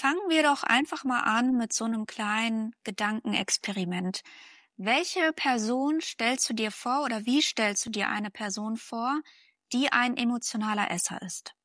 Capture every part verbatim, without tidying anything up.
Fangen wir doch einfach mal an mit so einem kleinen Gedankenexperiment. Welche Person stellst du dir vor oder wie stellst du dir eine Person vor, die ein emotionaler Esser ist?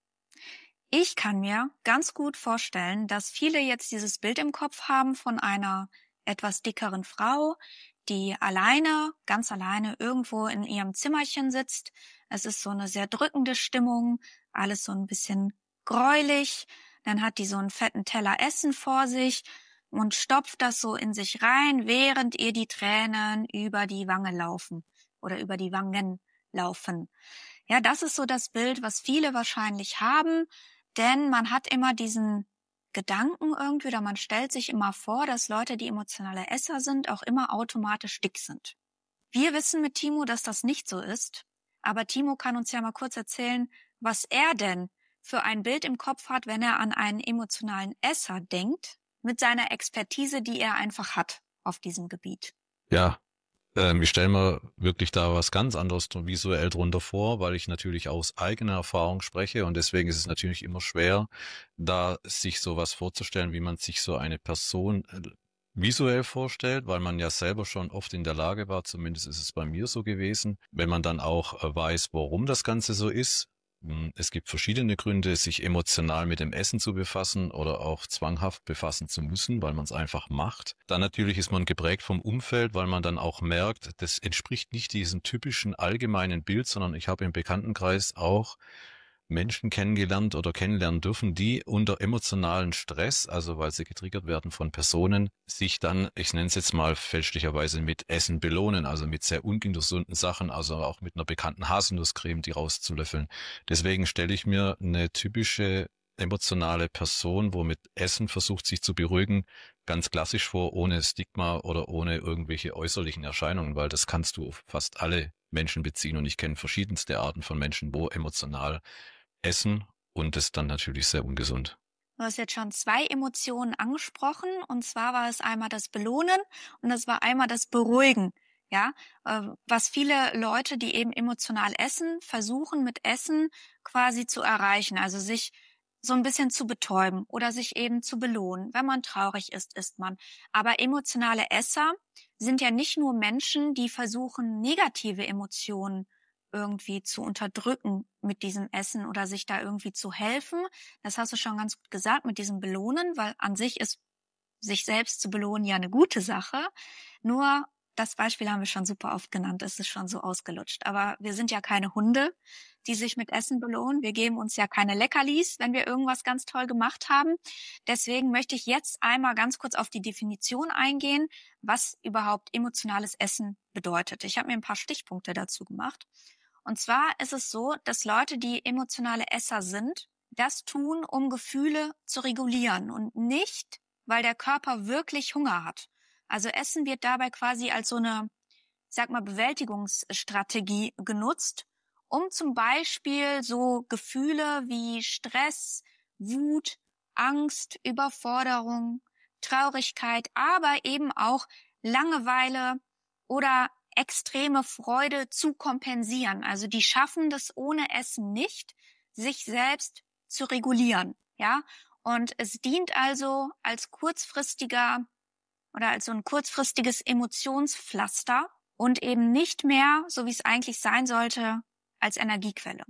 Ich kann mir ganz gut vorstellen, dass viele jetzt dieses Bild im Kopf haben von einer etwas dickeren Frau, die alleine, ganz alleine irgendwo in ihrem Zimmerchen sitzt. Es ist so eine sehr drückende Stimmung, alles so ein bisschen gräulich. Dann hat die so einen fetten Teller Essen vor sich und stopft das so in sich rein, während ihr die Tränen über die Wange laufen oder über die Wangen laufen. Ja, das ist so das Bild, was viele wahrscheinlich haben, denn man hat immer diesen Gedanken irgendwie, oder man stellt sich immer vor, dass Leute, die emotionale Esser sind, auch immer automatisch dick sind. Wir wissen mit Timo, dass das nicht so ist, aber Timo kann uns ja mal kurz erzählen, was er denn für ein Bild im Kopf hat, wenn er an einen emotionalen Esser denkt, mit seiner Expertise, die er einfach hat auf diesem Gebiet. Ja, ähm, ich stelle mir wirklich da was ganz anderes dr- visuell drunter vor, weil ich natürlich aus eigener Erfahrung spreche und deswegen ist es natürlich immer schwer, da sich sowas vorzustellen, wie man sich so eine Person äh, visuell vorstellt, weil man ja selber schon oft in der Lage war, zumindest ist es bei mir so gewesen, wenn man dann auch äh, weiß, warum das Ganze so ist. Hm, Es gibt verschiedene Gründe, sich emotional mit dem Essen zu befassen oder auch zwanghaft befassen zu müssen, weil man es einfach macht. Dann natürlich ist man geprägt vom Umfeld, weil man dann auch merkt, das entspricht nicht diesem typischen allgemeinen Bild, sondern ich habe im Bekanntenkreis auch Menschen kennengelernt oder kennenlernen dürfen, die unter emotionalen Stress, also weil sie getriggert werden von Personen, sich dann, ich nenne es jetzt mal fälschlicherweise, mit Essen belohnen, also mit sehr ungesunden Sachen, also auch mit einer bekannten Haselnusscreme, die rauszulöffeln. Deswegen stelle ich mir eine typische emotionale Person, wo mit Essen versucht, sich zu beruhigen, ganz klassisch vor, ohne Stigma oder ohne irgendwelche äußerlichen Erscheinungen, weil das kannst du auf fast alle Menschen beziehen und ich kenne verschiedenste Arten von Menschen, wo emotional essen und das dann natürlich sehr ungesund. Du hast jetzt schon zwei Emotionen angesprochen, und zwar war es einmal das Belohnen und das war einmal das Beruhigen. Ja, äh, was viele Leute, die eben emotional essen, versuchen mit Essen quasi zu erreichen, also sich so ein bisschen zu betäuben oder sich eben zu belohnen. Wenn man traurig ist, isst man. Aber emotionale Esser sind ja nicht nur Menschen, die versuchen, negative Emotionen irgendwie zu unterdrücken mit diesem Essen oder sich da irgendwie zu helfen. Das hast du schon ganz gut gesagt mit diesem Belohnen, weil an sich ist sich selbst zu belohnen ja eine gute Sache. Nur das Beispiel haben wir schon super oft genannt, es ist schon so ausgelutscht. Aber wir sind ja keine Hunde, die sich mit Essen belohnen. Wir geben uns ja keine Leckerlis, wenn wir irgendwas ganz toll gemacht haben. Deswegen möchte ich jetzt einmal ganz kurz auf die Definition eingehen, was überhaupt emotionales Essen bedeutet. Ich habe mir ein paar Stichpunkte dazu gemacht. Und zwar ist es so, dass Leute, die emotionale Esser sind, das tun, um Gefühle zu regulieren und nicht, weil der Körper wirklich Hunger hat. Also Essen wird dabei quasi als so eine, ich sag mal, Bewältigungsstrategie genutzt, um zum Beispiel so Gefühle wie Stress, Wut, Angst, Überforderung, Traurigkeit, aber eben auch Langeweile oder extreme Freude zu kompensieren. Also die schaffen das ohne Essen nicht, sich selbst zu regulieren, ja? Und es dient also als kurzfristiger oder als so ein kurzfristiges Emotionspflaster und eben nicht mehr, so wie es eigentlich sein sollte, als Energiequelle.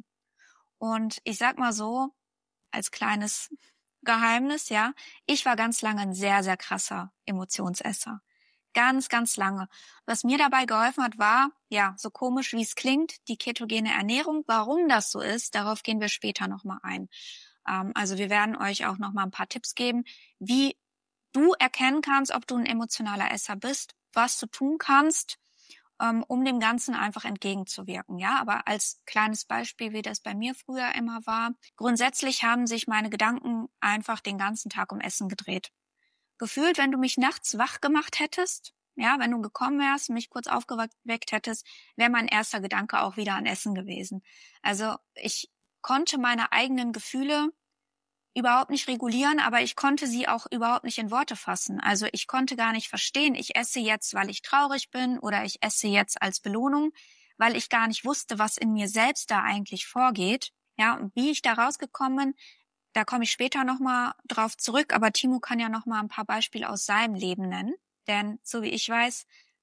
Und ich sag mal so, als kleines Geheimnis, ja, ich war ganz lange ein sehr, sehr krasser Emotionsesser. Ganz, ganz lange. Was mir dabei geholfen hat, war, ja, so komisch wie es klingt, die ketogene Ernährung. Warum das so ist, darauf gehen wir später nochmal ein. Ähm, also wir werden euch auch nochmal ein paar Tipps geben, wie du erkennen kannst, ob du ein emotionaler Esser bist, was du tun kannst, ähm, um dem Ganzen einfach entgegenzuwirken. Ja, aber als kleines Beispiel, wie das bei mir früher immer war. Grundsätzlich haben sich meine Gedanken einfach den ganzen Tag um Essen gedreht. Gefühlt, wenn du mich nachts wach gemacht hättest, ja, wenn du gekommen wärst, mich kurz aufgeweckt hättest, wäre mein erster Gedanke auch wieder an Essen gewesen. Also ich konnte meine eigenen Gefühle überhaupt nicht regulieren, aber ich konnte sie auch überhaupt nicht in Worte fassen. Also ich konnte gar nicht verstehen, ich esse jetzt, weil ich traurig bin oder ich esse jetzt als Belohnung, weil ich gar nicht wusste, was in mir selbst da eigentlich vorgeht. Ja, und wie ich da rausgekommen bin, Da komme ich später nochmal drauf zurück, aber Timo kann ja nochmal ein paar Beispiele aus seinem Leben nennen. Denn so wie ich weiß,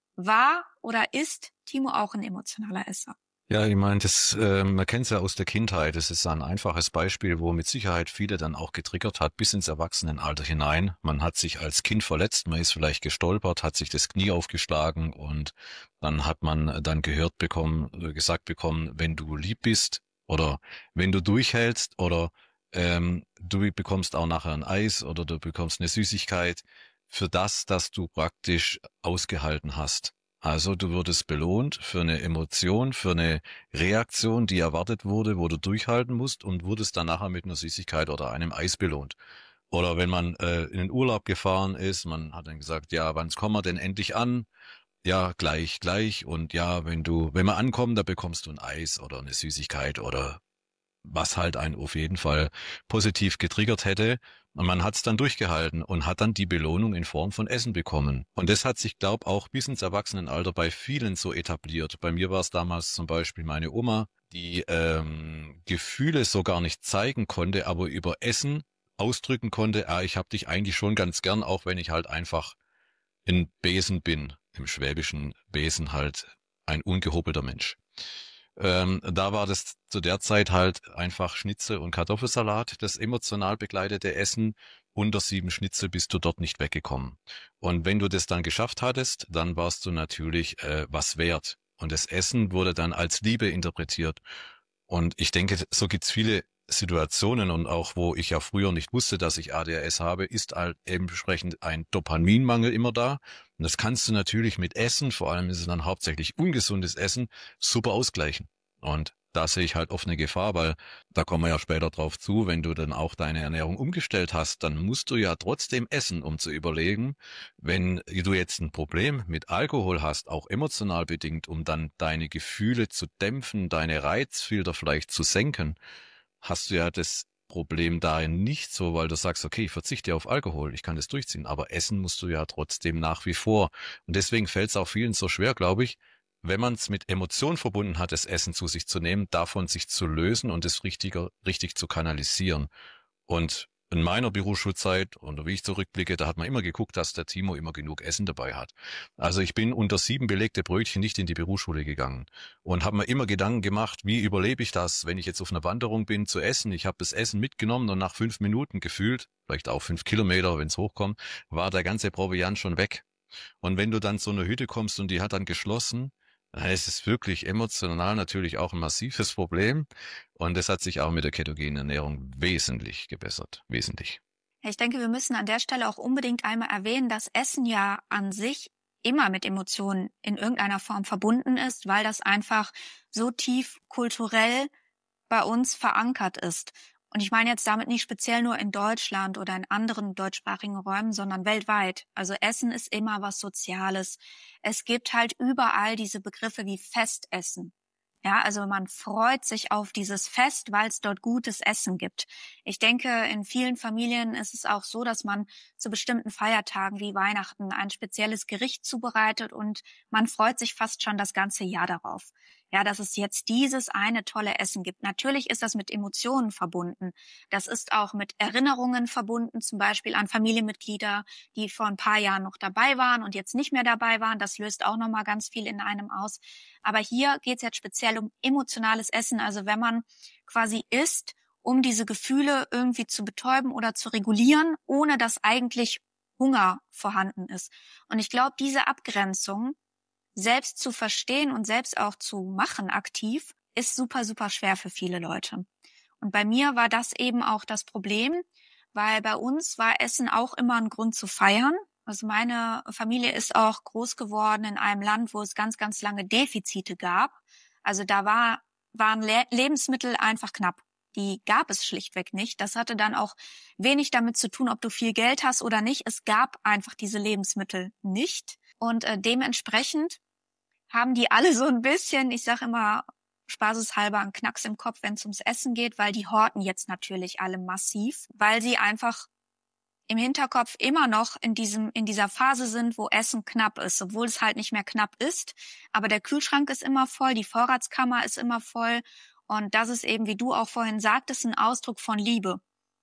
war oder ist Timo auch ein emotionaler Esser. Ja, ich meine, das, äh, man kennt es ja aus der Kindheit. Das ist ein einfaches Beispiel, wo mit Sicherheit viele dann auch getriggert hat, bis ins Erwachsenenalter hinein. Man hat sich als Kind verletzt, man ist vielleicht gestolpert, hat sich das Knie aufgeschlagen und dann hat man dann gehört bekommen, äh, gesagt bekommen, wenn du lieb bist oder wenn du durchhältst oder ähm, du bekommst auch nachher ein Eis oder du bekommst eine Süßigkeit für das, dass du praktisch ausgehalten hast. Also du wurdest belohnt für eine Emotion, für eine Reaktion, die erwartet wurde, wo du durchhalten musst und wurdest dann nachher mit einer Süßigkeit oder einem Eis belohnt. Oder wenn man äh, in den Urlaub gefahren ist, man hat dann gesagt, ja, wann kommen wir denn endlich an? Ja, gleich, gleich. Und ja, wenn du, wenn wir ankommen, da bekommst du ein Eis oder eine Süßigkeit oder was halt einen auf jeden Fall positiv getriggert hätte. Und man hat es dann durchgehalten und hat dann die Belohnung in Form von Essen bekommen. Und das hat sich, glaub, auch bis ins Erwachsenenalter bei vielen so etabliert. Bei mir war es damals zum Beispiel meine Oma, die ähm, Gefühle so gar nicht zeigen konnte, aber über Essen ausdrücken konnte, ah, ich hab dich eigentlich schon ganz gern, auch wenn ich halt einfach ein Besen bin, im schwäbischen Besen halt ein ungehobelter Mensch. Ähm, da war das zu der Zeit halt einfach Schnitzel und Kartoffelsalat, das emotional begleitete Essen. Unter sieben Schnitzel bist du dort nicht weggekommen. Und wenn du das dann geschafft hattest, dann warst du natürlich äh, was wert. Und das Essen wurde dann als Liebe interpretiert. Und ich denke, so gibt's viele Situationen und auch, wo ich ja früher nicht wusste, dass ich A D H S habe, ist halt entsprechend ein Dopaminmangel immer da. Und das kannst du natürlich mit Essen, vor allem ist es dann hauptsächlich ungesundes Essen, super ausgleichen. Und da sehe ich halt oft eine Gefahr, weil da kommen wir ja später drauf zu, wenn du dann auch deine Ernährung umgestellt hast, dann musst du ja trotzdem essen, um zu überlegen, wenn du jetzt ein Problem mit Alkohol hast, auch emotional bedingt, um dann deine Gefühle zu dämpfen, deine Reizfilter vielleicht zu senken, hast du ja das Problem darin nicht so, weil du sagst, okay, ich verzichte auf Alkohol, ich kann das durchziehen, aber essen musst du ja trotzdem nach wie vor. Und deswegen fällt es auch vielen so schwer, glaube ich, wenn man es mit Emotion verbunden hat, das Essen zu sich zu nehmen, davon sich zu lösen und es richtiger, richtig zu kanalisieren. Und in meiner Berufsschulzeit, und wie ich zurückblicke, da hat man immer geguckt, dass der Timo immer genug Essen dabei hat. Also ich bin unter sieben belegte Brötchen nicht in die Berufsschule gegangen und habe mir immer Gedanken gemacht, wie überlebe ich das, wenn ich jetzt auf einer Wanderung bin, zu essen. Ich habe das Essen mitgenommen und nach fünf Minuten gefühlt, vielleicht auch fünf Kilometer, wenn es hochkommt, war der ganze Proviant schon weg. Und wenn du dann zu einer Hütte kommst und die hat dann geschlossen, dann ist es wirklich emotional natürlich auch ein massives Problem. Und das hat sich auch mit der ketogenen Ernährung wesentlich gebessert. Wesentlich. Ich denke, wir müssen an der Stelle auch unbedingt einmal erwähnen, dass Essen ja an sich immer mit Emotionen in irgendeiner Form verbunden ist, weil das einfach so tief kulturell bei uns verankert ist. Und ich meine jetzt damit nicht speziell nur in Deutschland oder in anderen deutschsprachigen Räumen, sondern weltweit. Also Essen ist immer was Soziales. Es gibt halt überall diese Begriffe wie Festessen. Ja, also man freut sich auf dieses Fest, weil es dort gutes Essen gibt. Ich denke, in vielen Familien ist es auch so, dass man zu bestimmten Feiertagen wie Weihnachten ein spezielles Gericht zubereitet und man freut sich fast schon das ganze Jahr darauf. Ja, dass es jetzt dieses eine tolle Essen gibt. Natürlich ist das mit Emotionen verbunden. Das ist auch mit Erinnerungen verbunden, zum Beispiel an Familienmitglieder, die vor ein paar Jahren noch dabei waren und jetzt nicht mehr dabei waren. Das löst auch nochmal ganz viel in einem aus. Aber hier geht es jetzt speziell um emotionales Essen. Also wenn man quasi isst, um diese Gefühle irgendwie zu betäuben oder zu regulieren, ohne dass eigentlich Hunger vorhanden ist. Und ich glaube, diese Abgrenzung selbst zu verstehen und selbst auch zu machen aktiv, ist super, super schwer für viele Leute. Und bei mir war das eben auch das Problem, weil bei uns war Essen auch immer ein Grund zu feiern. Also meine Familie ist auch groß geworden in einem Land, wo es ganz, ganz lange Defizite gab. Also da war, waren Le- Lebensmittel einfach knapp. Die gab es schlichtweg nicht. Das hatte dann auch wenig damit zu tun, ob du viel Geld hast oder nicht. Es gab einfach diese Lebensmittel nicht. Und äh, dementsprechend haben die alle so ein bisschen, ich sage immer spaßeshalber, einen Knacks im Kopf, wenn es ums Essen geht, weil die horten jetzt natürlich alle massiv, weil sie einfach im Hinterkopf immer noch in diesem in dieser Phase sind, wo Essen knapp ist, obwohl es halt nicht mehr knapp ist. Aber der Kühlschrank ist immer voll, die Vorratskammer ist immer voll. Und das ist eben, wie du auch vorhin sagtest, ein Ausdruck von Liebe.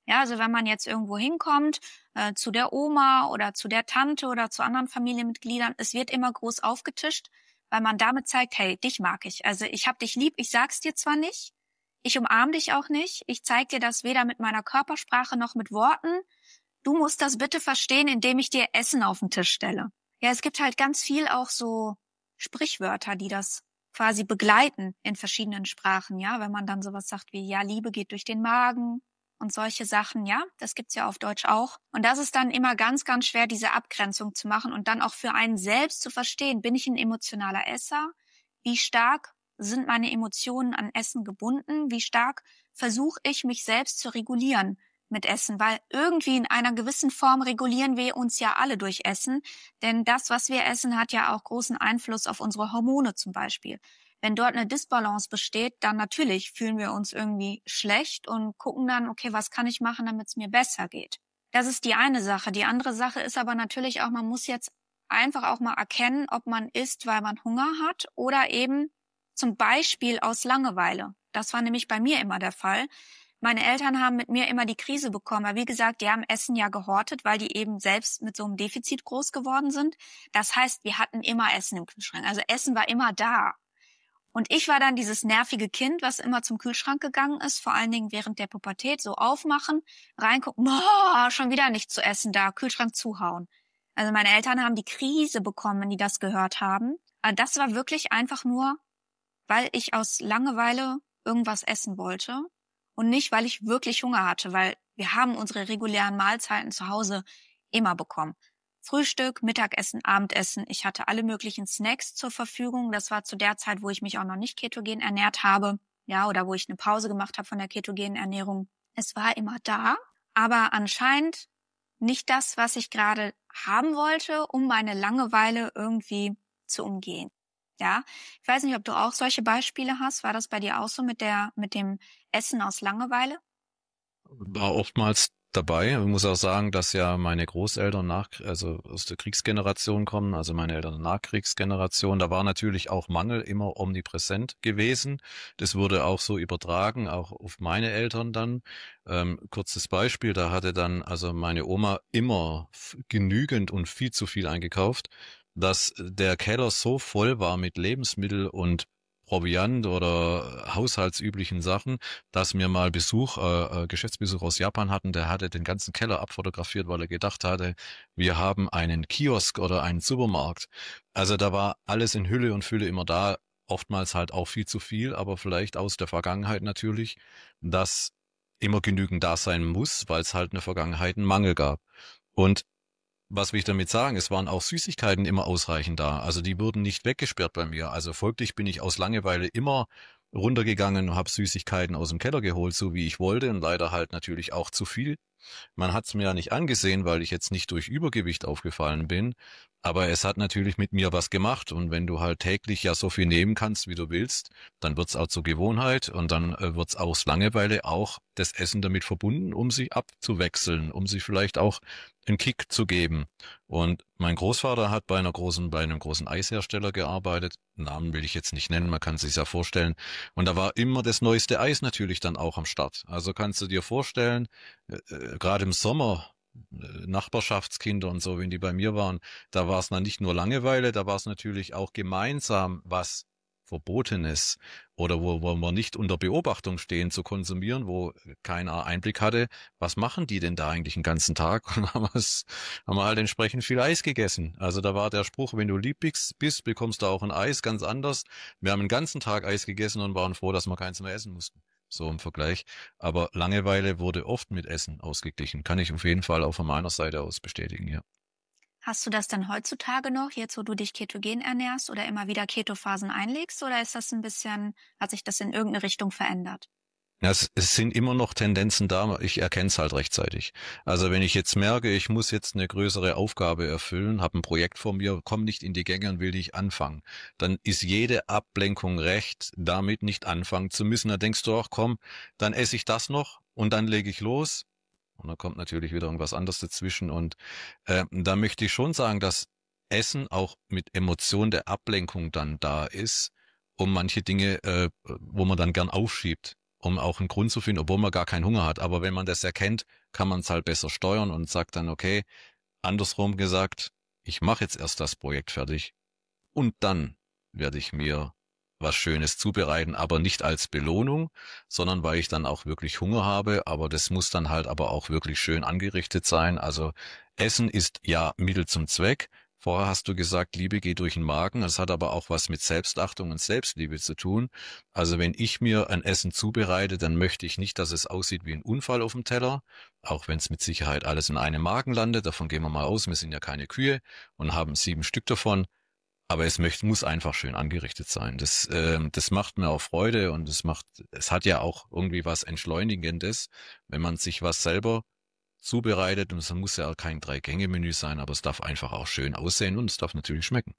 Ja, also wenn man jetzt irgendwo hinkommt, äh, zu der Oma oder zu der Tante oder zu anderen Familienmitgliedern, es wird immer groß aufgetischt, weil man damit zeigt, hey, dich mag ich. Also ich hab dich lieb, ich sag's dir zwar nicht, ich umarme dich auch nicht, ich zeig dir das weder mit meiner Körpersprache noch mit Worten. Du musst das bitte verstehen, indem ich dir Essen auf den Tisch stelle. Ja, es gibt halt ganz viel auch so Sprichwörter, die das quasi begleiten in verschiedenen Sprachen, ja, wenn man dann sowas sagt wie, ja, Liebe geht durch den Magen und solche Sachen, ja, das gibt's ja auf Deutsch auch. Und das ist dann immer ganz, ganz schwer, diese Abgrenzung zu machen und dann auch für einen selbst zu verstehen, bin ich ein emotionaler Esser? Wie stark sind meine Emotionen an Essen gebunden? Wie stark versuche ich, mich selbst zu regulieren mit Essen? Weil irgendwie in einer gewissen Form regulieren wir uns ja alle durch Essen. Denn das, was wir essen, hat ja auch großen Einfluss auf unsere Hormone zum Beispiel. Wenn dort eine Disbalance besteht, dann natürlich fühlen wir uns irgendwie schlecht und gucken dann, okay, was kann ich machen, damit es mir besser geht? Das ist die eine Sache. Die andere Sache ist aber natürlich auch, man muss jetzt einfach auch mal erkennen, ob man isst, weil man Hunger hat oder eben zum Beispiel aus Langeweile. Das war nämlich bei mir immer der Fall. Meine Eltern haben mit mir immer die Krise bekommen, weil wie gesagt, die haben Essen ja gehortet, weil die eben selbst mit so einem Defizit groß geworden sind. Das heißt, wir hatten immer Essen im Kühlschrank. Also Essen war immer da. Und ich war dann dieses nervige Kind, was immer zum Kühlschrank gegangen ist, vor allen Dingen während der Pubertät, so aufmachen, reingucken, boah, schon wieder nichts zu essen da, Kühlschrank zuhauen. Also meine Eltern haben die Krise bekommen, wenn die das gehört haben. Aber das war wirklich einfach nur, weil ich aus Langeweile irgendwas essen wollte und nicht, weil ich wirklich Hunger hatte, weil wir haben unsere regulären Mahlzeiten zu Hause immer bekommen. Frühstück, Mittagessen, Abendessen. Ich hatte alle möglichen Snacks zur Verfügung. Das war zu der Zeit, wo ich mich auch noch nicht ketogen ernährt habe, ja, oder wo ich eine Pause gemacht habe von der ketogenen Ernährung. Es war immer da, aber anscheinend nicht das, was ich gerade haben wollte, um meine Langeweile irgendwie zu umgehen. Ja, ich weiß nicht, ob du auch solche Beispiele hast. War das bei dir auch so mit der, mit dem Essen aus Langeweile? War oftmals dabei. Ich muss auch sagen, dass ja meine Großeltern nach, also aus der Kriegsgeneration kommen, also meine Eltern Nachkriegsgeneration. Da war natürlich auch Mangel immer omnipräsent gewesen. Das wurde auch so übertragen, auch auf meine Eltern dann. Ähm, kurzes Beispiel, da hatte dann also meine Oma immer f- genügend und viel zu viel eingekauft, dass der Keller so voll war mit Lebensmittel und Proviant oder haushaltsüblichen Sachen, dass wir mal Besuch, äh, äh, Geschäftsbesuch aus Japan hatten, der hatte den ganzen Keller abfotografiert, weil er gedacht hatte, wir haben einen Kiosk oder einen Supermarkt. Also da war alles in Hülle und Fülle immer da, oftmals halt auch viel zu viel, aber vielleicht aus der Vergangenheit natürlich, dass immer genügend da sein muss, weil es halt in der Vergangenheit einen Mangel gab. Und was will ich damit sagen? Es waren auch Süßigkeiten immer ausreichend da. Also die wurden nicht weggesperrt bei mir. Also folglich bin ich aus Langeweile immer runtergegangen und habe Süßigkeiten aus dem Keller geholt, so wie ich wollte und leider halt natürlich auch zu viel. Man hat es mir ja nicht angesehen, weil ich jetzt nicht durch Übergewicht aufgefallen bin, aber es hat natürlich mit mir was gemacht und wenn du halt täglich ja so viel nehmen kannst, wie du willst, dann wird's auch zur Gewohnheit und dann äh, wird's aus Langeweile auch das Essen damit verbunden, um sich abzuwechseln, um sich vielleicht auch einen Kick zu geben. Und mein Großvater hat bei einer großen, bei einem großen Eishersteller gearbeitet. Namen will ich jetzt nicht nennen, man kann sich ja vorstellen. Und da war immer das neueste Eis natürlich dann auch am Start. Also kannst du dir vorstellen, äh, äh, gerade im Sommer, äh, Nachbarschaftskinder und so, wenn die bei mir waren, da war es dann nicht nur Langeweile, da war es natürlich auch gemeinsam was Verbotenes oder wo, wo wir nicht unter Beobachtung stehen zu konsumieren, wo keiner Einblick hatte, was machen die denn da eigentlich den ganzen Tag? Und haben, wir's, haben wir halt entsprechend viel Eis gegessen. Also da war der Spruch, wenn du lieb bist, bist, bekommst du auch ein Eis, ganz anders. Wir haben den ganzen Tag Eis gegessen und waren froh, dass wir keins mehr essen mussten. So im Vergleich. Aber Langeweile wurde oft mit Essen ausgeglichen. Kann ich auf jeden Fall auch von meiner Seite aus bestätigen, ja. Hast du das denn heutzutage noch, jetzt wo du dich ketogen ernährst oder immer wieder Ketophasen einlegst, oder ist das ein bisschen, hat sich das in irgendeine Richtung verändert? Ja, es, es sind immer noch Tendenzen da, ich erkenne es halt rechtzeitig. Also wenn ich jetzt merke, ich muss jetzt eine größere Aufgabe erfüllen, habe ein Projekt vor mir, komme nicht in die Gänge und will nicht anfangen, dann ist jede Ablenkung recht, damit nicht anfangen zu müssen. Da denkst du auch, komm, dann esse ich das noch und dann lege ich los. Und dann kommt natürlich wieder irgendwas anderes dazwischen. Und äh, da möchte ich schon sagen, dass Essen auch mit Emotion der Ablenkung dann da ist, um manche Dinge, äh, wo man dann gern aufschiebt. um auch einen Grund zu finden, obwohl man gar keinen Hunger hat. Aber wenn man das erkennt, kann man es halt besser steuern und sagt dann, okay, andersrum gesagt, ich mache jetzt erst das Projekt fertig und dann werde ich mir was Schönes zubereiten, aber nicht als Belohnung, sondern weil ich dann auch wirklich Hunger habe, aber das muss dann halt aber auch wirklich schön angerichtet sein. Also Essen ist ja Mittel zum Zweck. Vorher hast du gesagt, Liebe geht durch den Magen. Das hat aber auch was mit Selbstachtung und Selbstliebe zu tun. Also wenn ich mir ein Essen zubereite, dann möchte ich nicht, dass es aussieht wie ein Unfall auf dem Teller, auch wenn es mit Sicherheit alles in einem Magen landet. Davon gehen wir mal aus. Wir sind ja keine Kühe und haben sieben Stück davon. Aber es möchte, muss einfach schön angerichtet sein. Das, ähm, das macht mir auch Freude und es macht, es hat ja auch irgendwie was Entschleunigendes, wenn man sich was selber zubereitet. Und es muss ja auch kein Drei-Gänge-Menü sein, aber es darf einfach auch schön aussehen und es darf natürlich schmecken.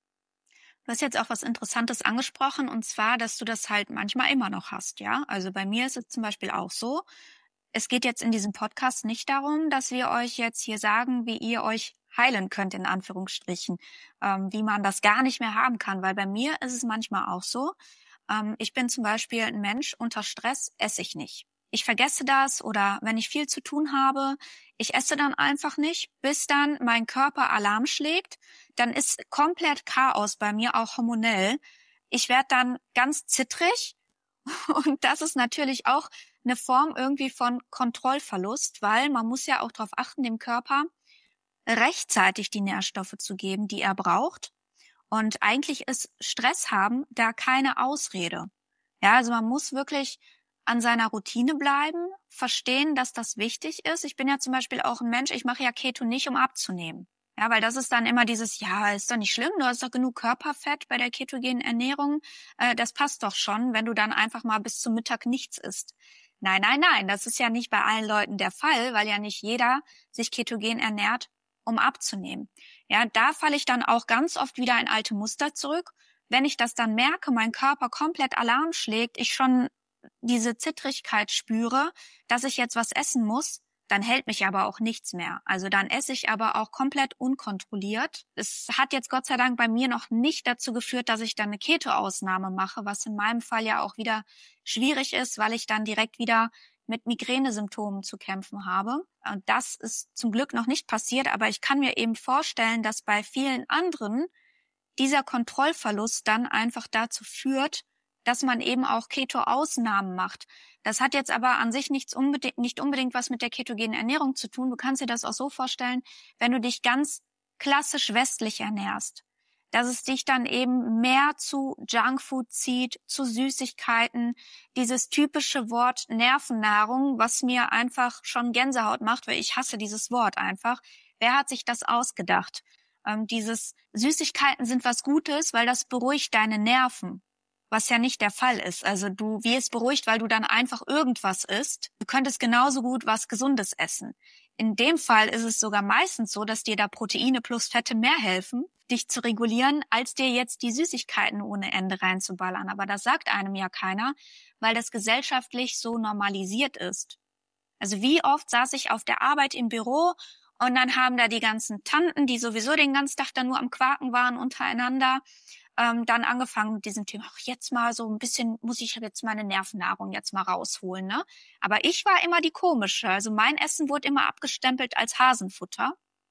Du hast jetzt auch was Interessantes angesprochen, und zwar, dass du das halt manchmal immer noch hast, ja? Also bei mir ist es zum Beispiel auch so. Es geht jetzt in diesem Podcast nicht darum, dass wir euch jetzt hier sagen, wie ihr euch heilen könnt, in Anführungsstrichen, ähm, wie man das gar nicht mehr haben kann, weil bei mir ist es manchmal auch so, ähm, ich bin zum Beispiel ein Mensch, unter Stress esse ich nicht. Ich vergesse das, oder wenn ich viel zu tun habe, ich esse dann einfach nicht, bis dann mein Körper Alarm schlägt, dann ist komplett Chaos bei mir, auch hormonell. Ich werde dann ganz zittrig und das ist natürlich auch eine Form irgendwie von Kontrollverlust, weil man muss ja auch darauf achten, dem Körper rechtzeitig die Nährstoffe zu geben, die er braucht. Und eigentlich ist Stress haben da keine Ausrede. Ja, also man muss wirklich an seiner Routine bleiben, verstehen, dass das wichtig ist. Ich bin ja zum Beispiel auch ein Mensch, ich mache ja Keto nicht, um abzunehmen. Ja, weil das ist dann immer dieses, ja, ist doch nicht schlimm, du hast doch genug Körperfett bei der ketogenen Ernährung, äh, das passt doch schon, wenn du dann einfach mal bis zum Mittag nichts isst. Nein, nein, nein, das ist ja nicht bei allen Leuten der Fall, weil ja nicht jeder sich ketogen ernährt, um abzunehmen. Ja, da falle ich dann auch ganz oft wieder in alte Muster zurück. Wenn ich das dann merke, mein Körper komplett Alarm schlägt, ich schon diese Zittrigkeit spüre, dass ich jetzt was essen muss, dann hält mich aber auch nichts mehr. Also dann esse ich aber auch komplett unkontrolliert. Es hat jetzt Gott sei Dank bei mir noch nicht dazu geführt, dass ich dann eine Keto-Ausnahme mache, was in meinem Fall ja auch wieder schwierig ist, weil ich dann direkt wieder mit Migränesymptomen zu kämpfen habe. Und das ist zum Glück noch nicht passiert, aber ich kann mir eben vorstellen, dass bei vielen anderen dieser Kontrollverlust dann einfach dazu führt, dass man eben auch Keto-Ausnahmen macht. Das hat jetzt aber an sich nichts unbedingt, nicht unbedingt was mit der ketogenen Ernährung zu tun. Du kannst dir das auch so vorstellen, wenn du dich ganz klassisch westlich ernährst, dass es dich dann eben mehr zu Junkfood zieht, zu Süßigkeiten, dieses typische Wort Nervennahrung, was mir einfach schon Gänsehaut macht, weil ich hasse dieses Wort einfach. Wer hat sich das ausgedacht? Ähm, dieses Süßigkeiten sind was Gutes, weil das beruhigt deine Nerven, was ja nicht der Fall ist. Also du wirst beruhigt, weil du dann einfach irgendwas isst. Du könntest genauso gut was Gesundes essen. In dem Fall ist es sogar meistens so, dass dir da Proteine plus Fette mehr helfen, dich zu regulieren, als dir jetzt die Süßigkeiten ohne Ende reinzuballern. Aber das sagt einem ja keiner, weil das gesellschaftlich so normalisiert ist. Also wie oft saß ich auf der Arbeit im Büro und dann haben da die ganzen Tanten, die sowieso den ganzen Tag da nur am Quaken waren untereinander, ähm, dann angefangen mit diesem Thema, ach, jetzt mal so ein bisschen, muss ich jetzt meine Nervennahrung jetzt mal rausholen, ne? Aber ich war immer die Komische. Also mein Essen wurde immer abgestempelt als Hasenfutter.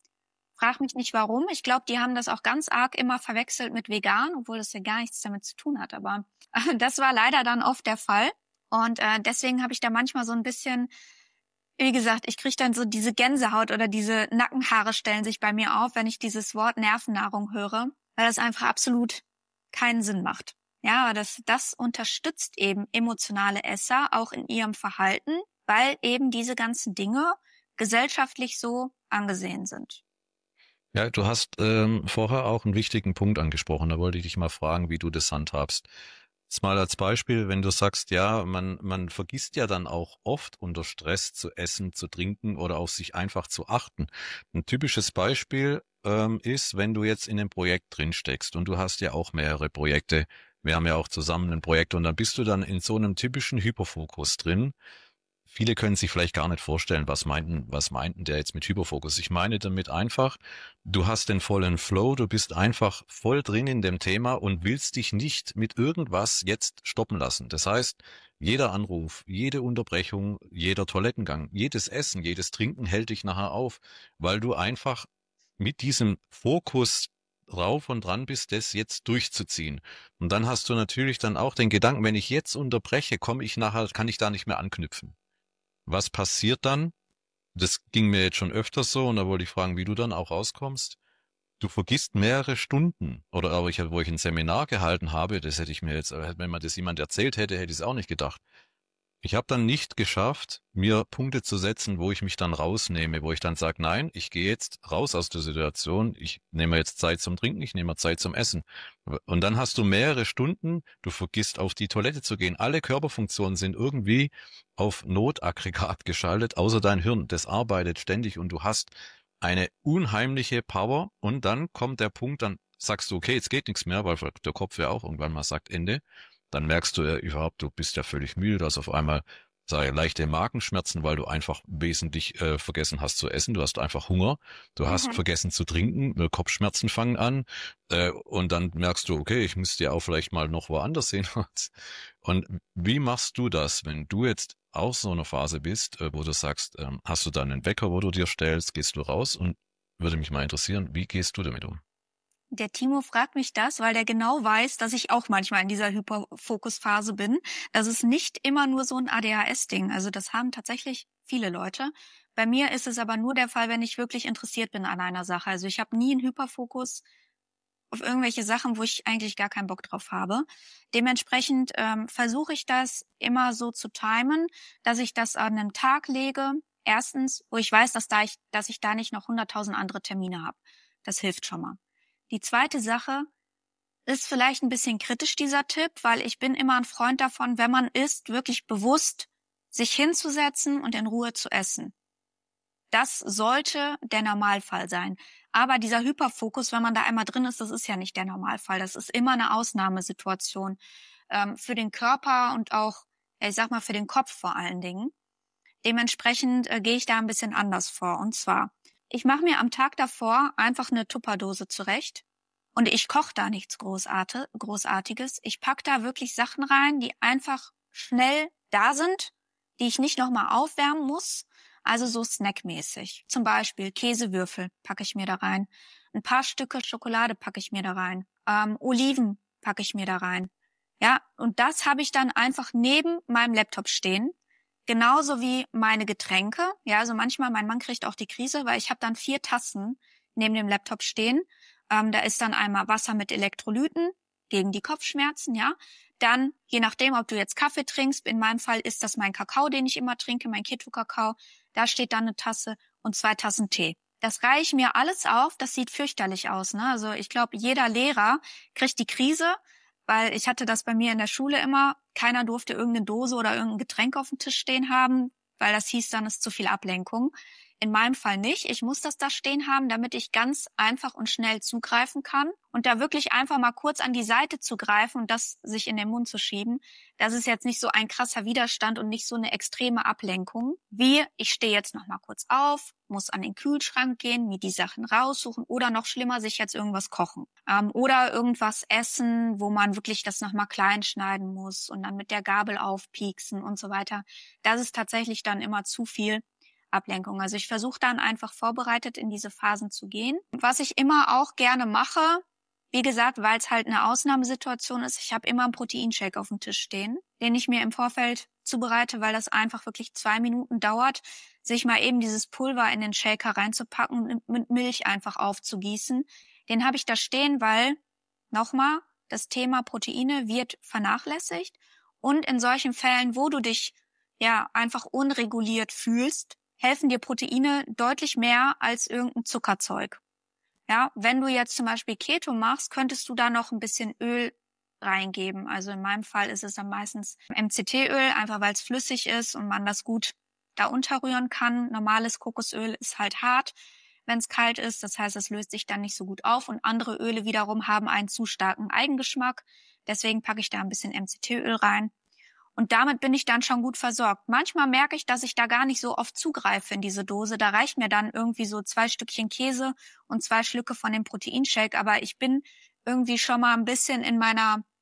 Frag mich nicht warum. Ich glaube, die haben das auch ganz arg immer verwechselt mit vegan, obwohl das ja gar nichts damit zu tun hat. Aber äh, das war leider dann oft der Fall. Und äh, deswegen habe ich da manchmal so ein bisschen, wie gesagt, ich kriege dann so diese Gänsehaut oder diese Nackenhaare stellen sich bei mir auf, wenn ich dieses Wort Nervennahrung höre, weil das einfach absolut keinen Sinn macht. Ja, aber das, das unterstützt eben emotionale Esser auch in ihrem Verhalten, weil eben diese ganzen Dinge gesellschaftlich so angesehen sind. Ja, du hast ähm, vorher auch einen wichtigen Punkt angesprochen. Da wollte ich dich mal fragen, wie du das handhabst. Jetzt mal als Beispiel, wenn du sagst, ja, man, man vergisst ja dann auch oft unter Stress zu essen, zu trinken oder auf sich einfach zu achten. Ein typisches Beispiel ähm, ist, wenn du jetzt in einem Projekt drin steckst und du hast ja auch mehrere Projekte. Wir haben ja auch zusammen ein Projekt und dann bist du dann in so einem typischen Hyperfokus drin. Viele können sich vielleicht gar nicht vorstellen, was meinten, was meinten der jetzt mit Hyperfokus. Ich meine damit einfach, du hast den vollen Flow, du bist einfach voll drin in dem Thema und willst dich nicht mit irgendwas jetzt stoppen lassen. Das heißt, Jeder Anruf, jede Unterbrechung, jeder Toilettengang, jedes Essen, jedes Trinken hält dich nachher auf, weil du einfach mit diesem Fokus drauf und dran bist, das jetzt durchzuziehen. Und dann hast du natürlich dann auch den Gedanken, wenn ich jetzt unterbreche, komme ich nachher, kann ich da nicht mehr anknüpfen. Was passiert dann? Das ging mir jetzt schon öfters so und da wollte ich fragen, wie du dann auch rauskommst. Du vergisst mehrere Stunden. Oder aber ich, wo ich ein Seminar gehalten habe, das hätte ich mir jetzt, wenn man das jemand erzählt hätte, hätte ich es auch nicht gedacht. Ich habe dann nicht geschafft, mir Punkte zu setzen, wo ich mich dann rausnehme, wo ich dann sage, nein, ich gehe jetzt raus aus der Situation, ich nehme jetzt Zeit zum Trinken, ich nehme Zeit zum Essen. Und dann hast du mehrere Stunden, du vergisst auf die Toilette zu gehen. Alle Körperfunktionen sind irgendwie auf Notaggregat geschaltet, außer dein Hirn. Das arbeitet ständig und du hast eine unheimliche Power und dann kommt der Punkt, dann sagst du, okay, jetzt geht nichts mehr, weil der Kopf ja auch irgendwann mal sagt Ende. Dann merkst du ja überhaupt, du bist ja völlig müde, du hast auf einmal, sage ich, leichte Magenschmerzen, weil du einfach wesentlich äh, vergessen hast zu essen, du hast einfach Hunger, du hast Mhm. vergessen zu trinken, äh, Kopfschmerzen fangen an äh, und dann merkst du, okay, ich müsste ja auch vielleicht mal noch woanders hin. Und wie machst du das, wenn du jetzt auch so eine Phase bist, äh, wo du sagst, ähm, hast du dann einen Wecker, wo du dir stellst, gehst du raus und würde mich mal interessieren, wie gehst du damit um? Der Timo fragt mich das, weil der genau weiß, dass ich auch manchmal in dieser Hyperfokusphase bin. Das ist nicht immer nur so ein A D H S-Ding. Also das haben tatsächlich viele Leute. Bei mir ist es aber nur der Fall, wenn ich wirklich interessiert bin an einer Sache. Also ich habe nie einen Hyperfokus auf irgendwelche Sachen, wo ich eigentlich gar keinen Bock drauf habe. Dementsprechend ähm, versuche ich das immer so zu timen, dass ich das an einen Tag lege. Erstens, wo ich weiß, dass, da ich, dass ich da nicht noch hunderttausend andere Termine habe. Das hilft schon mal. Die zweite Sache ist vielleicht ein bisschen kritisch, dieser Tipp, weil ich bin immer ein Freund davon, wenn man isst, wirklich bewusst sich hinzusetzen und in Ruhe zu essen. Das sollte der Normalfall sein. Aber dieser Hyperfokus, wenn man da einmal drin ist, das ist ja nicht der Normalfall. Das ist immer eine Ausnahmesituation ähm, für den Körper und auch, ja, ich sag mal, für den Kopf vor allen Dingen. Dementsprechend äh, gehe ich da ein bisschen anders vor. Und zwar, ich mache mir am Tag davor einfach eine Tupperdose zurecht und ich koche da nichts Großartig, Großartiges. Ich pack da wirklich Sachen rein, die einfach schnell da sind, die ich nicht nochmal aufwärmen muss, also so snackmäßig. Zum Beispiel Käsewürfel packe ich mir da rein, ein paar Stücke Schokolade packe ich mir da rein, ähm, Oliven packe ich mir da rein. Ja, und das habe ich dann einfach neben meinem Laptop stehen. Genauso wie meine Getränke. Ja, also manchmal, mein Mann kriegt auch die Krise, weil ich habe dann vier Tassen neben dem Laptop stehen. Ähm, da ist dann einmal Wasser mit Elektrolyten gegen die Kopfschmerzen, ja. Dann, je nachdem, ob du jetzt Kaffee trinkst, in meinem Fall ist das mein Kakao, den ich immer trinke, mein Keto-Kakao. Da steht dann eine Tasse und zwei Tassen Tee. Das reiche ich mir alles auf. Das sieht fürchterlich aus, ne? Also ich glaube, jeder Lehrer kriegt die Krise, weil ich hatte das bei mir in der Schule immer. Keiner durfte irgendeine Dose oder irgendein Getränk auf dem Tisch stehen haben, weil das hieß dann, es ist zu viel Ablenkung. In meinem Fall nicht. Ich muss das da stehen haben, damit ich ganz einfach und schnell zugreifen kann. Und da wirklich einfach mal kurz an die Seite zu greifen und das sich in den Mund zu schieben, das ist jetzt nicht so ein krasser Widerstand und nicht so eine extreme Ablenkung, wie ich stehe jetzt noch mal kurz auf, muss an den Kühlschrank gehen, mir die Sachen raussuchen oder noch schlimmer, sich jetzt irgendwas kochen. Ähm, oder irgendwas essen, wo man wirklich das noch mal klein schneiden muss und dann mit der Gabel aufpieksen und so weiter. Das ist tatsächlich dann immer zu viel Ablenkung. Also ich versuche dann einfach vorbereitet in diese Phasen zu gehen. Und was ich immer auch gerne mache, wie gesagt, weil es halt eine Ausnahmesituation ist, ich habe immer einen Proteinshake auf dem Tisch stehen, den ich mir im Vorfeld zubereite, weil das einfach wirklich zwei Minuten dauert, sich mal eben dieses Pulver in den Shaker reinzupacken und mit Milch einfach aufzugießen. Den habe ich da stehen, weil, nochmal, das Thema Proteine wird vernachlässigt. Und in solchen Fällen, wo du dich ja einfach unreguliert fühlst, helfen dir Proteine deutlich mehr als irgendein Zuckerzeug. Ja, wenn du jetzt zum Beispiel Keto machst, könntest du da noch ein bisschen Öl reingeben. Also in meinem Fall ist es dann meistens M C T-Öl, einfach weil es flüssig ist und man das gut da unterrühren kann. Normales Kokosöl ist halt hart, wenn es kalt ist. Das heißt, es löst sich dann nicht so gut auf. Und andere Öle wiederum haben einen zu starken Eigengeschmack. Deswegen packe ich da ein bisschen M C T-Öl rein. Und damit bin ich dann schon gut versorgt. Manchmal merke ich, dass ich da gar nicht so oft zugreife in diese Dose. Da reicht mir dann irgendwie so zwei Stückchen Käse und zwei Schlücke von dem Proteinshake. Aber ich bin irgendwie schon mal ein bisschen in meiner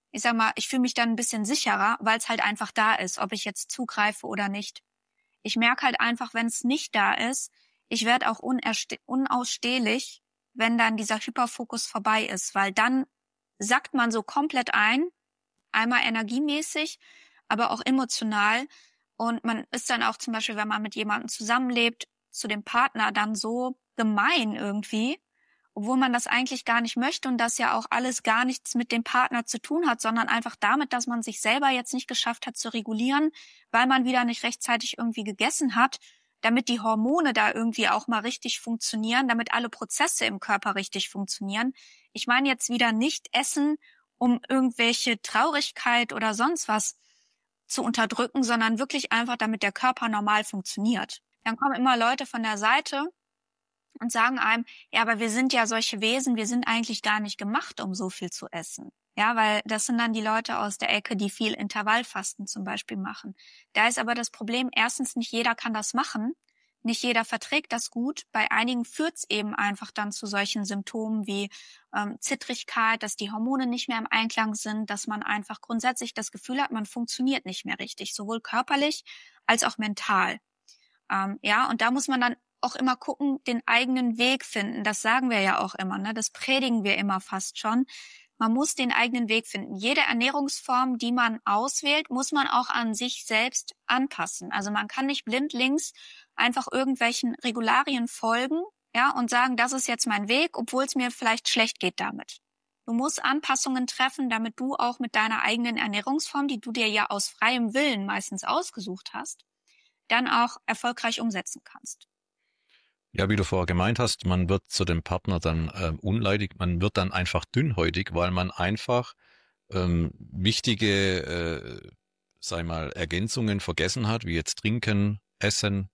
ich sag mal, ich fühle mich dann ein bisschen sicherer, weil es halt einfach da ist, ob ich jetzt zugreife oder nicht. Ich merke halt einfach, wenn es nicht da ist, ich werde auch unausstehlich, wenn dann dieser Hyperfokus vorbei ist, weil dann sackt man so komplett ein, einmal energiemäßig, aber auch emotional. Und man ist dann auch zum Beispiel, wenn man mit jemandem zusammenlebt, zu dem Partner dann so gemein irgendwie, obwohl man das eigentlich gar nicht möchte und das ja auch alles gar nichts mit dem Partner zu tun hat, sondern einfach damit, dass man sich selber jetzt nicht geschafft hat zu regulieren, weil man wieder nicht rechtzeitig irgendwie gegessen hat, damit die Hormone da irgendwie auch mal richtig funktionieren, damit alle Prozesse im Körper richtig funktionieren. Ich meine jetzt wieder nicht essen, um irgendwelche Traurigkeit oder sonst was zu unterdrücken, sondern wirklich einfach, damit der Körper normal funktioniert. Dann kommen immer Leute von der Seite und sagen einem, ja, aber wir sind ja solche Wesen, wir sind eigentlich gar nicht gemacht, um so viel zu essen. Ja, weil das sind dann die Leute aus der Ecke, die viel Intervallfasten zum Beispiel machen. Da ist aber das Problem, erstens, nicht jeder kann das machen, nicht jeder verträgt das gut. Bei einigen führt es eben einfach dann zu solchen Symptomen wie ähm, Zittrigkeit, dass die Hormone nicht mehr im Einklang sind, dass man einfach grundsätzlich das Gefühl hat, man funktioniert nicht mehr richtig, sowohl körperlich als auch mental. Ähm, ja, und da muss man dann auch immer gucken, den eigenen Weg finden. Das sagen wir ja auch immer, ne? Das predigen wir immer fast schon. Man muss den eigenen Weg finden. Jede Ernährungsform, die man auswählt, muss man auch an sich selbst anpassen. Also man kann nicht blindlings einfach irgendwelchen Regularien folgen, ja, und sagen, das ist jetzt mein Weg, obwohl es mir vielleicht schlecht geht damit. Du musst Anpassungen treffen, damit du auch mit deiner eigenen Ernährungsform, die du dir ja aus freiem Willen meistens ausgesucht hast, dann auch erfolgreich umsetzen kannst. Ja, wie du vorher gemeint hast, man wird zu dem Partner dann äh, unleidig, man wird dann einfach dünnhäutig, weil man einfach ähm, wichtige, äh, sag ich mal, Ergänzungen vergessen hat, wie jetzt Trinken, Essen,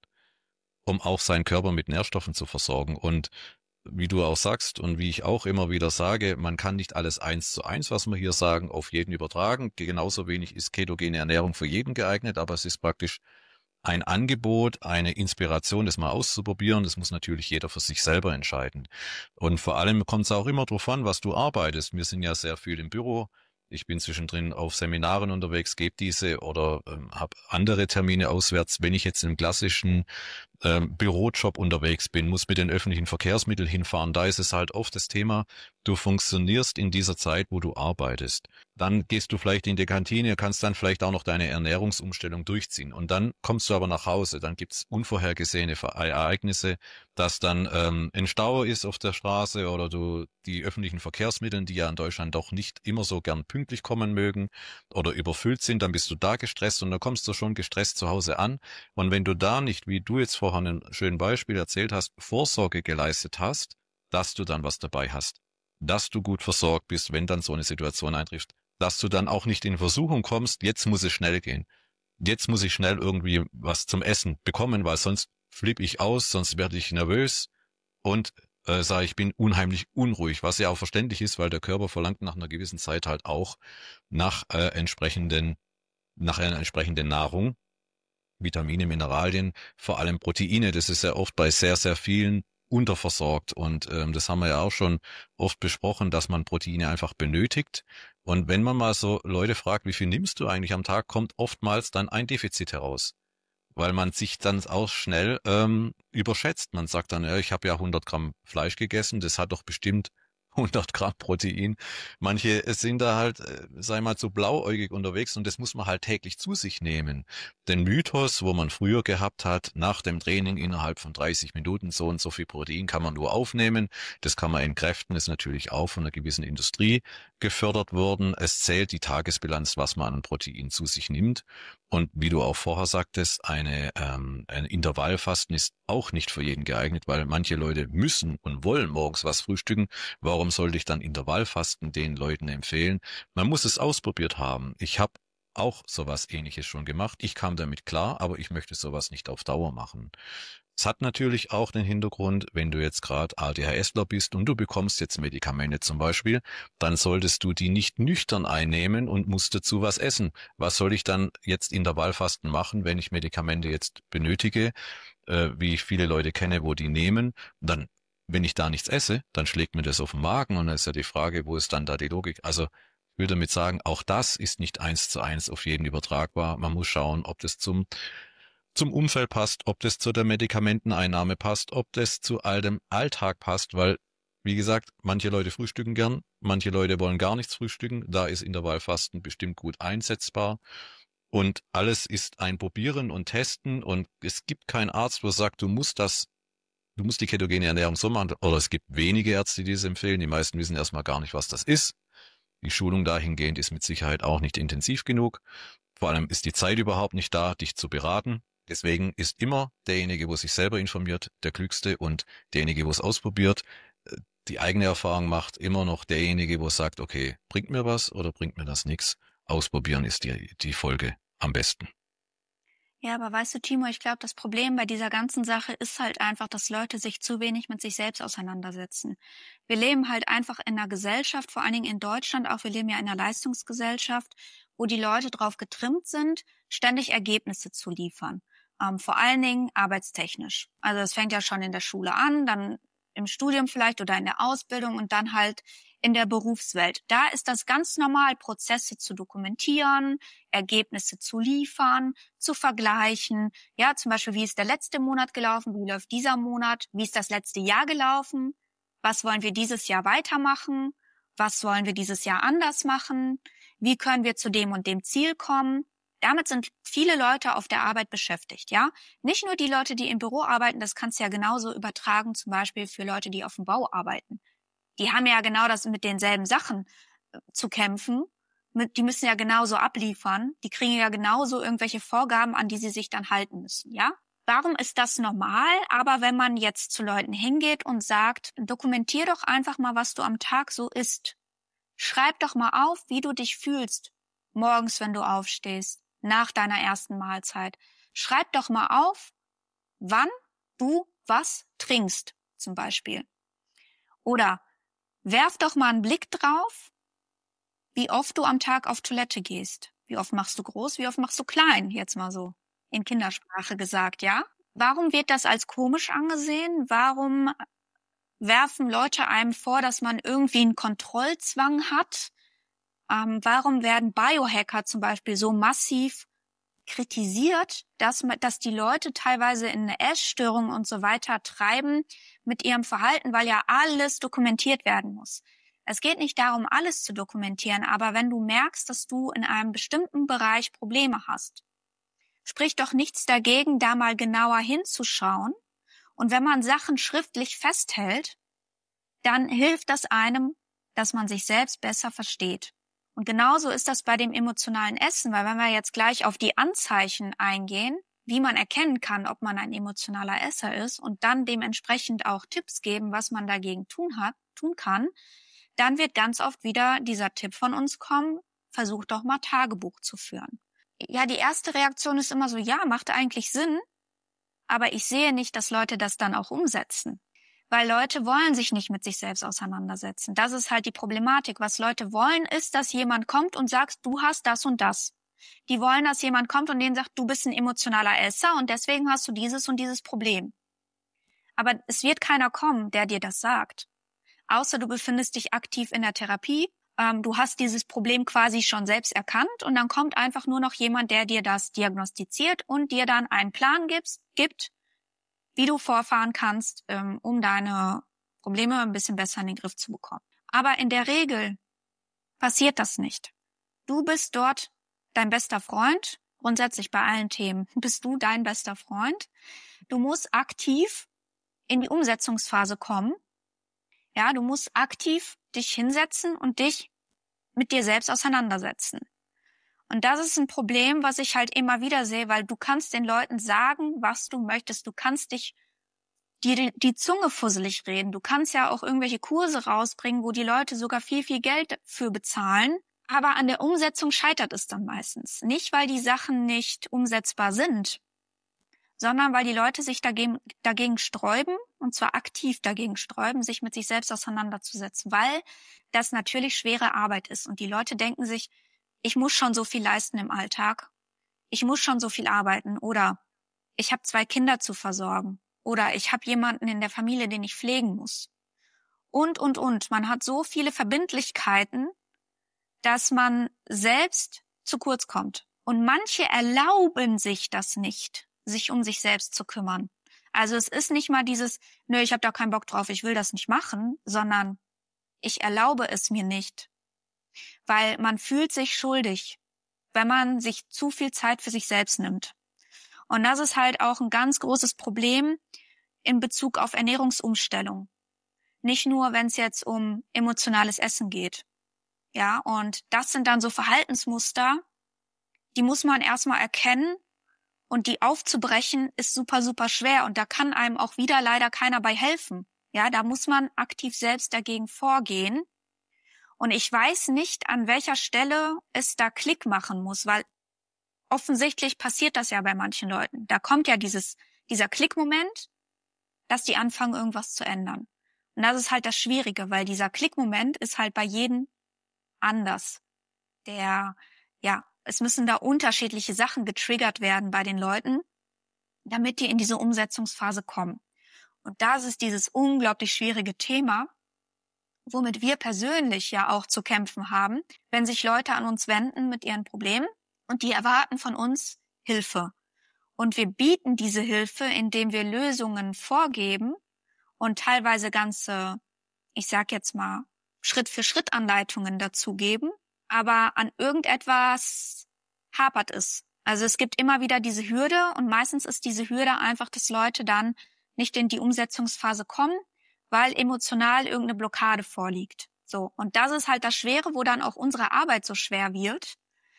um auch seinen Körper mit Nährstoffen zu versorgen. Und wie du auch sagst und wie ich auch immer wieder sage, man kann nicht alles eins zu eins, was wir hier sagen, auf jeden übertragen. Genauso wenig ist ketogene Ernährung für jeden geeignet, aber es ist praktisch ein Angebot, eine Inspiration, das mal auszuprobieren. Das muss natürlich jeder für sich selber entscheiden. Und vor allem kommt es auch immer darauf an, was du arbeitest. Wir sind ja sehr viel im Büro. Ich bin zwischendrin auf Seminaren unterwegs, gebe diese oder ähm, habe andere Termine auswärts. Wenn ich jetzt im klassischen ähm, Bürojob unterwegs bin, muss mit den öffentlichen Verkehrsmitteln hinfahren, da ist es halt oft das Thema, du funktionierst in dieser Zeit, wo du arbeitest. Dann gehst du vielleicht in die Kantine, kannst dann vielleicht auch noch deine Ernährungsumstellung durchziehen. Und dann kommst du aber nach Hause, dann gibt's unvorhergesehene Ereignisse, dass dann ähm, ein Stau ist auf der Straße oder du die öffentlichen Verkehrsmittel, die ja in Deutschland doch nicht immer so gern pünktlich kommen mögen oder überfüllt sind, dann bist du da gestresst und dann kommst du schon gestresst zu Hause an. Und wenn du da nicht, wie du jetzt vorhin ein schönes Beispiel erzählt hast, Vorsorge geleistet hast, dass du dann was dabei hast, dass du gut versorgt bist, wenn dann so eine Situation eintrifft, dass du dann auch nicht in Versuchung kommst, jetzt muss es schnell gehen. Jetzt muss ich schnell irgendwie was zum Essen bekommen, weil sonst flippe ich aus, sonst werde ich nervös und äh, sage, ich bin unheimlich unruhig, was ja auch verständlich ist, weil der Körper verlangt nach einer gewissen Zeit halt auch nach äh, entsprechenden, nach einer entsprechenden Nahrung, Vitamine, Mineralien, vor allem Proteine. Das ist ja oft bei sehr, sehr vielen unterversorgt und ähm, das haben wir ja auch schon oft besprochen, dass man Proteine einfach benötigt. Und wenn man mal so Leute fragt, wie viel nimmst du eigentlich am Tag, kommt oftmals dann ein Defizit heraus, weil man sich dann auch schnell ähm, überschätzt. Man sagt dann, ja, ich habe ja hundert Gramm Fleisch gegessen, das hat doch bestimmt hundert Gramm Protein. Manche sind da halt, äh, sei mal, zu blauäugig unterwegs und das muss man halt täglich zu sich nehmen. Den Mythos, wo man früher gehabt hat, nach dem Training innerhalb von dreißig Minuten so und so viel Protein kann man nur aufnehmen. Das kann man entkräften, ist natürlich auch von einer gewissen Industrie gefördert worden. Es zählt die Tagesbilanz, was man an Protein zu sich nimmt. Und wie du auch vorher sagtest, eine, ähm, ein Intervallfasten ist auch nicht für jeden geeignet, weil manche Leute müssen und wollen morgens was frühstücken. Warum sollte ich dann Intervallfasten den Leuten empfehlen? Man muss es ausprobiert haben. Ich habe auch sowas Ähnliches schon gemacht. Ich kam damit klar, aber ich möchte sowas nicht auf Dauer machen. Es hat natürlich auch den Hintergrund, wenn du jetzt gerade ADHSler bist und du bekommst jetzt Medikamente zum Beispiel, dann solltest du die nicht nüchtern einnehmen und musst dazu was essen. Was soll ich dann jetzt Intervallfasten machen, wenn ich Medikamente jetzt benötige, äh, wie ich viele Leute kenne, wo die nehmen, dann, wenn ich da nichts esse, dann schlägt mir das auf den Magen und dann ist ja die Frage, wo ist dann da die Logik? Also Ich will damit sagen, auch das ist nicht eins zu eins auf jeden übertragbar. Man muss schauen, ob das zum, zum Umfeld passt, ob das zu der Medikamenteneinnahme passt, ob das zu all dem Alltag passt, weil, wie gesagt, manche Leute frühstücken gern, manche Leute wollen gar nichts frühstücken. Da ist Intervallfasten bestimmt gut einsetzbar. Und alles ist ein Probieren und Testen und es gibt keinen Arzt, der sagt, du musst das, du musst die ketogene Ernährung so machen. Oder es gibt wenige Ärzte, die das empfehlen. Die meisten wissen erstmal gar nicht, was das ist. Die Schulung dahingehend ist mit Sicherheit auch nicht intensiv genug. Vor allem ist die Zeit überhaupt nicht da, dich zu beraten. Deswegen ist immer derjenige, wo sich selber informiert, der Klügste und derjenige, wo es ausprobiert, die eigene Erfahrung macht, immer noch derjenige, wo sagt, okay, bringt mir was oder bringt mir das nichts? Ausprobieren ist die, die Folge am besten. Ja, aber weißt du, Timo, ich glaube, das Problem bei dieser ganzen Sache ist halt einfach, dass Leute sich zu wenig mit sich selbst auseinandersetzen. Wir leben halt einfach in einer Gesellschaft, vor allen Dingen in Deutschland auch, wir leben ja in einer Leistungsgesellschaft, wo die Leute drauf getrimmt sind, ständig Ergebnisse zu liefern. Ähm, vor allen Dingen arbeitstechnisch. Also es fängt ja schon in der Schule an, dann im Studium vielleicht oder in der Ausbildung und dann halt in der Berufswelt. Da ist das ganz normal, Prozesse zu dokumentieren, Ergebnisse zu liefern, zu vergleichen. Ja, zum Beispiel, wie ist der letzte Monat gelaufen, wie läuft dieser Monat, wie ist das letzte Jahr gelaufen, was wollen wir dieses Jahr weitermachen, was wollen wir dieses Jahr anders machen, wie können wir zu dem und dem Ziel kommen. Damit sind viele Leute auf der Arbeit beschäftigt, ja. Nicht nur die Leute, die im Büro arbeiten, das kannst du ja genauso übertragen, zum Beispiel für Leute, die auf dem Bau arbeiten. Die haben ja genau das mit denselben Sachen äh, zu kämpfen. Mit, die müssen ja genauso abliefern. Die kriegen ja genauso irgendwelche Vorgaben, an die sie sich dann halten müssen, ja? Warum ist das normal? Aber wenn man jetzt zu Leuten hingeht und sagt, dokumentier doch einfach mal, was du am Tag so isst. Schreib doch mal auf, wie du dich fühlst. Morgens, wenn du aufstehst, nach deiner ersten Mahlzeit. Schreib doch mal auf, wann du was trinkst, zum Beispiel. Oder werf doch mal einen Blick drauf, wie oft du am Tag auf Toilette gehst. Wie oft machst du groß, wie oft machst du klein, jetzt mal so in Kindersprache gesagt, ja? Warum wird das als komisch angesehen? Warum werfen Leute einem vor, dass man irgendwie einen Kontrollzwang hat? Ähm, warum werden Biohacker zum Beispiel so massiv kritisiert, dass, dass die Leute teilweise in eine Essstörung und so weiter treiben mit ihrem Verhalten, weil ja alles dokumentiert werden muss. Es geht nicht darum, alles zu dokumentieren, aber wenn du merkst, dass du in einem bestimmten Bereich Probleme hast, spricht doch nichts dagegen, da mal genauer hinzuschauen. Und wenn man Sachen schriftlich festhält, dann hilft das einem, dass man sich selbst besser versteht. Und genauso ist das bei dem emotionalen Essen, weil wenn wir jetzt gleich auf die Anzeichen eingehen, wie man erkennen kann, ob man ein emotionaler Esser ist und dann dementsprechend auch Tipps geben, was man dagegen tun hat, tun kann, dann wird ganz oft wieder dieser Tipp von uns kommen, versuch doch mal Tagebuch zu führen. Ja, die erste Reaktion ist immer so, ja, macht eigentlich Sinn, aber ich sehe nicht, dass Leute das dann auch umsetzen. Weil Leute wollen sich nicht mit sich selbst auseinandersetzen. Das ist halt die Problematik. Was Leute wollen, ist, dass jemand kommt und sagt, du hast das und das. Die wollen, dass jemand kommt und denen sagt, du bist ein emotionaler Esser und deswegen hast du dieses und dieses Problem. Aber es wird keiner kommen, der dir das sagt. Außer du befindest dich aktiv in der Therapie. Ähm, du hast dieses Problem quasi schon selbst erkannt und dann kommt einfach nur noch jemand, der dir das diagnostiziert und dir dann einen Plan gibt, gibt wie du vorfahren kannst, um deine Probleme ein bisschen besser in den Griff zu bekommen. Aber in der Regel passiert das nicht. Du bist dort dein bester Freund, grundsätzlich bei allen Themen bist du dein bester Freund. Du musst aktiv in die Umsetzungsphase kommen. Ja, du musst aktiv dich hinsetzen und dich mit dir selbst auseinandersetzen. Und das ist ein Problem, was ich halt immer wieder sehe, weil du kannst den Leuten sagen, was du möchtest. Du kannst dich dir die Zunge fusselig reden. Du kannst ja auch irgendwelche Kurse rausbringen, wo die Leute sogar viel, viel Geld für bezahlen. Aber an der Umsetzung scheitert es dann meistens. Nicht, weil die Sachen nicht umsetzbar sind, sondern weil die Leute sich dagegen, dagegen sträuben, und zwar aktiv dagegen sträuben, sich mit sich selbst auseinanderzusetzen, weil das natürlich schwere Arbeit ist. Und die Leute denken sich, ich muss schon so viel leisten im Alltag, ich muss schon so viel arbeiten oder ich habe zwei Kinder zu versorgen oder ich habe jemanden in der Familie, den ich pflegen muss. Und, und, und. Man hat so viele Verbindlichkeiten, dass man selbst zu kurz kommt. Und manche erlauben sich das nicht, sich um sich selbst zu kümmern. Also es ist nicht mal dieses, nö, ich habe da keinen Bock drauf, ich will das nicht machen, sondern ich erlaube es mir nicht. Weil man fühlt sich schuldig, wenn man sich zu viel Zeit für sich selbst nimmt. Und das ist halt auch ein ganz großes Problem in Bezug auf Ernährungsumstellung. Nicht nur, wenn es jetzt um emotionales Essen geht. Ja, und das sind dann so Verhaltensmuster, die muss man erstmal erkennen und die aufzubrechen ist super, super schwer und da kann einem auch wieder leider keiner bei helfen. Ja, da muss man aktiv selbst dagegen vorgehen. Und ich weiß nicht, an welcher Stelle es da Klick machen muss, weil offensichtlich passiert das ja bei manchen Leuten. Da kommt ja dieses, dieser Klickmoment, dass die anfangen, irgendwas zu ändern. Und das ist halt das Schwierige, weil dieser Klickmoment ist halt bei jedem anders. Der, ja, es müssen da unterschiedliche Sachen getriggert werden bei den Leuten, damit die in diese Umsetzungsphase kommen. Und das ist dieses unglaublich schwierige Thema, womit wir persönlich ja auch zu kämpfen haben, wenn sich Leute an uns wenden mit ihren Problemen und die erwarten von uns Hilfe. Und wir bieten diese Hilfe, indem wir Lösungen vorgeben und teilweise ganze, ich sag jetzt mal, Schritt-für-Schritt-Anleitungen dazugeben, aber an irgendetwas hapert es. Also es gibt immer wieder diese Hürde und meistens ist diese Hürde einfach, dass Leute dann nicht in die Umsetzungsphase kommen, weil emotional irgendeine Blockade vorliegt. So, und das ist halt das Schwere, wo dann auch unsere Arbeit so schwer wird,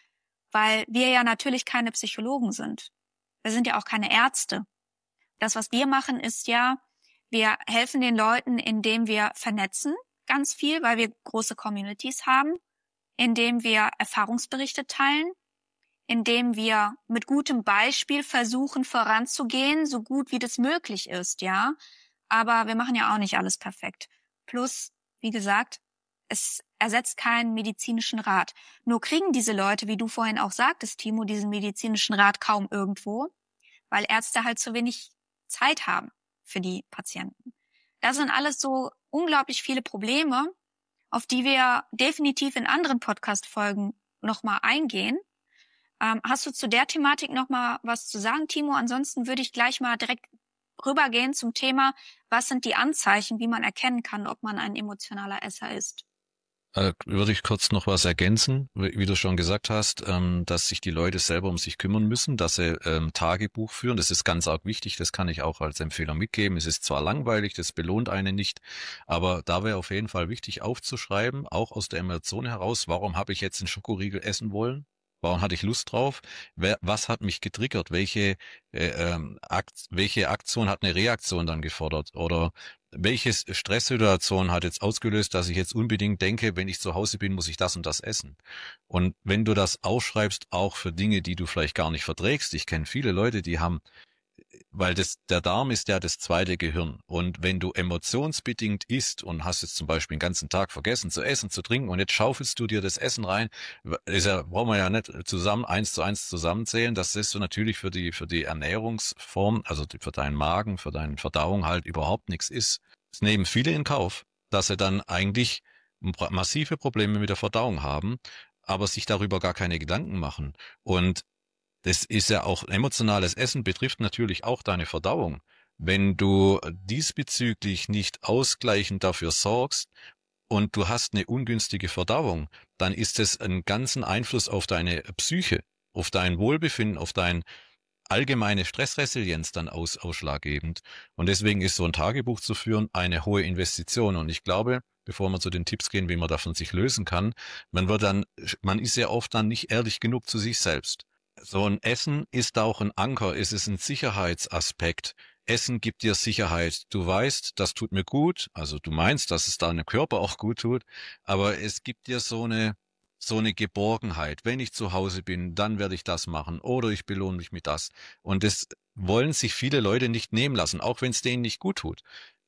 weil wir ja natürlich keine Psychologen sind. Wir sind ja auch keine Ärzte. Das, was wir machen, ist ja, wir helfen den Leuten, indem wir vernetzen, ganz viel, weil wir große Communities haben, indem wir Erfahrungsberichte teilen, indem wir mit gutem Beispiel versuchen voranzugehen, so gut wie das möglich ist, ja. Aber wir machen ja auch nicht alles perfekt. Plus, wie gesagt, es ersetzt keinen medizinischen Rat. Nur kriegen diese Leute, wie du vorhin auch sagtest, Timo, diesen medizinischen Rat kaum irgendwo, weil Ärzte halt zu wenig Zeit haben für die Patienten. Das sind alles so unglaublich viele Probleme, auf die wir definitiv in anderen Podcast-Folgen nochmal eingehen. Ähm, hast du zu der Thematik nochmal was zu sagen, Timo? Ansonsten würde ich gleich mal direkt rübergehen zum Thema, was sind die Anzeichen, wie man erkennen kann, ob man ein emotionaler Esser ist. Äh, würde ich kurz noch was ergänzen, wie, wie du schon gesagt hast, ähm, dass sich die Leute selber um sich kümmern müssen, dass sie ähm, Tagebuch führen. Das ist ganz arg wichtig, das kann ich auch als Empfehlung mitgeben. Es ist zwar langweilig, das belohnt einen nicht, aber da wäre auf jeden Fall wichtig aufzuschreiben, auch aus der Emotion heraus, warum habe ich jetzt einen Schokoriegel essen wollen? Warum hatte ich Lust drauf? Wer, was hat mich getriggert? Welche, äh, ähm, Akt, welche Aktion hat eine Reaktion dann gefordert? Oder welche Stresssituation hat jetzt ausgelöst, dass ich jetzt unbedingt denke, wenn ich zu Hause bin, muss ich das und das essen? Und wenn du das aufschreibst, auch für Dinge, die du vielleicht gar nicht verträgst, ich kenne viele Leute, die haben, weil das, der Darm ist ja das zweite Gehirn. Und wenn du emotionsbedingt isst und hast jetzt zum Beispiel den ganzen Tag vergessen zu essen, zu trinken und jetzt schaufelst du dir das Essen rein, ist ja, brauchen wir ja nicht zusammen, eins zu eins zusammenzählen, das ist so natürlich für die, für die Ernährungsform, also für deinen Magen, für deine Verdauung halt überhaupt nichts ist. Es nehmen viele in Kauf, dass sie dann eigentlich massive Probleme mit der Verdauung haben, aber sich darüber gar keine Gedanken machen. Und das ist ja auch, emotionales Essen betrifft natürlich auch deine Verdauung. Wenn du diesbezüglich nicht ausgleichend dafür sorgst und du hast eine ungünstige Verdauung, dann ist es einen ganzen Einfluss auf deine Psyche, auf dein Wohlbefinden, auf dein allgemeine Stressresilienz dann aus, ausschlaggebend. Und deswegen ist so ein Tagebuch zu führen eine hohe Investition. Und ich glaube, bevor wir zu den Tipps gehen, wie man davon sich lösen kann, man wird dann, man ist ja oft dann nicht ehrlich genug zu sich selbst. So ein Essen ist auch ein Anker, es ist ein Sicherheitsaspekt. Essen gibt dir Sicherheit. Du weißt, das tut mir gut, also du meinst, dass es deinem Körper auch gut tut, aber es gibt dir so eine, so eine Geborgenheit. Wenn ich zu Hause bin, dann werde ich das machen oder ich belohne mich mit das. Und das wollen sich viele Leute nicht nehmen lassen, auch wenn es denen nicht gut tut.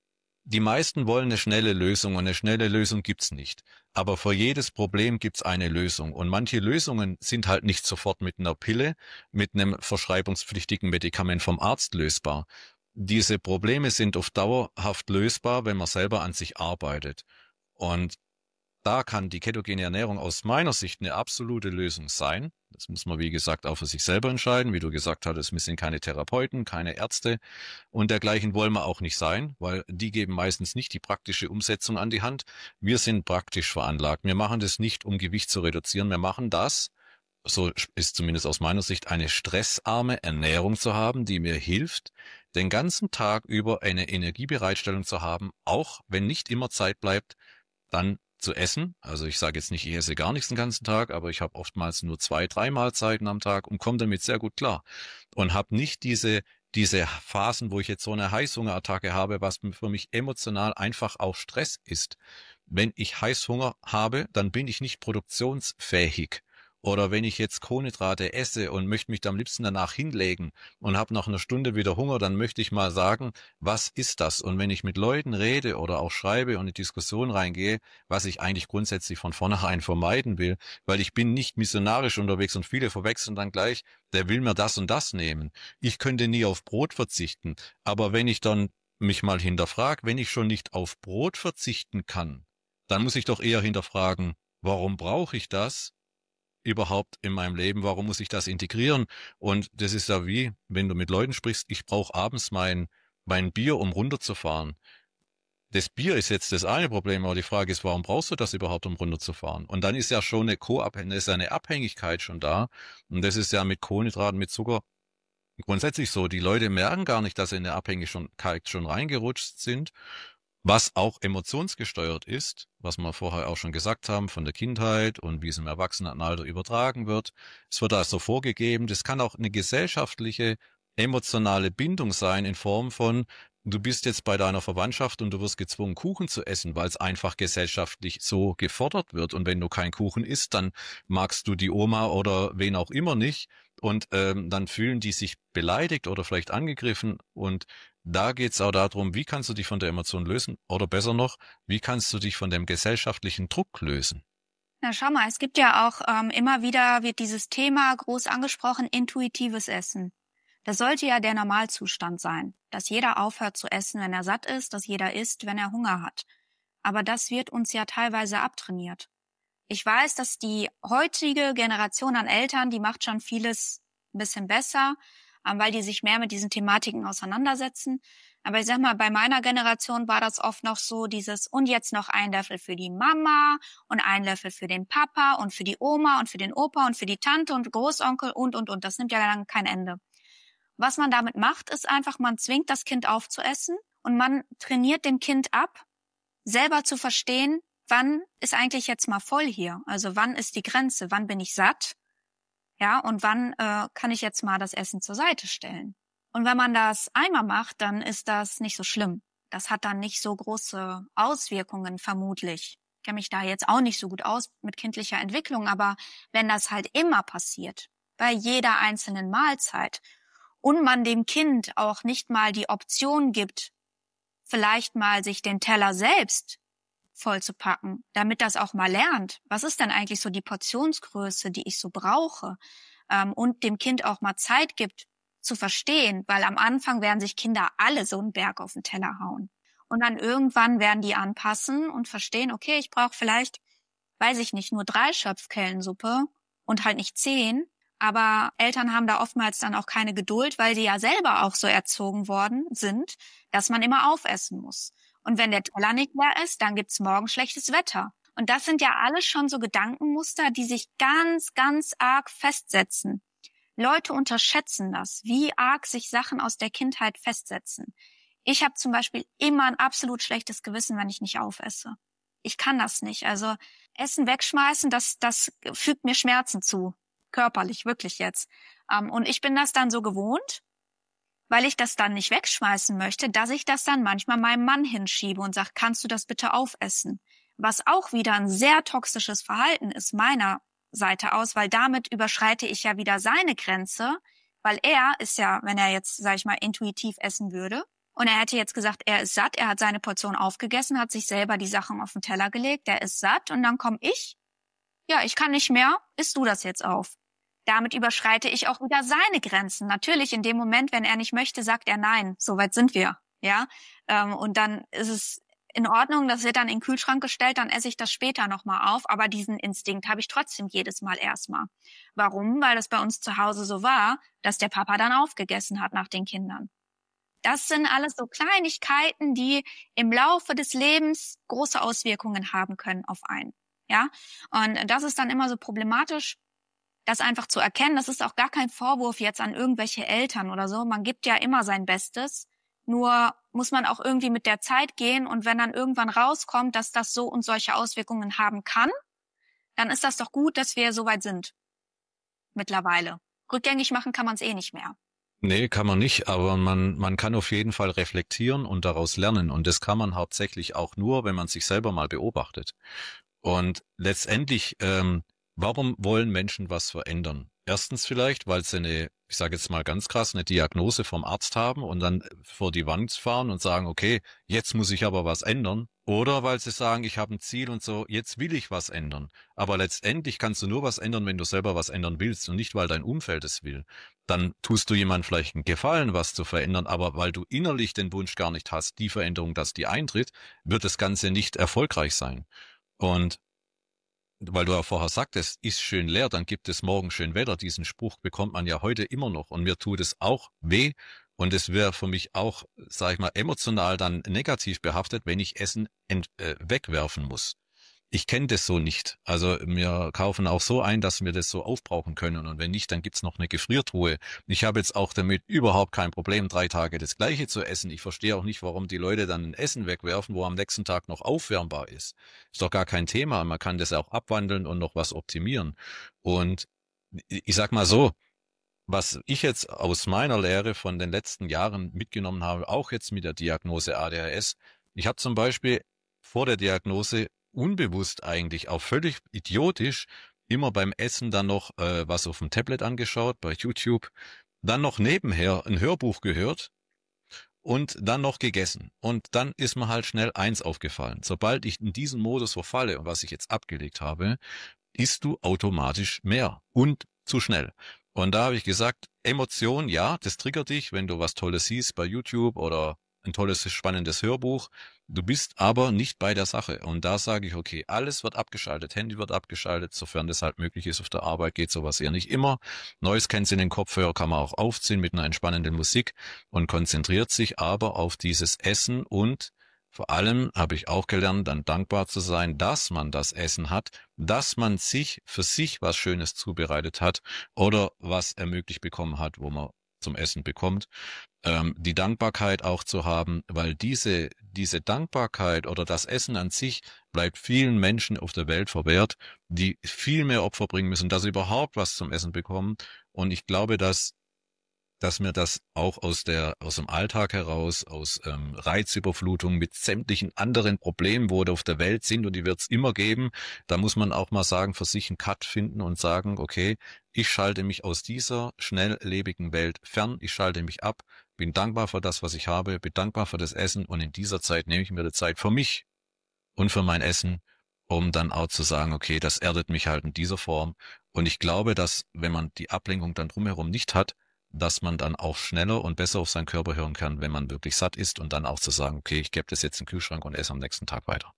Die meisten wollen eine schnelle Lösung und eine schnelle Lösung gibt's nicht. Aber für jedes Problem gibt's eine Lösung. Und manche Lösungen sind halt nicht sofort mit einer Pille, mit einem verschreibungspflichtigen Medikament vom Arzt lösbar. Diese Probleme sind auf dauerhaft lösbar, wenn man selber an sich arbeitet. Und da kann die ketogene Ernährung aus meiner Sicht eine absolute Lösung sein. Das muss man, wie gesagt, auch für sich selber entscheiden. Wie du gesagt hattest, wir sind keine Therapeuten, keine Ärzte und dergleichen wollen wir auch nicht sein, weil die geben meistens nicht die praktische Umsetzung an die Hand. Wir sind praktisch veranlagt. Wir machen das nicht, um Gewicht zu reduzieren. Wir machen das, so ist zumindest aus meiner Sicht, eine stressarme Ernährung zu haben, die mir hilft, den ganzen Tag über eine Energiebereitstellung zu haben, auch wenn nicht immer Zeit bleibt, dann zu essen. Also ich sage jetzt nicht, ich esse gar nichts den ganzen Tag, aber ich habe oftmals nur zwei, drei Mahlzeiten am Tag und komme damit sehr gut klar. Und habe nicht diese, diese Phasen, wo ich jetzt so eine Heißhungerattacke habe, was für mich emotional einfach auch Stress ist. Wenn ich Heißhunger habe, dann bin ich nicht produktionsfähig. Oder wenn ich jetzt Kohlenhydrate esse und möchte mich am liebsten danach hinlegen und habe nach einer Stunde wieder Hunger, dann möchte ich mal sagen, was ist das? Und wenn ich mit Leuten rede oder auch schreibe und in Diskussion reingehe, was ich eigentlich grundsätzlich von vornherein vermeiden will, weil ich bin nicht missionarisch unterwegs und viele verwechseln dann gleich, der will mir das und das nehmen. Ich könnte nie auf Brot verzichten. Aber wenn ich dann mich mal hinterfrage, wenn ich schon nicht auf Brot verzichten kann, dann muss ich doch eher hinterfragen, warum brauche ich das überhaupt in meinem Leben? Warum muss ich das integrieren? Und das ist ja wie, wenn du mit Leuten sprichst, ich brauche abends mein, mein Bier, um runterzufahren. Das Bier ist jetzt das eine Problem, aber die Frage ist, warum brauchst du das überhaupt, um runterzufahren? Und dann ist ja schon eine Co-Abhängigkeit, ist eine Abhängigkeit schon da. Und das ist ja mit Kohlenhydraten, mit Zucker grundsätzlich so. Die Leute merken gar nicht, dass sie in eine Abhängigkeit schon reingerutscht sind, was auch emotionsgesteuert ist, was wir vorher auch schon gesagt haben, von der Kindheit und wie es im Erwachsenenalter übertragen wird. Es wird also vorgegeben, das kann auch eine gesellschaftliche, emotionale Bindung sein in Form von, du bist jetzt bei deiner Verwandtschaft und du wirst gezwungen, Kuchen zu essen, weil es einfach gesellschaftlich so gefordert wird. Und wenn du keinen Kuchen isst, dann magst du die Oma oder wen auch immer nicht. Und ähm, dann fühlen die sich beleidigt oder vielleicht angegriffen. Und da geht's auch darum, wie kannst du dich von der Emotion lösen? Oder besser noch, wie kannst du dich von dem gesellschaftlichen Druck lösen? Na, schau mal, es gibt ja auch ähm, immer wieder, wird dieses Thema groß angesprochen, intuitives Essen. Das sollte ja der Normalzustand sein, dass jeder aufhört zu essen, wenn er satt ist, dass jeder isst, wenn er Hunger hat. Aber das wird uns ja teilweise abtrainiert. Ich weiß, dass die heutige Generation an Eltern, die macht schon vieles ein bisschen besser, weil die sich mehr mit diesen Thematiken auseinandersetzen. Aber ich sag mal, bei meiner Generation war das oft noch so dieses, und jetzt noch ein Löffel für die Mama und ein Löffel für den Papa und für die Oma und für den Opa und für die Tante und Großonkel und, und, und. Das nimmt ja dann kein Ende. Was man damit macht, ist einfach, man zwingt das Kind aufzuessen und man trainiert dem Kind ab, selber zu verstehen, wann ist eigentlich jetzt mal voll hier? Also wann ist die Grenze? Wann bin ich satt? Ja, und wann äh, kann ich jetzt mal das Essen zur Seite stellen? Und wenn man das einmal macht, dann ist das nicht so schlimm. Das hat dann nicht so große Auswirkungen vermutlich. Ich kenne mich da jetzt auch nicht so gut aus mit kindlicher Entwicklung, aber wenn das halt immer passiert, bei jeder einzelnen Mahlzeit, und man dem Kind auch nicht mal die Option gibt, vielleicht mal sich den Teller selbst voll zu packen, damit das auch mal lernt. Was ist denn eigentlich so die Portionsgröße, die ich so brauche? Ähm, und dem Kind auch mal Zeit gibt, zu verstehen, weil am Anfang werden sich Kinder alle so einen Berg auf den Teller hauen. Und dann irgendwann werden die anpassen und verstehen, okay, ich brauche vielleicht, weiß ich nicht, nur drei Schöpfkellensuppe und halt nicht zehn. Aber Eltern haben da oftmals dann auch keine Geduld, weil sie ja selber auch so erzogen worden sind, dass man immer aufessen muss. Und wenn der Teller nicht leer ist, dann gibt's morgen schlechtes Wetter. Und das sind ja alles schon so Gedankenmuster, die sich ganz, ganz arg festsetzen. Leute unterschätzen das, wie arg sich Sachen aus der Kindheit festsetzen. Ich habe zum Beispiel immer ein absolut schlechtes Gewissen, wenn ich nicht aufesse. Ich kann das nicht. Also Essen wegschmeißen, das, das fügt mir Schmerzen zu. Körperlich, wirklich jetzt. Um, und ich bin das dann so gewohnt, weil ich das dann nicht wegschmeißen möchte, dass ich das dann manchmal meinem Mann hinschiebe und sage, kannst du das bitte aufessen? Was auch wieder ein sehr toxisches Verhalten ist meiner Seite aus, weil damit überschreite ich ja wieder seine Grenze, weil er ist ja, wenn er jetzt, sag ich mal, intuitiv essen würde und er hätte jetzt gesagt, er ist satt, er hat seine Portion aufgegessen, hat sich selber die Sachen auf den Teller gelegt, der ist satt und dann komme ich, ja, ich kann nicht mehr, isst du das jetzt auf. Damit überschreite ich auch wieder seine Grenzen. Natürlich in dem Moment, wenn er nicht möchte, sagt er nein. So weit sind wir, ja. Und dann ist es in Ordnung, das wird dann in den Kühlschrank gestellt, dann esse ich das später nochmal auf, aber diesen Instinkt habe ich trotzdem jedes Mal erstmal. Warum? Weil das bei uns zu Hause so war, dass der Papa dann aufgegessen hat nach den Kindern. Das sind alles so Kleinigkeiten, die im Laufe des Lebens große Auswirkungen haben können auf einen. Ja, und das ist dann immer so problematisch, das einfach zu erkennen. Das ist auch gar kein Vorwurf jetzt an irgendwelche Eltern oder so. Man gibt ja immer sein Bestes. Nur muss man auch irgendwie mit der Zeit gehen. Und wenn dann irgendwann rauskommt, dass das so und solche Auswirkungen haben kann, dann ist das doch gut, dass wir so weit sind. Mittlerweile. Rückgängig machen kann man es eh nicht mehr. Nee, kann man nicht, aber man, man kann auf jeden Fall reflektieren und daraus lernen. Und das kann man hauptsächlich auch nur, wenn man sich selber mal beobachtet. Und letztendlich, ähm, warum wollen Menschen was verändern? Erstens vielleicht, weil sie eine, ich sage jetzt mal ganz krass, eine Diagnose vom Arzt haben und dann vor die Wand fahren und sagen, okay, jetzt muss ich aber was ändern. Oder weil sie sagen, ich habe ein Ziel und so, jetzt will ich was ändern. Aber letztendlich kannst du nur was ändern, wenn du selber was ändern willst und nicht, weil dein Umfeld es will. Dann tust du jemandem vielleicht einen Gefallen, was zu verändern, aber weil du innerlich den Wunsch gar nicht hast, die Veränderung, dass die eintritt, wird das Ganze nicht erfolgreich sein. Und weil du ja vorher sagtest, ist schön leer, dann gibt es morgen schön Wetter. Diesen Spruch bekommt man ja heute immer noch. Und mir tut es auch weh. Und es wäre für mich auch, sag ich mal, emotional dann negativ behaftet, wenn ich Essen ent, äh, wegwerfen muss. Ich kenne das so nicht. Also wir kaufen auch so ein, dass wir das so aufbrauchen können. Und wenn nicht, dann gibt's noch eine Gefriertruhe. Ich habe jetzt auch damit überhaupt kein Problem, drei Tage das Gleiche zu essen. Ich verstehe auch nicht, warum die Leute dann ein Essen wegwerfen, wo am nächsten Tag noch aufwärmbar ist. Ist doch gar kein Thema. Man kann das auch abwandeln und noch was optimieren. Und ich sag mal so, was ich jetzt aus meiner Lehre von den letzten Jahren mitgenommen habe, auch jetzt mit der Diagnose A D H S. Ich habe zum Beispiel vor der Diagnose unbewusst eigentlich, auch völlig idiotisch, immer beim Essen dann noch äh, was auf dem Tablet angeschaut, bei YouTube, dann noch nebenher ein Hörbuch gehört und dann noch gegessen. Und dann ist mir halt schnell eins aufgefallen. Sobald ich in diesen Modus verfalle und was ich jetzt abgelegt habe, isst du automatisch mehr und zu schnell. Und da habe ich gesagt, Emotion, ja, das triggert dich, wenn du was Tolles siehst bei YouTube oder ein tolles, spannendes Hörbuch. Du bist aber nicht bei der Sache. Und da sage ich, okay, alles wird abgeschaltet, Handy wird abgeschaltet, sofern das halt möglich ist. Auf der Arbeit geht sowas ja nicht immer. Noise Cancelling in den Kopfhörer kann man auch aufziehen mit einer entspannenden Musik und konzentriert sich aber auf dieses Essen und vor allem habe ich auch gelernt, dann dankbar zu sein, dass man das Essen hat, dass man sich für sich was Schönes zubereitet hat oder was ermöglicht bekommen hat, wo man zum Essen bekommt. Ähm, die Dankbarkeit auch zu haben, weil diese, diese Dankbarkeit oder das Essen an sich bleibt vielen Menschen auf der Welt verwehrt, die viel mehr Opfer bringen müssen, dass sie überhaupt was zum Essen bekommen. Und ich glaube, dass dass mir das auch aus der aus dem Alltag heraus, aus ähm, Reizüberflutung mit sämtlichen anderen Problemen, wo wir auf der Welt sind und die wird es immer geben, da muss man auch mal sagen, für sich einen Cut finden und sagen, okay, ich schalte mich aus dieser schnelllebigen Welt fern, ich schalte mich ab, bin dankbar für das, was ich habe, bin dankbar für das Essen und in dieser Zeit nehme ich mir die Zeit für mich und für mein Essen, um dann auch zu sagen, okay, das erdet mich halt in dieser Form. Und ich glaube, dass wenn man die Ablenkung dann drumherum nicht hat, dass man dann auch schneller und besser auf seinen Körper hören kann, wenn man wirklich satt ist und dann auch zu sagen, okay, ich gebe das jetzt in den Kühlschrank und esse am nächsten Tag weiter.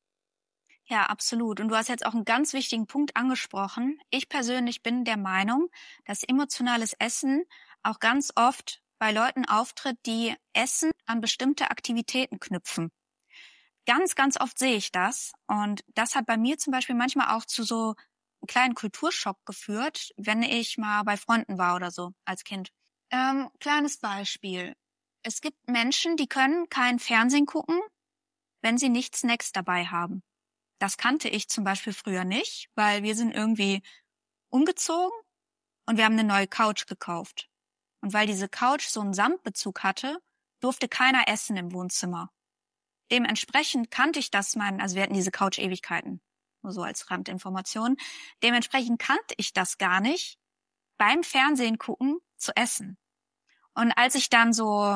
Ja, absolut. Und du hast jetzt auch einen ganz wichtigen Punkt angesprochen. Ich persönlich bin der Meinung, dass emotionales Essen auch ganz oft bei Leuten auftritt, die Essen an bestimmte Aktivitäten knüpfen. Ganz, ganz oft sehe ich das. Und das hat bei mir zum Beispiel manchmal auch zu so einem kleinen Kulturschock geführt, wenn ich mal bei Freunden war oder so als Kind. Ähm, kleines Beispiel. Es gibt Menschen, die können kein Fernsehen gucken, wenn sie nicht Snacks dabei haben. Das kannte ich zum Beispiel früher nicht, weil wir sind irgendwie umgezogen und wir haben eine neue Couch gekauft. Und weil diese Couch so einen Samtbezug hatte, durfte keiner essen im Wohnzimmer. Dementsprechend kannte ich das, mein, also wir hatten diese Couch Ewigkeiten, nur so als Randinformation. Dementsprechend kannte ich das gar nicht, beim Fernsehen gucken zu essen. Und als ich dann so,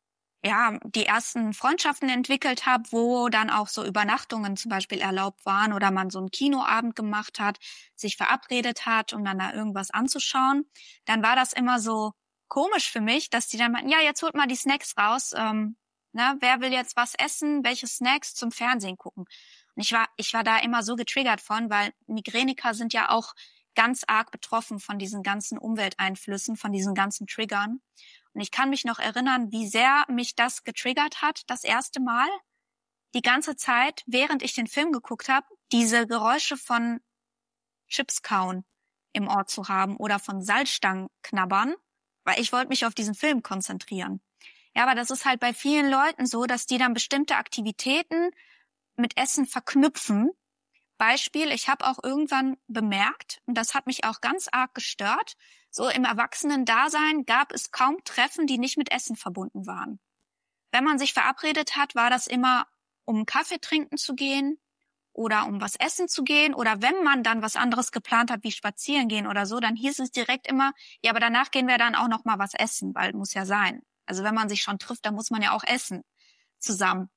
ja, die ersten Freundschaften entwickelt habe, wo dann auch so Übernachtungen zum Beispiel erlaubt waren oder man so einen Kinoabend gemacht hat, sich verabredet hat, um dann da irgendwas anzuschauen, dann war das immer so komisch für mich, dass die dann meinten, ja, jetzt holt mal die Snacks raus, ähm, Ne? Wer will jetzt was essen, welche Snacks zum Fernsehen gucken? Und ich war, ich war da immer so getriggert von, weil Migräniker sind ja auch ganz arg betroffen von diesen ganzen Umwelteinflüssen, von diesen ganzen Triggern. Und ich kann mich noch erinnern, wie sehr mich das getriggert hat, das erste Mal. Die ganze Zeit, während ich den Film geguckt habe, diese Geräusche von Chips kauen im Ohr zu haben oder von Salzstangen knabbern, weil ich wollte mich auf diesen Film konzentrieren. Ja, aber das ist halt bei vielen Leuten so, dass die dann bestimmte Aktivitäten mit Essen verknüpfen. Beispiel, ich habe auch irgendwann bemerkt, und das hat mich auch ganz arg gestört, so im Erwachsenen-Dasein gab es kaum Treffen, die nicht mit Essen verbunden waren. Wenn man sich verabredet hat, war das immer, um Kaffee trinken zu gehen oder um was essen zu gehen, oder wenn man dann was anderes geplant hat, wie spazieren gehen oder so, dann hieß es direkt immer, ja, aber danach gehen wir dann auch noch mal was essen, weil muss ja sein. Also wenn man sich schon trifft, dann muss man ja auch essen zusammen.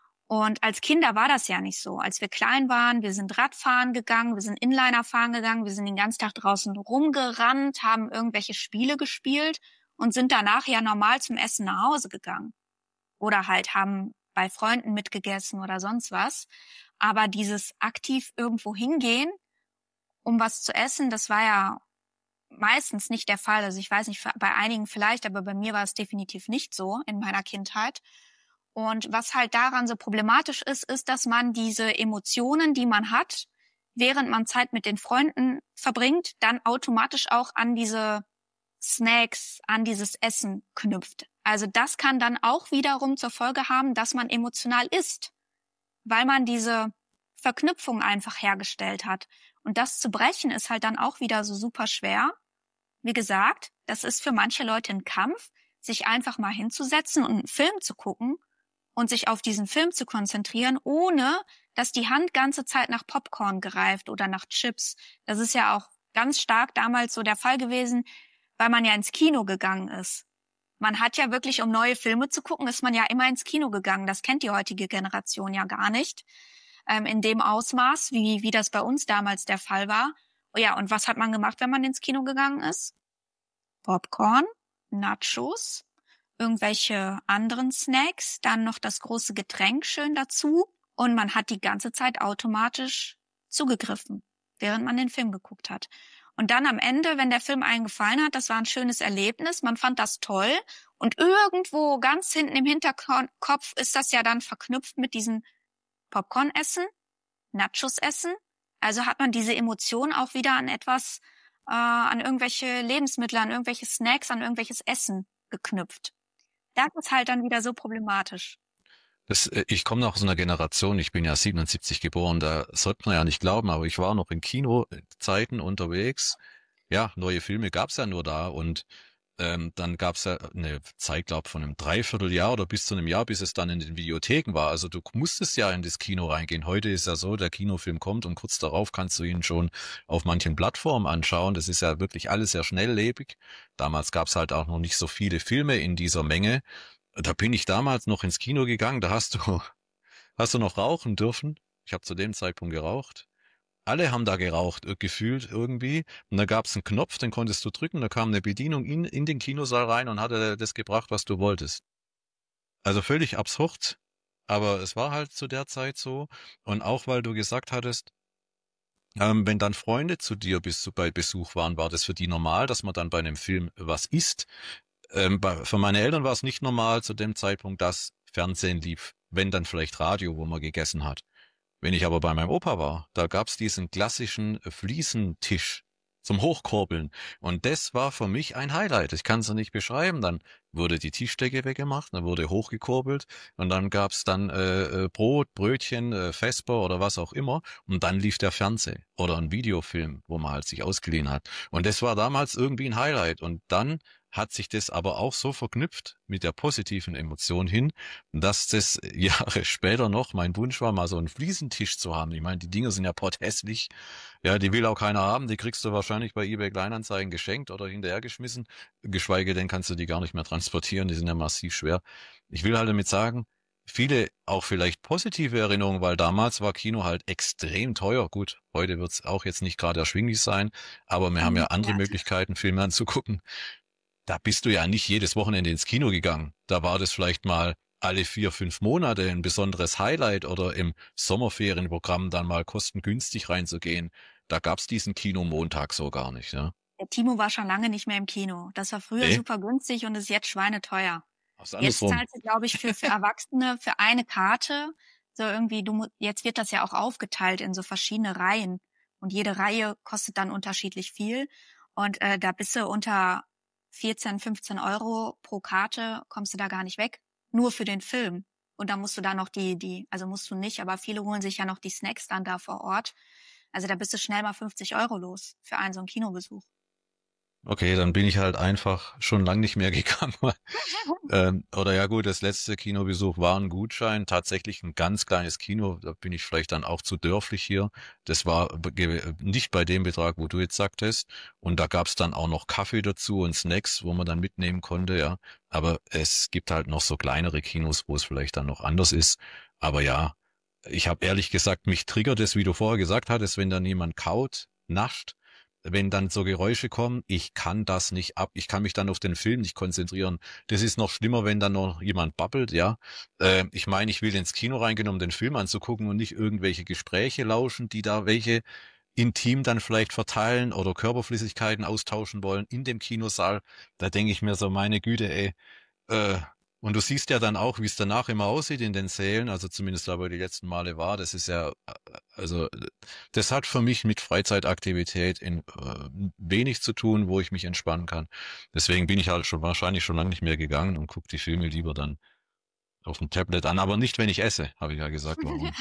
Und als Kinder war das ja nicht so. Als wir klein waren, wir sind Radfahren gegangen, wir sind Inliner fahren gegangen, wir sind den ganzen Tag draußen rumgerannt, haben irgendwelche Spiele gespielt und sind danach ja normal zum Essen nach Hause gegangen. Oder halt haben bei Freunden mitgegessen oder sonst was. Aber dieses aktiv irgendwo hingehen, um was zu essen, das war ja meistens nicht der Fall. Also ich weiß nicht, bei einigen vielleicht, aber bei mir war es definitiv nicht so in meiner Kindheit. Und was halt daran so problematisch ist, ist, dass man diese Emotionen, die man hat, während man Zeit mit den Freunden verbringt, dann automatisch auch an diese Snacks, an dieses Essen knüpft. Also das kann dann auch wiederum zur Folge haben, dass man emotional isst, weil man diese Verknüpfung einfach hergestellt hat. Und das zu brechen ist halt dann auch wieder so super schwer. Wie gesagt, das ist für manche Leute ein Kampf, sich einfach mal hinzusetzen und einen Film zu gucken und sich auf diesen Film zu konzentrieren, ohne dass die Hand ganze Zeit nach Popcorn greift oder nach Chips. Das ist ja auch ganz stark damals so der Fall gewesen, weil man ja ins Kino gegangen ist. Man hat ja wirklich, um neue Filme zu gucken, ist man ja immer ins Kino gegangen. Das kennt die heutige Generation ja gar nicht, ähm, in dem Ausmaß, wie, wie das bei uns damals der Fall war. Oh ja, und was hat man gemacht, wenn man ins Kino gegangen ist? Popcorn, Nachos, irgendwelche anderen Snacks, dann noch das große Getränk schön dazu und man hat die ganze Zeit automatisch zugegriffen, während man den Film geguckt hat. Und dann am Ende, wenn der Film einen gefallen hat, das war ein schönes Erlebnis, man fand das toll und irgendwo ganz hinten im Hinterkopf ist das ja dann verknüpft mit diesem Popcorn-Essen, Nachos-Essen. Also hat man diese Emotion auch wieder an etwas, äh, an irgendwelche Lebensmittel, an irgendwelche Snacks, an irgendwelches Essen geknüpft. Das ist halt dann wieder so problematisch. Das, ich komme noch aus einer Generation, ich bin ja siebenundsiebzig geboren, da sollte man ja nicht glauben, aber ich war noch in Kinozeiten unterwegs. Ja, neue Filme gab's ja nur da und ähm, dann gab's ja eine Zeit, glaube von einem Dreivierteljahr oder bis zu einem Jahr, bis es dann in den Videotheken war. Also du musstest ja in das Kino reingehen. Heute ist ja so, der Kinofilm kommt und kurz darauf kannst du ihn schon auf manchen Plattformen anschauen. Das ist ja wirklich alles sehr schnelllebig. Damals gab's halt auch noch nicht so viele Filme in dieser Menge. Da bin ich damals noch ins Kino gegangen, da hast du, hast du noch rauchen dürfen. Ich habe zu dem Zeitpunkt geraucht. Alle haben da geraucht, gefühlt irgendwie. Und da gab's einen Knopf, den konntest du drücken, da kam eine Bedienung in, in den Kinosaal rein und hatte das gebracht, was du wolltest. Also völlig absurd, aber es war halt zu der Zeit so. Und auch weil du gesagt hattest, ähm, wenn dann Freunde zu dir bis zu, bei Besuch waren, war das für die normal, dass man dann bei einem Film was isst. Ähm, bei, für meine Eltern war es nicht normal zu dem Zeitpunkt, dass Fernsehen lief, wenn dann vielleicht Radio, wo man gegessen hat. Wenn ich aber bei meinem Opa war, da gab's diesen klassischen Fliesentisch zum Hochkurbeln. Und das war für mich ein Highlight. Ich kann es nicht beschreiben. Dann wurde die Tischdecke weggemacht, dann wurde hochgekurbelt und dann gab's dann äh, Brot, Brötchen, äh, Vesper oder was auch immer. Und dann lief der Fernseher oder ein Videofilm, wo man halt sich ausgeliehen hat. Und das war damals irgendwie ein Highlight. Und dann hat sich das aber auch so verknüpft mit der positiven Emotion hin, dass das Jahre später noch mein Wunsch war, mal so einen Fliesentisch zu haben. Ich meine, die Dinger sind ja potthässlich. Ja, die will auch keiner haben. Die kriegst du wahrscheinlich bei eBay Kleinanzeigen geschenkt oder hinterhergeschmissen. Geschweige denn kannst du die gar nicht mehr transportieren. Die sind ja massiv schwer. Ich will halt damit sagen, viele auch vielleicht positive Erinnerungen, weil damals war Kino halt extrem teuer. Gut, heute wird's auch jetzt nicht gerade erschwinglich sein, aber wir haben ja andere Ja. Möglichkeiten, Filme anzugucken. Da bist du ja nicht jedes Wochenende ins Kino gegangen. Da war das vielleicht mal alle vier, fünf Monate ein besonderes Highlight oder im Sommerferienprogramm dann mal kostengünstig reinzugehen. Da gab's diesen Kinomontag so gar nicht, ja. Der Timo war schon lange nicht mehr im Kino. Das war früher Nee, super günstig und ist jetzt schweineteuer. ist Jetzt andersrum. zahlst du, glaube ich, für, für Erwachsene für eine Karte, so irgendwie, du, mu- jetzt wird das ja auch aufgeteilt in so verschiedene Reihen. Und jede Reihe kostet dann unterschiedlich viel. Und äh, da bist du unter vierzehn, fünfzehn Euro pro Karte, kommst du da gar nicht weg. Nur für den Film. Und da musst du da noch die, die, also musst du nicht, aber viele holen sich ja noch die Snacks dann da vor Ort. Also da bist du schnell mal fünfzig Euro los für einen so einen Kinobesuch. Okay, dann bin ich halt einfach schon lang nicht mehr gegangen. Ähm, oder ja gut, das letzte Kinobesuch war ein Gutschein, tatsächlich ein ganz kleines Kino, da bin ich vielleicht dann auch zu dörflich hier. Das war be- ge- nicht bei dem Betrag, wo du jetzt sagtest. Und da gab's dann auch noch Kaffee dazu und Snacks, wo man dann mitnehmen konnte, ja. Aber es gibt halt noch so kleinere Kinos, wo es vielleicht dann noch anders ist. Aber ja, ich habe ehrlich gesagt, mich triggert es, wie du vorher gesagt hattest, wenn dann jemand kaut, nascht, wenn dann so Geräusche kommen, ich kann das nicht ab, ich kann mich dann auf den Film nicht konzentrieren. Das ist noch schlimmer, wenn dann noch jemand babbelt, ja. Äh, ich meine, ich will ins Kino reingehen, um den Film anzugucken und nicht irgendwelche Gespräche lauschen, die da welche intim dann vielleicht verteilen oder Körperflüssigkeiten austauschen wollen in dem Kinosaal. Da denke ich mir so, meine Güte, ey, äh, und du siehst ja dann auch, wie es danach immer aussieht in den Sälen, also zumindest da, wo ich die letzten Male war, das ist ja, äh, also äh, das hat für mich mit Freizeitaktivität in, äh, wenig zu tun, wo ich mich entspannen kann. Deswegen bin ich halt schon wahrscheinlich schon lange nicht mehr gegangen und gucke die Filme lieber dann auf dem Tablet an, aber nicht, wenn ich esse, habe ich ja gesagt, warum.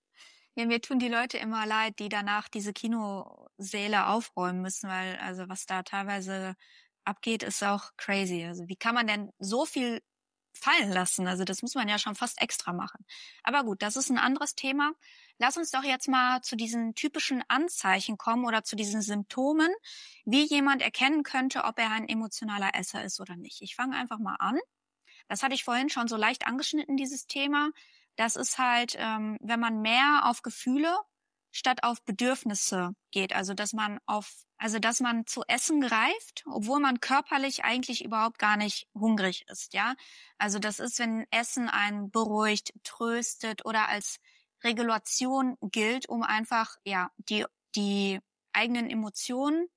Ja, mir tun die Leute immer leid, die danach diese Kinosäle aufräumen müssen, weil also was da teilweise abgeht, ist auch crazy. Also wie kann man denn so viel fallen lassen? Also das muss man ja schon fast extra machen. Aber gut, das ist ein anderes Thema. Lass uns doch jetzt mal zu diesen typischen Anzeichen kommen oder zu diesen Symptomen, wie jemand erkennen könnte, ob er ein emotionaler Esser ist oder nicht. Ich fange einfach mal an. Das hatte ich vorhin schon so leicht angeschnitten, dieses Thema. Das ist halt, ähm, wenn man mehr auf Gefühle statt auf Bedürfnisse geht. Also dass man auf, also dass man zu Essen greift, obwohl man körperlich eigentlich überhaupt gar nicht hungrig ist, ja. Also das ist, wenn Essen einen beruhigt, tröstet oder als Regulation gilt, um einfach, ja, die, die eigenen Emotionen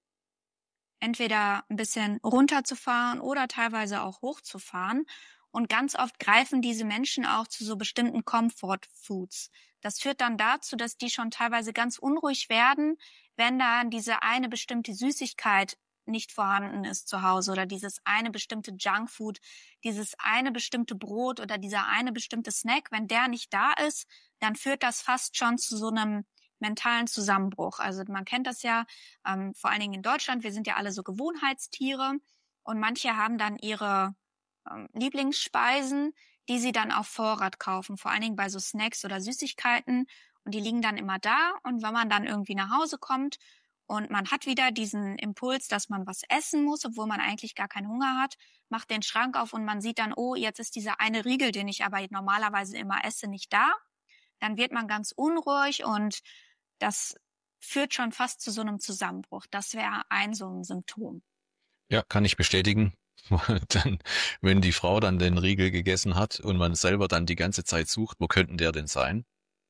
entweder ein bisschen runterzufahren oder teilweise auch hochzufahren. Und ganz oft greifen diese Menschen auch zu so bestimmten Comfort Foods. Das führt dann dazu, dass die schon teilweise ganz unruhig werden, wenn dann diese eine bestimmte Süßigkeit nicht vorhanden ist zu Hause oder dieses eine bestimmte Junkfood, dieses eine bestimmte Brot oder dieser eine bestimmte Snack. Wenn der nicht da ist, dann führt das fast schon zu so einem mentalen Zusammenbruch. Also man kennt das ja, ähm, vor allen Dingen in Deutschland, wir sind ja alle so Gewohnheitstiere und manche haben dann ihre ähm, Lieblingsspeisen, die sie dann auf Vorrat kaufen, vor allen Dingen bei so Snacks oder Süßigkeiten und die liegen dann immer da und wenn man dann irgendwie nach Hause kommt und man hat wieder diesen Impuls, dass man was essen muss, obwohl man eigentlich gar keinen Hunger hat, macht den Schrank auf und man sieht dann, oh, jetzt ist dieser eine Riegel, den ich aber normalerweise immer esse, nicht da. Dann wird man ganz unruhig und das führt schon fast zu so einem Zusammenbruch. Das wäre ein so ein Symptom. Ja, kann ich bestätigen. Dann, wenn die Frau dann den Riegel gegessen hat und man selber dann die ganze Zeit sucht, wo könnten der denn sein?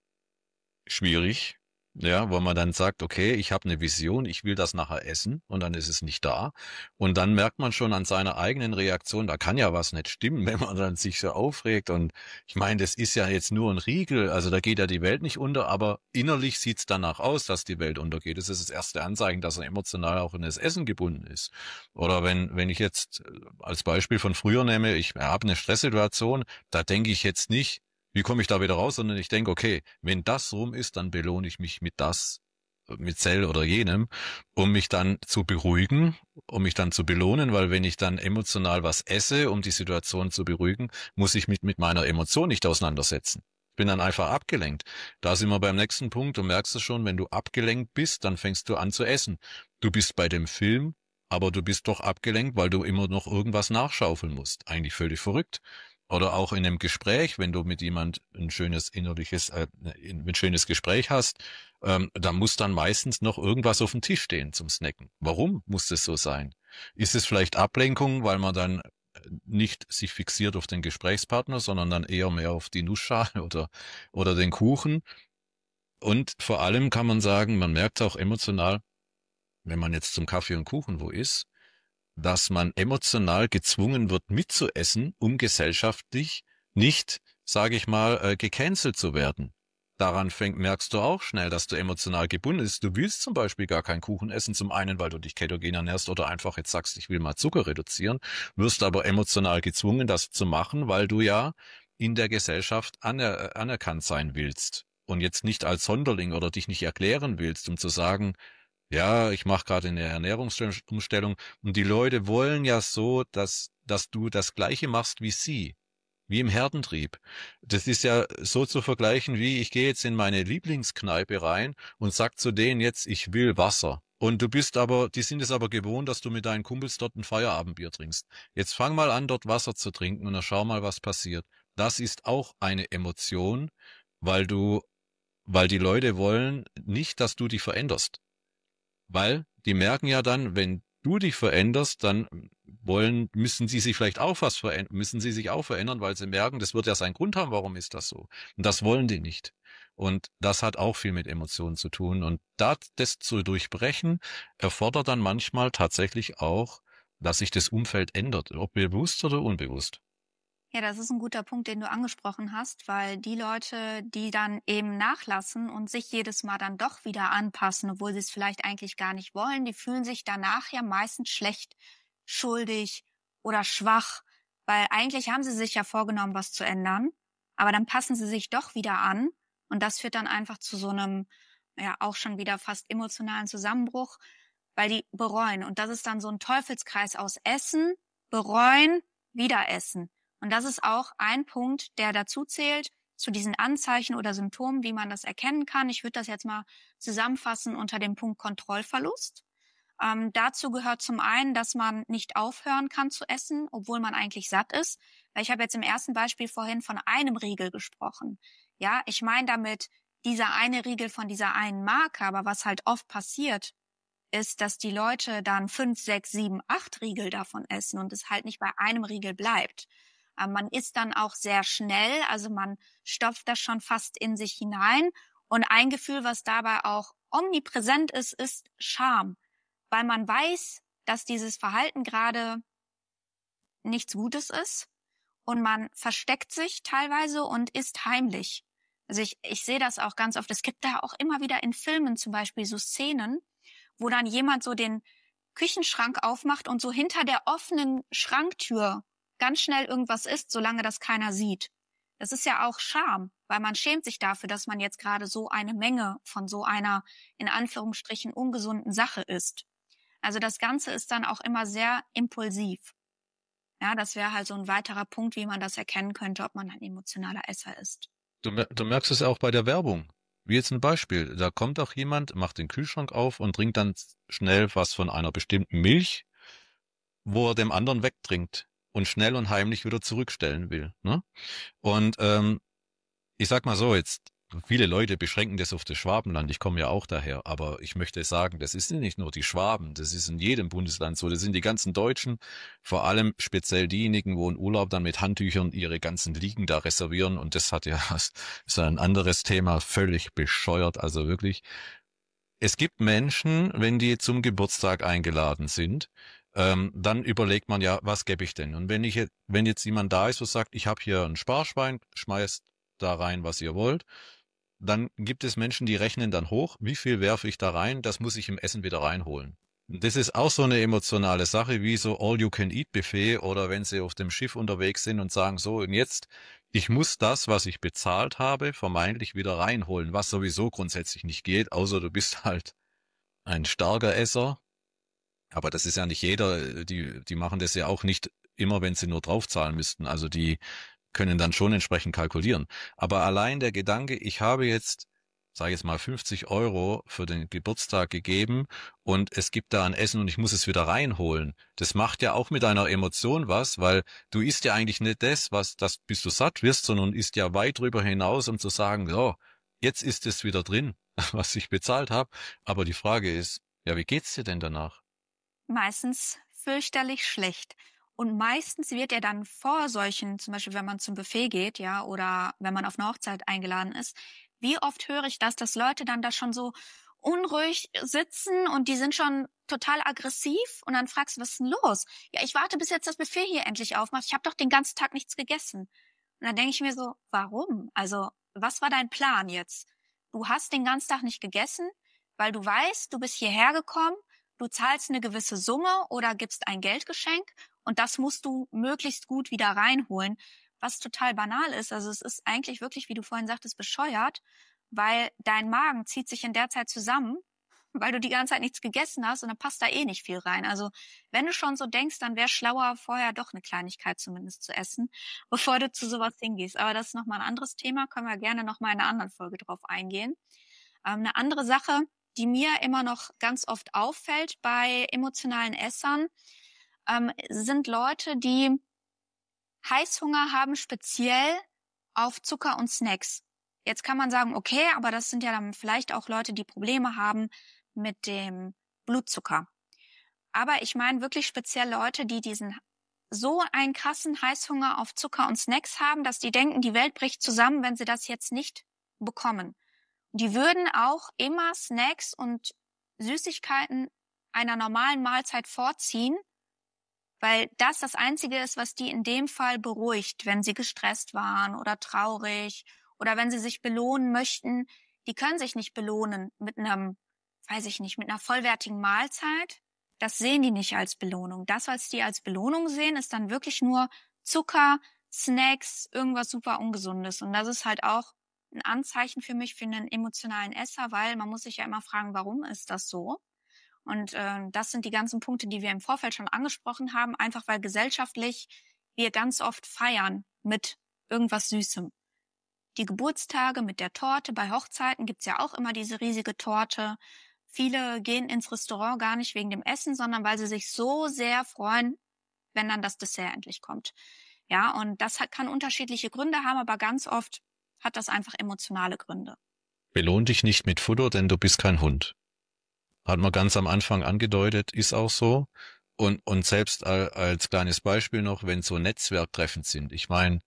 Schwierig. Ja, wo man dann sagt, okay, ich habe eine Vision, ich will das nachher essen und dann ist es nicht da. Und dann merkt man schon an seiner eigenen Reaktion, da kann ja was nicht stimmen, wenn man dann sich so aufregt. Und ich meine, das ist ja jetzt nur ein Riegel, also da geht ja die Welt nicht unter, aber innerlich sieht's danach aus, dass die Welt untergeht. Das ist das erste Anzeichen, dass er emotional auch in das Essen gebunden ist. Oder wenn, wenn ich jetzt äh, als Beispiel von früher nehme, ich habe eine Stresssituation, da denke ich jetzt nicht, wie komme ich da wieder raus, sondern ich denke, okay, wenn das rum ist, dann belohne ich mich mit das, mit Zell oder jenem, um mich dann zu beruhigen, um mich dann zu belohnen, weil wenn ich dann emotional was esse, um die Situation zu beruhigen, muss ich mich mit meiner Emotion nicht auseinandersetzen. Ich bin dann einfach abgelenkt. Da sind wir beim nächsten Punkt, du merkst es schon, wenn du abgelenkt bist, dann fängst du an zu essen. Du bist bei dem Film, aber du bist doch abgelenkt, weil du immer noch irgendwas nachschaufeln musst. Eigentlich völlig verrückt. Oder auch in einem Gespräch, wenn du mit jemand ein schönes innerliches, äh, ein schönes Gespräch hast, ähm, da muss dann meistens noch irgendwas auf dem Tisch stehen zum Snacken. Warum muss das so sein? Ist es vielleicht Ablenkung, weil man dann nicht sich fixiert auf den Gesprächspartner, sondern dann eher mehr auf die Nussschale oder, oder den Kuchen. Und vor allem kann man sagen, man merkt auch emotional, wenn man jetzt zum Kaffee und Kuchen wo ist, dass man emotional gezwungen wird mitzuessen, um gesellschaftlich nicht, sage ich mal, äh, gecancelt zu werden. Daran fängt, merkst du auch schnell, dass du emotional gebunden bist. Du willst zum Beispiel gar keinen Kuchen essen, zum einen, weil du dich ketogen ernährst oder einfach jetzt sagst, ich will mal Zucker reduzieren, wirst aber emotional gezwungen, das zu machen, weil du ja in der Gesellschaft aner anerkannt sein willst und jetzt nicht als Sonderling oder dich nicht erklären willst, um zu sagen, ja, ich mache gerade eine Ernährungsumstellung und die Leute wollen ja so, dass, dass du das Gleiche machst wie sie. Wie im Herdentrieb. Das ist ja so zu vergleichen, wie ich gehe jetzt in meine Lieblingskneipe rein und sag zu denen jetzt, ich will Wasser. Und du bist aber, die sind es aber gewohnt, dass du mit deinen Kumpels dort ein Feierabendbier trinkst. Jetzt fang mal an, dort Wasser zu trinken und dann schau mal, was passiert. Das ist auch eine Emotion, weil du, weil die Leute wollen nicht, dass du dich veränderst. Weil die merken ja dann, wenn du dich veränderst, dann wollen, müssen sie sich vielleicht auch was verändern, müssen sie sich auch verändern, weil sie merken, das wird ja seinen Grund haben, warum ist das so. Und das wollen die nicht. Und das hat auch viel mit Emotionen zu tun. Und das, das zu durchbrechen, erfordert dann manchmal tatsächlich auch, dass sich das Umfeld ändert, ob bewusst oder unbewusst. Ja, das ist ein guter Punkt, den du angesprochen hast, weil die Leute, die dann eben nachlassen und sich jedes Mal dann doch wieder anpassen, obwohl sie es vielleicht eigentlich gar nicht wollen, die fühlen sich danach ja meistens schlecht, schuldig oder schwach, weil eigentlich haben sie sich ja vorgenommen, was zu ändern, aber dann passen sie sich doch wieder an und das führt dann einfach zu so einem, ja, auch schon wieder fast emotionalen Zusammenbruch, weil die bereuen. Und das ist dann so ein Teufelskreis aus Essen, bereuen, wieder essen. Und das ist auch ein Punkt, der dazu zählt, zu diesen Anzeichen oder Symptomen, wie man das erkennen kann. Ich würde das jetzt mal zusammenfassen unter dem Punkt Kontrollverlust. Ähm, dazu gehört zum einen, dass man nicht aufhören kann zu essen, obwohl man eigentlich satt ist. Weil ich habe jetzt im ersten Beispiel vorhin von einem Riegel gesprochen. Ja, ich meine damit dieser eine Riegel von dieser einen Marke, aber was halt oft passiert, ist, dass die Leute dann fünf, sechs, sieben, acht Riegel davon essen und es halt nicht bei einem Riegel bleibt. Man isst dann auch sehr schnell, also man stopft das schon fast in sich hinein. Und ein Gefühl, was dabei auch omnipräsent ist, ist Scham, weil man weiß, dass dieses Verhalten gerade nichts Gutes ist und man versteckt sich teilweise und isst heimlich. Also ich, ich sehe das auch ganz oft. Es gibt da auch immer wieder in Filmen zum Beispiel so Szenen, wo dann jemand so den Küchenschrank aufmacht und so hinter der offenen Schranktür ganz schnell irgendwas isst, solange das keiner sieht. Das ist ja auch Scham, weil man schämt sich dafür, dass man jetzt gerade so eine Menge von so einer, in Anführungsstrichen, ungesunden Sache isst. Also das Ganze ist dann auch immer sehr impulsiv. Ja, das wäre halt so ein weiterer Punkt, wie man das erkennen könnte, ob man ein emotionaler Esser ist. Du, du merkst es auch bei der Werbung. Wie jetzt ein Beispiel. Da kommt auch jemand, macht den Kühlschrank auf und trinkt dann schnell was von einer bestimmten Milch, wo er dem anderen wegtrinkt und schnell und heimlich wieder zurückstellen will. Ne? Und ähm, ich sag mal so, jetzt viele Leute beschränken das auf das Schwabenland. Ich komme ja auch daher, aber ich möchte sagen, das ist nicht nur die Schwaben, das ist in jedem Bundesland so. Das sind die ganzen Deutschen, vor allem speziell diejenigen, wo in Urlaub dann mit Handtüchern ihre ganzen Liegen da reservieren. Und das hat ja das ist ein anderes Thema, völlig bescheuert, also wirklich. Es gibt Menschen, wenn die zum Geburtstag eingeladen sind, ähm, dann überlegt man ja, was gebe ich denn? Und wenn ich jetzt, wenn jetzt jemand da ist, und sagt, ich habe hier ein Sparschwein, schmeißt da rein, was ihr wollt, dann gibt es Menschen, die rechnen dann hoch, wie viel werfe ich da rein, das muss ich im Essen wieder reinholen. Das ist auch so eine emotionale Sache, wie so All-You-Can-Eat-Buffet oder wenn sie auf dem Schiff unterwegs sind und sagen, so und jetzt, ich muss das, was ich bezahlt habe, vermeintlich wieder reinholen, was sowieso grundsätzlich nicht geht, außer du bist halt ein starker Esser. Aber das ist ja nicht jeder, die, die machen das ja auch nicht immer, wenn sie nur draufzahlen müssten. Also die können dann schon entsprechend kalkulieren. Aber allein der Gedanke, ich habe jetzt, sage ich jetzt mal, fünfzig Euro für den Geburtstag gegeben und es gibt da ein Essen und ich muss es wieder reinholen. Das macht ja auch mit einer Emotion was, weil du isst ja eigentlich nicht das, was das bis du satt wirst, sondern isst ja weit drüber hinaus, um zu sagen, so, jetzt ist es wieder drin, was ich bezahlt habe. Aber die Frage ist, ja, wie geht's dir denn danach? Meistens fürchterlich schlecht. Und meistens wird er dann vor solchen, zum Beispiel wenn man zum Buffet geht, ja, oder wenn man auf eine Hochzeit eingeladen ist, wie oft höre ich das, dass Leute dann da schon so unruhig sitzen und die sind schon total aggressiv und dann fragst du, was ist denn los? Ja, ich warte, bis jetzt das Buffet hier endlich aufmacht. Ich habe doch den ganzen Tag nichts gegessen. Und dann denke ich mir so, warum? Also, was war dein Plan jetzt? Du hast den ganzen Tag nicht gegessen, weil du weißt, du bist hierher gekommen, du zahlst eine gewisse Summe oder gibst ein Geldgeschenk und das musst du möglichst gut wieder reinholen, was total banal ist. Also es ist eigentlich wirklich, wie du vorhin sagtest, bescheuert, weil dein Magen zieht sich in der Zeit zusammen, weil du die ganze Zeit nichts gegessen hast und dann passt da eh nicht viel rein. Also wenn du schon so denkst, dann wäre schlauer, vorher doch eine Kleinigkeit zumindest zu essen, bevor du zu sowas hingehst. Aber das ist nochmal ein anderes Thema, können wir gerne nochmal in einer anderen Folge drauf eingehen. Ähm, eine andere Sache, die mir immer noch ganz oft auffällt bei emotionalen Essern, ähm, sind Leute, die Heißhunger haben, speziell auf Zucker und Snacks. Jetzt kann man sagen, okay, aber das sind ja dann vielleicht auch Leute, die Probleme haben mit dem Blutzucker. Aber ich meine wirklich speziell Leute, die diesen so einen krassen Heißhunger auf Zucker und Snacks haben, dass die denken, die Welt bricht zusammen, wenn sie das jetzt nicht bekommen. Die würden auch immer Snacks und Süßigkeiten einer normalen Mahlzeit vorziehen, weil das das Einzige ist, was die in dem Fall beruhigt, wenn sie gestresst waren oder traurig oder wenn sie sich belohnen möchten. Die können sich nicht belohnen mit einem, weiß ich nicht, mit einer vollwertigen Mahlzeit. Das sehen die nicht als Belohnung. Das, was die als Belohnung sehen, ist dann wirklich nur Zucker, Snacks, irgendwas super Ungesundes. Und das ist halt auch ein Anzeichen für mich für einen emotionalen Esser, weil man muss sich ja immer fragen, warum ist das so? Und äh, das sind die ganzen Punkte, die wir im Vorfeld schon angesprochen haben, einfach weil gesellschaftlich wir ganz oft feiern mit irgendwas Süßem. Die Geburtstage mit der Torte, bei Hochzeiten gibt's ja auch immer diese riesige Torte. Viele gehen ins Restaurant gar nicht wegen dem Essen, sondern weil sie sich so sehr freuen, wenn dann das Dessert endlich kommt. Ja, und das hat, kann unterschiedliche Gründe haben, aber ganz oft hat das einfach emotionale Gründe. Belohn dich nicht mit Futter, denn du bist kein Hund. Hat man ganz am Anfang angedeutet, ist auch so. Und, und selbst als kleines Beispiel noch, wenn so Netzwerktreffen sind. Ich meine,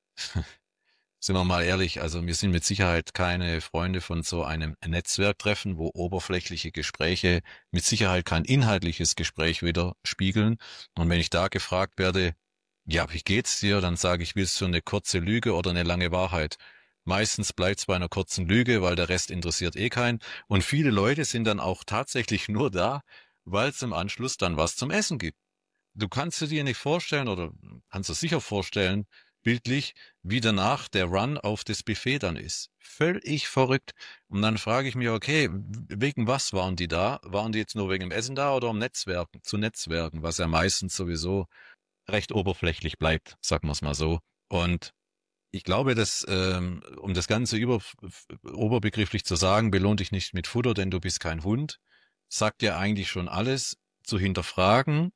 sind wir mal ehrlich, also wir sind mit Sicherheit keine Freunde von so einem Netzwerktreffen, wo oberflächliche Gespräche mit Sicherheit kein inhaltliches Gespräch widerspiegeln. Und wenn ich da gefragt werde, ja, wie geht's dir, dann sage ich, willst du eine kurze Lüge oder eine lange Wahrheit? Meistens bleibt's bei einer kurzen Lüge, weil der Rest interessiert eh keinen. Und viele Leute sind dann auch tatsächlich nur da, weil es im Anschluss dann was zum Essen gibt. Du kannst dir nicht vorstellen oder kannst dir sicher vorstellen, bildlich, wie danach der Run auf das Buffet dann ist. Völlig verrückt. Und dann frage ich mich, okay, wegen was waren die da? Waren die jetzt nur wegen dem Essen da oder um Netzwerken, zu Netzwerken, was ja meistens sowieso recht oberflächlich bleibt, sagen wir es mal so. Und ich glaube, dass, ähm, um das Ganze über, oberbegrifflich zu sagen, belohn dich nicht mit Futter, denn du bist kein Hund, sagt ja eigentlich schon alles, zu hinterfragen,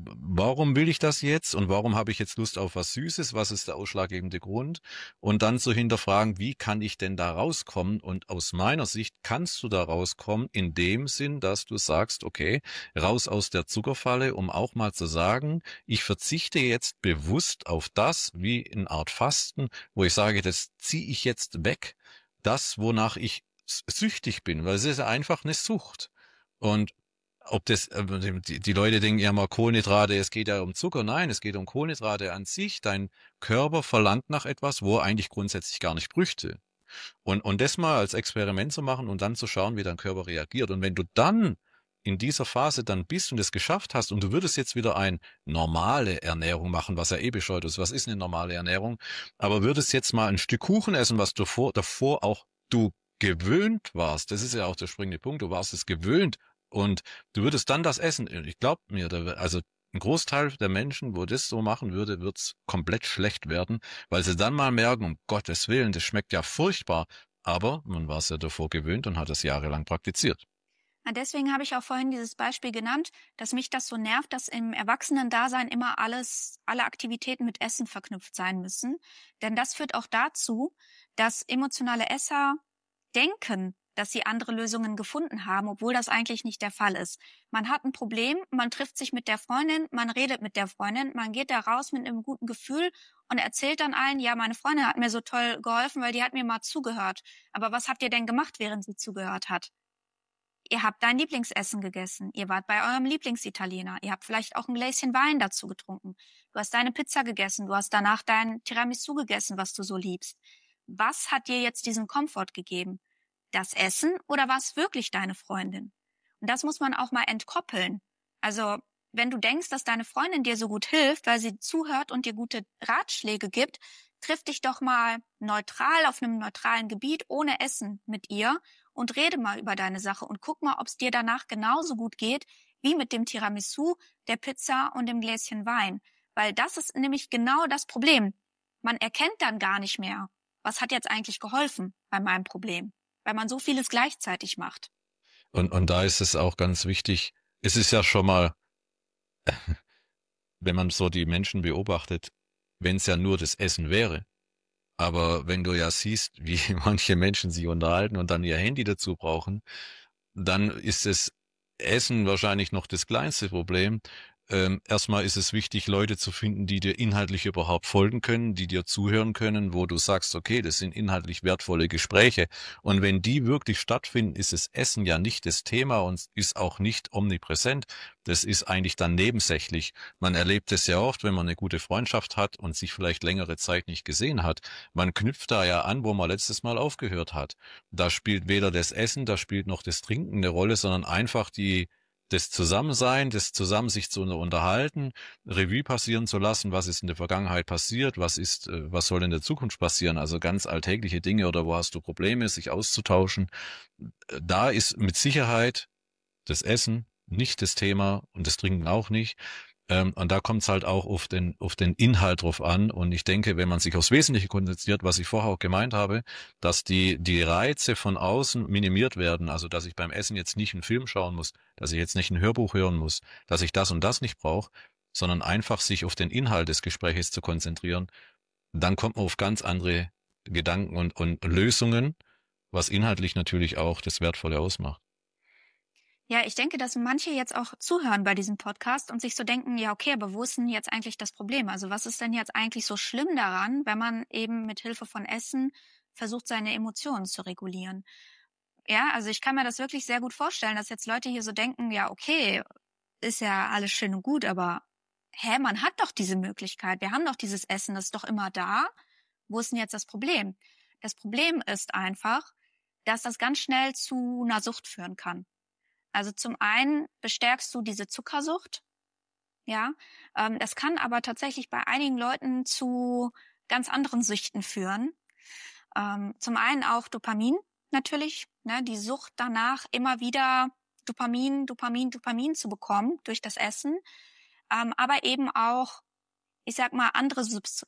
warum will ich das jetzt und warum habe ich jetzt Lust auf was Süßes, was ist der ausschlaggebende Grund und dann zu hinterfragen, wie kann ich denn da rauskommen und aus meiner Sicht kannst du da rauskommen in dem Sinn, dass du sagst, okay, raus aus der Zuckerfalle, um auch mal zu sagen, ich verzichte jetzt bewusst auf das, wie in Art Fasten, wo ich sage, das ziehe ich jetzt weg, das, wonach ich süchtig bin, weil es ist einfach eine Sucht und ob das, die, die Leute denken ja mal Kohlenhydrate, es geht ja um Zucker. Nein, es geht um Kohlenhydrate an sich. Dein Körper verlangt nach etwas, wo er eigentlich grundsätzlich gar nicht bräuchte. Und, und das mal als Experiment zu machen und dann zu schauen, wie dein Körper reagiert. Und wenn du dann in dieser Phase dann bist und es geschafft hast und du würdest jetzt wieder eine normale Ernährung machen, was ja eh bescheuert ist. Was ist eine normale Ernährung? Aber würdest jetzt mal ein Stück Kuchen essen, was du vor, davor auch du gewöhnt warst. Das ist ja auch der springende Punkt. Du warst es gewöhnt. Und du würdest dann das essen. Ich glaube mir, also ein Großteil der Menschen, wo das so machen würde, wird's komplett schlecht werden, weil sie dann mal merken, um Gottes Willen, das schmeckt ja furchtbar. Aber man war es ja davor gewöhnt und hat es jahrelang praktiziert. Ja, deswegen habe ich auch vorhin dieses Beispiel genannt, dass mich das so nervt, dass im Erwachsenen-Dasein immer alles, alle Aktivitäten mit Essen verknüpft sein müssen. Denn das führt auch dazu, dass emotionale Esser denken, dass sie andere Lösungen gefunden haben, obwohl das eigentlich nicht der Fall ist. Man hat ein Problem, man trifft sich mit der Freundin, man redet mit der Freundin, man geht da raus mit einem guten Gefühl und erzählt dann allen, ja, meine Freundin hat mir so toll geholfen, weil die hat mir mal zugehört. Aber was habt ihr denn gemacht, während sie zugehört hat? Ihr habt dein Lieblingsessen gegessen, ihr wart bei eurem Lieblingsitaliener, ihr habt vielleicht auch ein Gläschen Wein dazu getrunken. Du hast deine Pizza gegessen, du hast danach dein Tiramisu gegessen, was du so liebst. Was hat dir jetzt diesen Komfort gegeben? Das Essen oder war es wirklich deine Freundin? Und das muss man auch mal entkoppeln. Also wenn du denkst, dass deine Freundin dir so gut hilft, weil sie zuhört und dir gute Ratschläge gibt, triff dich doch mal neutral auf einem neutralen Gebiet ohne Essen mit ihr und rede mal über deine Sache und guck mal, ob es dir danach genauso gut geht wie mit dem Tiramisu, der Pizza und dem Gläschen Wein. Weil das ist nämlich genau das Problem. Man erkennt dann gar nicht mehr, was hat jetzt eigentlich geholfen bei meinem Problem, weil man so vieles gleichzeitig macht. Und, und da ist es auch ganz wichtig, es ist ja schon mal, wenn man so die Menschen beobachtet, wenn es ja nur das Essen wäre. Aber wenn du ja siehst, wie manche Menschen sich unterhalten und dann ihr Handy dazu brauchen, dann ist das Essen wahrscheinlich noch das kleinste Problem. Ähm, erstmal ist es wichtig, Leute zu finden, die dir inhaltlich überhaupt folgen können, die dir zuhören können, wo du sagst, okay, das sind inhaltlich wertvolle Gespräche. Und wenn die wirklich stattfinden, ist das Essen ja nicht das Thema und ist auch nicht omnipräsent. Das ist eigentlich dann nebensächlich. Man erlebt es ja oft, wenn man eine gute Freundschaft hat und sich vielleicht längere Zeit nicht gesehen hat. Man knüpft da ja an, wo man letztes Mal aufgehört hat. Da spielt weder das Essen, da spielt noch das Trinken eine Rolle, sondern einfach die das Zusammensein, das Zusammen sich zu unterhalten, Revue passieren zu lassen, was ist in der Vergangenheit passiert, was ist, was soll in der Zukunft passieren, also ganz alltägliche Dinge oder wo hast du Probleme, sich auszutauschen. Da ist mit Sicherheit das Essen nicht das Thema und das Trinken auch nicht. Ähm, und da kommt es halt auch auf den, auf den Inhalt drauf an. Und ich denke, wenn man sich aufs Wesentliche konzentriert, was ich vorher auch gemeint habe, dass die, die Reize von außen minimiert werden. Also, dass ich beim Essen jetzt nicht einen Film schauen muss, dass ich jetzt nicht ein Hörbuch hören muss, dass ich das und das nicht brauche, sondern einfach sich auf den Inhalt des Gespräches zu konzentrieren. Dann kommt man auf ganz andere Gedanken und, und Lösungen, was inhaltlich natürlich auch das Wertvolle ausmacht. Ja, ich denke, dass manche jetzt auch zuhören bei diesem Podcast und sich so denken, ja, okay, aber wo ist denn jetzt eigentlich das Problem? Also was ist denn jetzt eigentlich so schlimm daran, wenn man eben mit Hilfe von Essen versucht, seine Emotionen zu regulieren? Ja, also ich kann mir das wirklich sehr gut vorstellen, dass jetzt Leute hier so denken, ja, okay, ist ja alles schön und gut, aber hä, man hat doch diese Möglichkeit, wir haben doch dieses Essen, das ist doch immer da. Wo ist denn jetzt das Problem? Das Problem ist einfach, dass das ganz schnell zu einer Sucht führen kann. Also zum einen bestärkst du diese Zuckersucht, ja. Ähm, das kann aber tatsächlich bei einigen Leuten zu ganz anderen Süchten führen. Ähm, zum einen auch Dopamin natürlich, ne, die Sucht danach immer wieder Dopamin, Dopamin, Dopamin zu bekommen durch das Essen, ähm, aber eben auch, ich sag mal, andere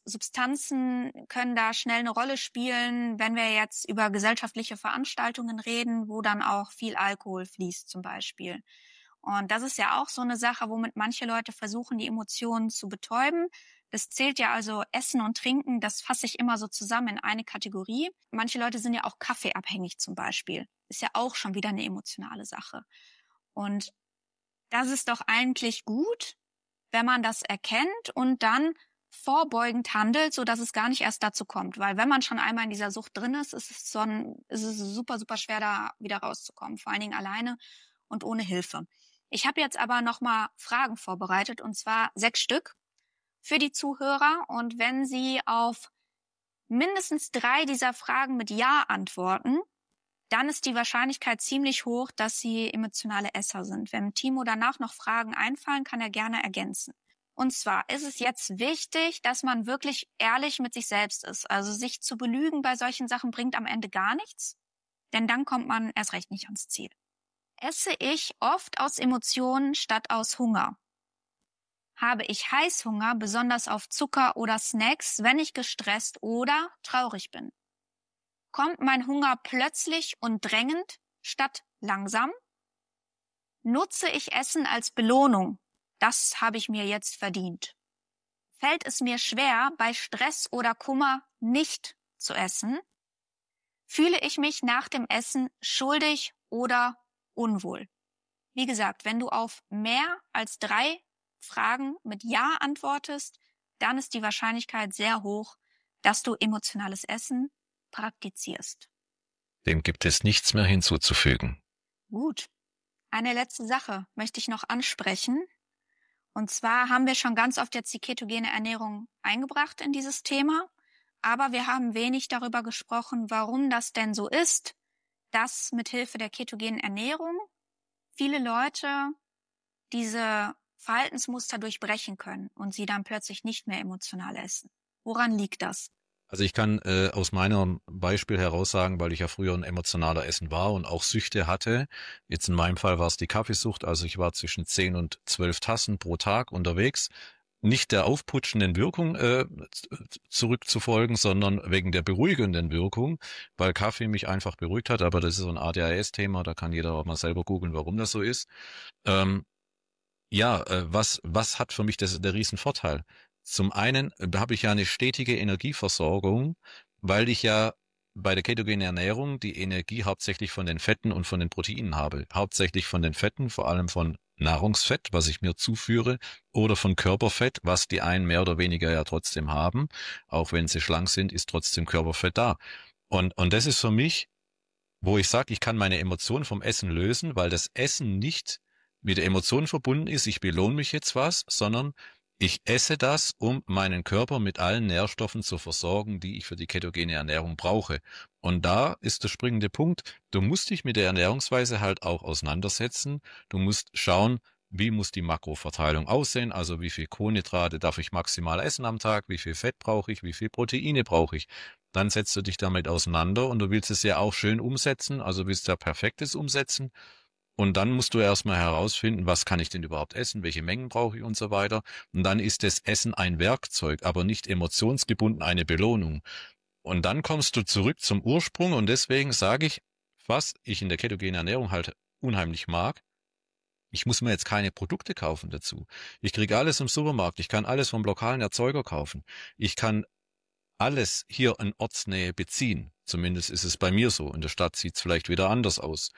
Substanzen können da schnell eine Rolle spielen, wenn wir jetzt über gesellschaftliche Veranstaltungen reden, wo dann auch viel Alkohol fließt zum Beispiel. Und das ist ja auch so eine Sache, womit manche Leute versuchen, die Emotionen zu betäuben. Das zählt ja also Essen und Trinken, das fasse ich immer so zusammen in eine Kategorie. Manche Leute sind ja auch kaffeeabhängig zum Beispiel. Ist ja auch schon wieder eine emotionale Sache. Und das ist doch eigentlich gut, wenn man das erkennt und dann vorbeugend handelt, so dass es gar nicht erst dazu kommt. Weil wenn man schon einmal in dieser Sucht drin ist, ist es, so ein, ist es super, super schwer, da wieder rauszukommen. Vor allen Dingen alleine und ohne Hilfe. Ich habe jetzt aber nochmal Fragen vorbereitet, und zwar sechs Stück für die Zuhörer. Und wenn Sie auf mindestens drei dieser Fragen mit Ja antworten, dann ist die Wahrscheinlichkeit ziemlich hoch, dass Sie emotionale Esser sind. Wenn Timo danach noch Fragen einfallen, kann er gerne ergänzen. Und zwar ist es jetzt wichtig, dass man wirklich ehrlich mit sich selbst ist. Also sich zu belügen bei solchen Sachen bringt am Ende gar nichts, denn dann kommt man erst recht nicht ans Ziel. Esse ich oft aus Emotionen statt aus Hunger? Habe ich Heißhunger, besonders auf Zucker oder Snacks, wenn ich gestresst oder traurig bin? Kommt mein Hunger plötzlich und drängend statt langsam? Nutze ich Essen als Belohnung? Das habe ich mir jetzt verdient. Fällt es mir schwer, bei Stress oder Kummer nicht zu essen? fühle ich mich nach dem Essen schuldig oder unwohl? Wie gesagt, wenn du auf mehr als drei Fragen mit Ja antwortest, dann ist die Wahrscheinlichkeit sehr hoch, dass du emotionales Essen praktizierst. Dem gibt es nichts mehr hinzuzufügen. Gut. Eine letzte Sache möchte ich noch ansprechen. Und zwar haben wir schon ganz oft jetzt die ketogene Ernährung eingebracht in dieses Thema, aber wir haben wenig darüber gesprochen, warum das denn so ist, dass mithilfe der ketogenen Ernährung viele Leute diese Verhaltensmuster durchbrechen können und sie dann plötzlich nicht mehr emotional essen. Woran liegt das? Also ich kann äh, aus meinem Beispiel heraus sagen, weil ich ja früher ein emotionaler Essen war und auch Süchte hatte. Jetzt in meinem Fall war es die Kaffeesucht, also ich war zwischen zehn und zwölf Tassen pro Tag unterwegs. Nicht der aufputschenden Wirkung äh, zurückzufolgen, sondern wegen der beruhigenden Wirkung, weil Kaffee mich einfach beruhigt hat. Aber das ist so ein A D H S-Thema, da kann jeder auch mal selber googeln, warum das so ist. Ähm, ja, äh, was was hat für mich das der Riesenvorteil? Zum einen äh, habe ich ja eine stetige Energieversorgung, weil ich ja bei der ketogenen Ernährung die Energie hauptsächlich von den Fetten und von den Proteinen habe. Hauptsächlich von den Fetten, vor allem von Nahrungsfett, was ich mir zuführe, oder von Körperfett, was die einen mehr oder weniger ja trotzdem haben. Auch wenn sie schlank sind, ist trotzdem Körperfett da. Und, und das ist für mich, wo ich sage, ich kann meine Emotionen vom Essen lösen, weil das Essen nicht mit der Emotion verbunden ist, ich belohne mich jetzt was, sondern ich esse das, um meinen Körper mit allen Nährstoffen zu versorgen, die ich für die ketogene Ernährung brauche. Und da ist der springende Punkt, du musst dich mit der Ernährungsweise halt auch auseinandersetzen. Du musst schauen, wie muss die Makroverteilung aussehen, also wie viel Kohlenhydrate darf ich maximal essen am Tag, wie viel Fett brauche ich, wie viel Proteine brauche ich. Dann setzt du dich damit auseinander und du willst es ja auch schön umsetzen, also willst du ja Perfektes umsetzen. Und dann musst du erstmal herausfinden, was kann ich denn überhaupt essen, welche Mengen brauche ich und so weiter. Und dann ist das Essen ein Werkzeug, aber nicht emotionsgebunden eine Belohnung. Und dann kommst du zurück zum Ursprung und deswegen sage ich, was ich in der ketogenen Ernährung halt unheimlich mag, ich muss mir jetzt keine Produkte kaufen dazu. Ich kriege alles im Supermarkt, ich kann alles vom lokalen Erzeuger kaufen. Ich kann alles hier in Ortsnähe beziehen. Zumindest ist es bei mir so. In der Stadt sieht es vielleicht wieder anders aus.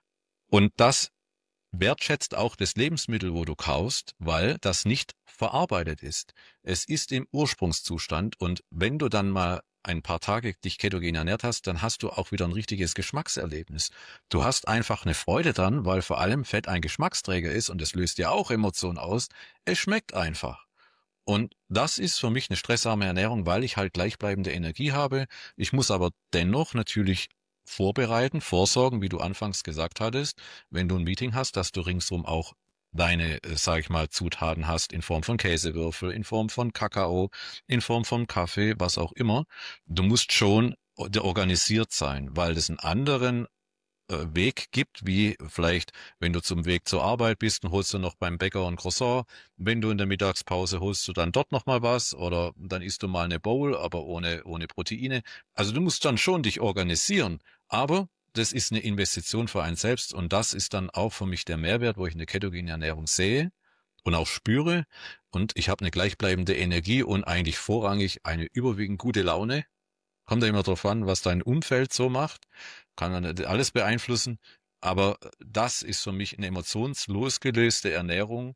Und das wertschätzt auch das Lebensmittel, wo du kaufst, weil das nicht verarbeitet ist. Es ist im Ursprungszustand und wenn du dann mal ein paar Tage dich ketogen ernährt hast, dann hast du auch wieder ein richtiges Geschmackserlebnis. Du hast einfach eine Freude dran, weil vor allem Fett ein Geschmacksträger ist und es löst ja auch Emotionen aus. Es schmeckt einfach. Und das ist für mich eine stressarme Ernährung, weil ich halt gleichbleibende Energie habe. Ich muss aber dennoch natürlich vorbereiten, vorsorgen, wie du anfangs gesagt hattest, wenn du ein Meeting hast, dass du ringsum auch deine, äh, sag ich mal, Zutaten hast in Form von Käsewürfel, in Form von Kakao, in Form von Kaffee, was auch immer. Du musst schon organisiert sein, weil das einen anderen äh, Weg gibt, wie vielleicht, wenn du zum Weg zur Arbeit bist, dann holst du noch beim Bäcker ein Croissant. Wenn du in der Mittagspause holst du dann dort noch mal was oder dann isst du mal eine Bowl, aber ohne, ohne Proteine. Also du musst dann schon dich organisieren, aber das ist eine Investition für einen selbst und das ist dann auch für mich der Mehrwert, wo ich eine ketogene Ernährung sehe und auch spüre und ich habe eine gleichbleibende Energie und eigentlich vorrangig eine überwiegend gute Laune. Kommt ja immer drauf an, was dein Umfeld so macht. Kann man nicht alles beeinflussen. Aber das ist für mich eine emotionslosgelöste Ernährung,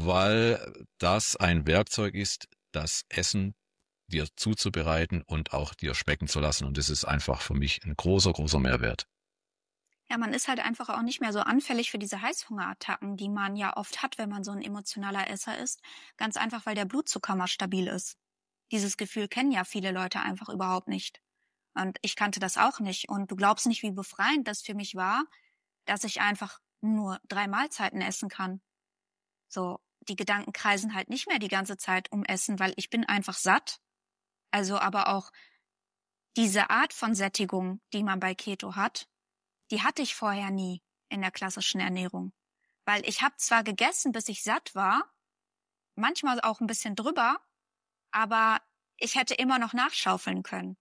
weil das ein Werkzeug ist, das Essen dir zuzubereiten und auch dir schmecken zu lassen. Und das ist einfach für mich ein großer, großer Mehrwert. Ja, man ist halt einfach auch nicht mehr so anfällig für diese Heißhungerattacken, die man ja oft hat, wenn man so ein emotionaler Esser ist. Ganz einfach, weil der Blutzucker mal stabil ist. Dieses Gefühl kennen ja viele Leute einfach überhaupt nicht. Und ich kannte das auch nicht. Und du glaubst nicht, wie befreiend das für mich war, dass ich einfach nur drei Mahlzeiten essen kann. So, die Gedanken kreisen halt nicht mehr die ganze Zeit um Essen, weil ich bin einfach satt. Also aber auch diese Art von Sättigung, die man bei Keto hat, die hatte ich vorher nie in der klassischen Ernährung. Weil ich habe zwar gegessen, bis ich satt war, manchmal auch ein bisschen drüber, aber ich hätte immer noch nachschaufeln können.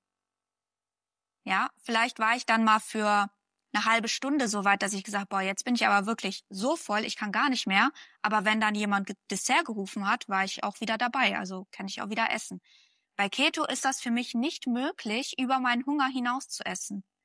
Ja, vielleicht war ich dann mal für eine halbe Stunde so weit, dass ich gesagt, boah, jetzt bin ich aber wirklich so voll, ich kann gar nicht mehr. Aber wenn dann jemand Dessert gerufen hat, war ich auch wieder dabei, also kann ich auch wieder essen. Bei Keto ist das für mich nicht möglich, über meinen Hunger hinaus zu essen.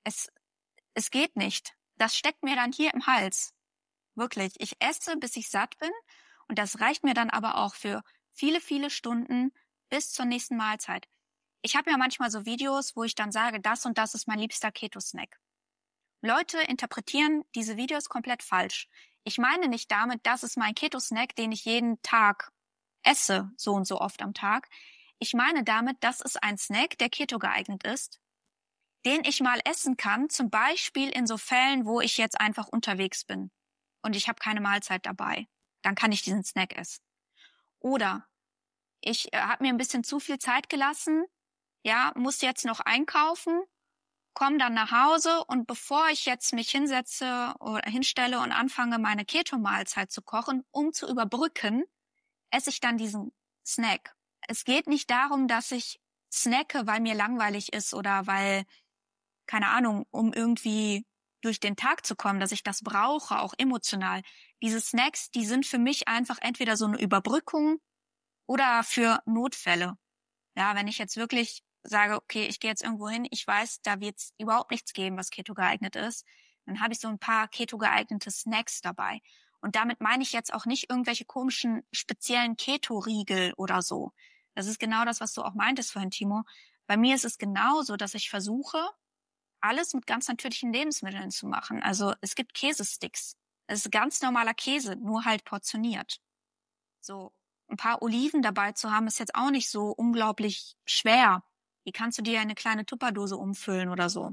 Es, es geht nicht. Das steckt mir dann hier im Hals. Wirklich. Ich esse, bis ich satt bin. Und das reicht mir dann aber auch für viele, viele Stunden bis zur nächsten Mahlzeit. Ich habe ja manchmal so Videos, wo ich dann sage, das und das ist mein liebster Keto-Snack. Leute interpretieren diese Videos komplett falsch. Ich meine nicht damit, das ist mein Keto-Snack, den ich jeden Tag esse, so und so oft am Tag. Ich meine damit, das ist ein Snack, der Keto geeignet ist, den ich mal essen kann, zum Beispiel in so Fällen, wo ich jetzt einfach unterwegs bin und ich habe keine Mahlzeit dabei. Dann kann ich diesen Snack essen. Oder ich äh, habe mir ein bisschen zu viel Zeit gelassen, ja, muss jetzt noch einkaufen, komme dann nach Hause und bevor ich jetzt mich hinsetze oder hinstelle und anfange, meine Keto-Mahlzeit zu kochen, um zu überbrücken, esse ich dann diesen Snack. Es geht nicht darum, dass ich snacke, weil mir langweilig ist oder weil, keine Ahnung, um irgendwie durch den Tag zu kommen, dass ich das brauche, auch emotional. Diese Snacks, die sind für mich einfach entweder so eine Überbrückung oder für Notfälle. Ja, wenn ich jetzt wirklich sage, okay, ich gehe jetzt irgendwo hin, ich weiß, da wird es überhaupt nichts geben, was Keto geeignet ist, dann habe ich so ein paar Keto geeignete Snacks dabei. Und damit meine ich jetzt auch nicht irgendwelche komischen, speziellen Keto-Riegel oder so. Das ist genau das, was du auch meintest vorhin, Timo. Bei mir ist es genauso, dass ich versuche, alles mit ganz natürlichen Lebensmitteln zu machen. Also es gibt Käsesticks. Es ist ganz normaler Käse, nur halt portioniert. So ein paar Oliven dabei zu haben, ist jetzt auch nicht so unglaublich schwer. Die kannst du dir in eine kleine Tupperdose umfüllen oder so.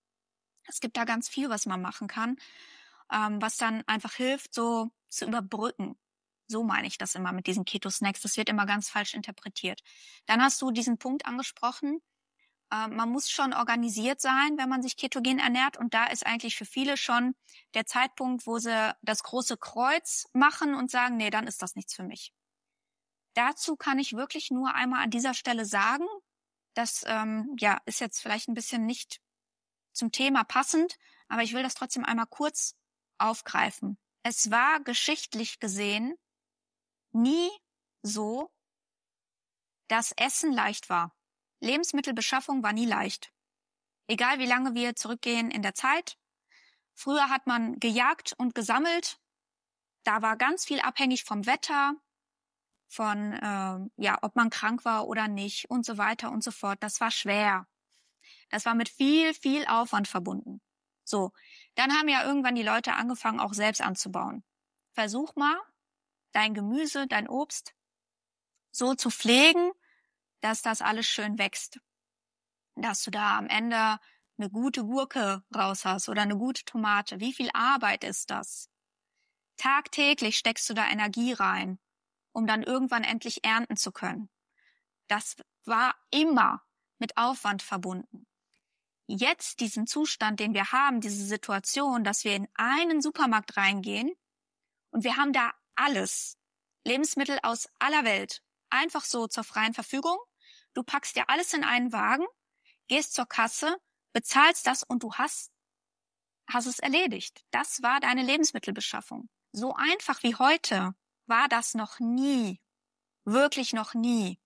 Es gibt da ganz viel, was man machen kann, ähm, was dann einfach hilft, so zu überbrücken. So meine ich das immer mit diesen Keto-Snacks. Das wird immer ganz falsch interpretiert. Dann hast du diesen Punkt angesprochen, äh, man muss schon organisiert sein, wenn man sich ketogen ernährt. Und da ist eigentlich für viele schon der Zeitpunkt, wo sie das große Kreuz machen und sagen, nee, dann ist das nichts für mich. Dazu kann ich wirklich nur einmal an dieser Stelle sagen, das ähm, ja, ist jetzt vielleicht ein bisschen nicht zum Thema passend, aber ich will das trotzdem einmal kurz aufgreifen. Es war geschichtlich gesehen nie so, dass Essen leicht war. Lebensmittelbeschaffung war nie leicht. Egal wie lange wir zurückgehen in der Zeit. Früher hat man gejagt und gesammelt. Da war ganz viel abhängig vom Wetter, von äh, ja, ob man krank war oder nicht und so weiter und so fort. Das war schwer. Das war mit viel, viel Aufwand verbunden. So, dann haben ja irgendwann die Leute angefangen, auch selbst anzubauen. Versuch mal, dein Gemüse, dein Obst so zu pflegen, dass das alles schön wächst. Dass du da am Ende eine gute Gurke raus hast oder eine gute Tomate. Wie viel Arbeit ist das? Tagtäglich steckst du da Energie rein, um dann irgendwann endlich ernten zu können. Das war immer mit Aufwand verbunden. Jetzt diesen Zustand, den wir haben, diese Situation, dass wir in einen Supermarkt reingehen und wir haben da alles, Lebensmittel aus aller Welt, einfach so zur freien Verfügung. Du packst dir alles in einen Wagen, gehst zur Kasse, bezahlst das und du hast, hast es erledigt. Das war deine Lebensmittelbeschaffung. So einfach wie heute war das noch nie, wirklich noch nie.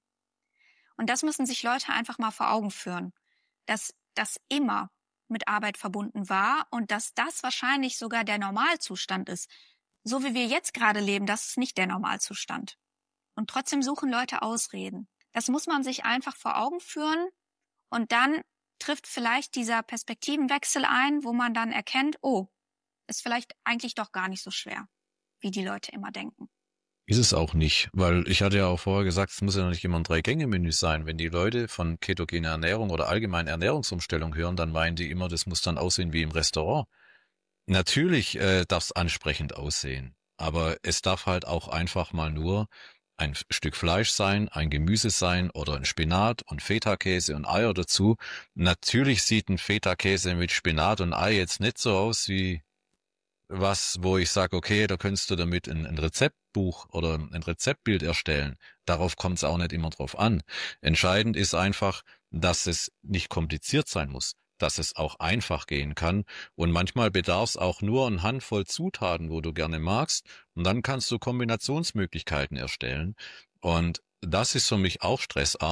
Und das müssen sich Leute einfach mal vor Augen führen, dass das immer mit Arbeit verbunden war und dass das wahrscheinlich sogar der Normalzustand ist. So wie wir jetzt gerade leben, das ist nicht der Normalzustand. Und trotzdem suchen Leute Ausreden. Das muss man sich einfach vor Augen führen und dann trifft vielleicht dieser Perspektivenwechsel ein, wo man dann erkennt, oh, ist vielleicht eigentlich doch gar nicht so schwer, wie die Leute immer denken. Ist es auch nicht, weil ich hatte ja auch vorher gesagt, es muss ja noch nicht immer ein Drei-Gänge-Menü sein. Wenn die Leute von ketogener Ernährung oder allgemein Ernährungsumstellung hören, dann meinen die immer, das muss dann aussehen wie im Restaurant. Natürlich äh, darf es ansprechend aussehen, aber es darf halt auch einfach mal nur ein Stück Fleisch sein, ein Gemüse sein oder ein Spinat und Feta-Käse und Eier dazu. Natürlich sieht ein Feta-Käse mit Spinat und Ei jetzt nicht so aus wie was, wo ich sage, okay, da könntest du damit ein, ein Rezeptbuch oder ein Rezeptbild erstellen. Darauf kommt es auch nicht immer drauf an. Entscheidend ist einfach, dass es nicht kompliziert sein muss, dass es auch einfach gehen kann. Und manchmal bedarf es auch nur eine Handvoll Zutaten, wo du gerne magst. Und dann kannst du Kombinationsmöglichkeiten erstellen. Und das ist für mich auch stressarm,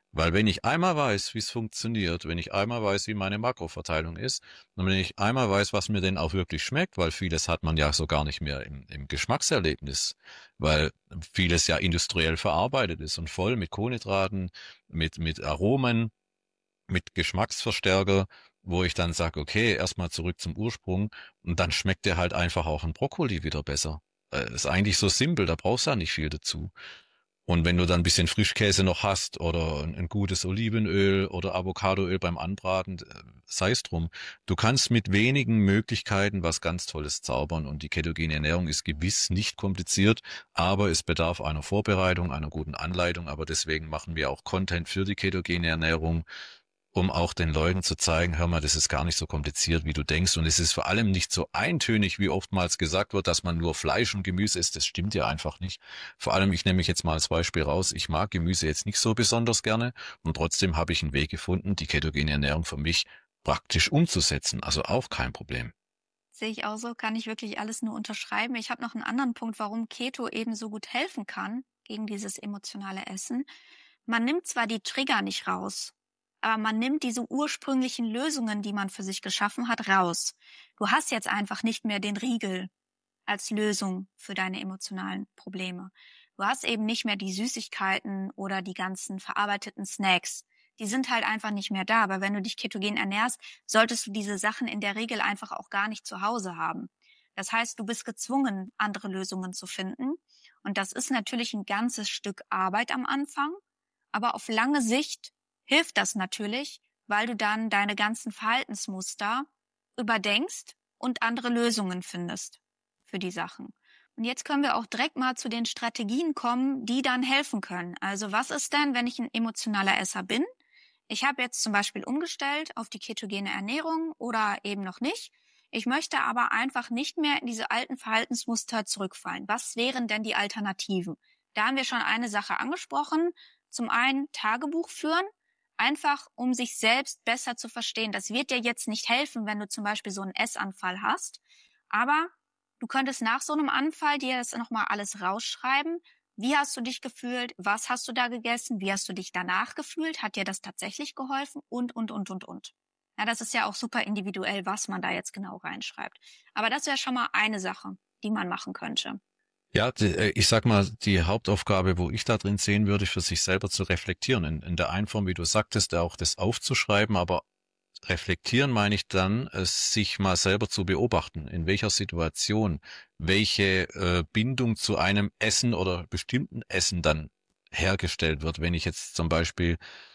Weil wenn ich einmal weiß, wie es funktioniert, wenn ich einmal weiß, wie meine Makroverteilung ist, und wenn ich einmal weiß, was mir denn auch wirklich schmeckt, weil vieles hat man ja so gar nicht mehr im, im Geschmackserlebnis, weil vieles ja industriell verarbeitet ist und voll mit Kohlenhydraten, mit, mit Aromen, mit Geschmacksverstärker, wo ich dann sage, okay, erstmal zurück zum Ursprung und dann schmeckt dir halt einfach auch ein Brokkoli wieder besser. Äh, Ist eigentlich so simpel, da brauchst du ja nicht viel dazu. Und wenn du dann ein bisschen Frischkäse noch hast oder ein, ein gutes Olivenöl oder Avocadoöl beim Anbraten, äh, sei es drum. Du kannst mit wenigen Möglichkeiten was ganz Tolles zaubern und die ketogene Ernährung ist gewiss nicht kompliziert, aber es bedarf einer Vorbereitung, einer guten Anleitung, aber deswegen machen wir auch Content für die ketogene Ernährung, um auch den Leuten zu zeigen, hör mal, das ist gar nicht so kompliziert, wie du denkst. Und es ist vor allem nicht so eintönig, wie oftmals gesagt wird, dass man nur Fleisch und Gemüse isst. Das stimmt ja einfach nicht. Vor allem, ich nehme mich jetzt mal als Beispiel raus, ich mag Gemüse jetzt nicht so besonders gerne und trotzdem habe ich einen Weg gefunden, die ketogene Ernährung für mich praktisch umzusetzen. Also auch kein Problem. Sehe ich auch so, kann ich wirklich alles nur unterschreiben. Ich habe noch einen anderen Punkt, warum Keto eben so gut helfen kann gegen dieses emotionale Essen. Man nimmt zwar die Trigger nicht raus, aber man nimmt diese ursprünglichen Lösungen, die man für sich geschaffen hat, raus. Du hast jetzt einfach nicht mehr den Riegel als Lösung für deine emotionalen Probleme. Du hast eben nicht mehr die Süßigkeiten oder die ganzen verarbeiteten Snacks. Die sind halt einfach nicht mehr da. Aber wenn du dich ketogen ernährst, solltest du diese Sachen in der Regel einfach auch gar nicht zu Hause haben. Das heißt, du bist gezwungen, andere Lösungen zu finden. Und das ist natürlich ein ganzes Stück Arbeit am Anfang. Aber auf lange Sicht hilft das natürlich, weil du dann deine ganzen Verhaltensmuster überdenkst und andere Lösungen findest für die Sachen. Und jetzt können wir auch direkt mal zu den Strategien kommen, die dann helfen können. Also was ist denn, wenn ich ein emotionaler Esser bin? Ich habe jetzt zum Beispiel umgestellt auf die ketogene Ernährung oder eben noch nicht. Ich möchte aber einfach nicht mehr in diese alten Verhaltensmuster zurückfallen. Was wären denn die Alternativen? Da haben wir schon eine Sache angesprochen. Zum einen Tagebuch führen. Einfach, um sich selbst besser zu verstehen. Das wird dir jetzt nicht helfen, wenn du zum Beispiel so einen Essanfall hast. Aber du könntest nach so einem Anfall dir das nochmal alles rausschreiben. Wie hast du dich gefühlt? Was hast du da gegessen? Wie hast du dich danach gefühlt? Hat dir das tatsächlich geholfen? Und, und, und, und, und. Ja, das ist ja auch super individuell, was man da jetzt genau reinschreibt. Aber das wäre schon mal eine Sache, die man machen könnte. Ja, die, äh, ich sag mal, die Hauptaufgabe, wo ich da drin sehen würde, für sich selber zu reflektieren. In, in der einen Form, wie du sagtest, auch das aufzuschreiben, aber reflektieren meine ich dann, es sich mal selber zu beobachten, in welcher Situation, welche äh, Bindung zu einem Essen oder bestimmten Essen dann hergestellt wird. Wenn ich jetzt zum Beispiel,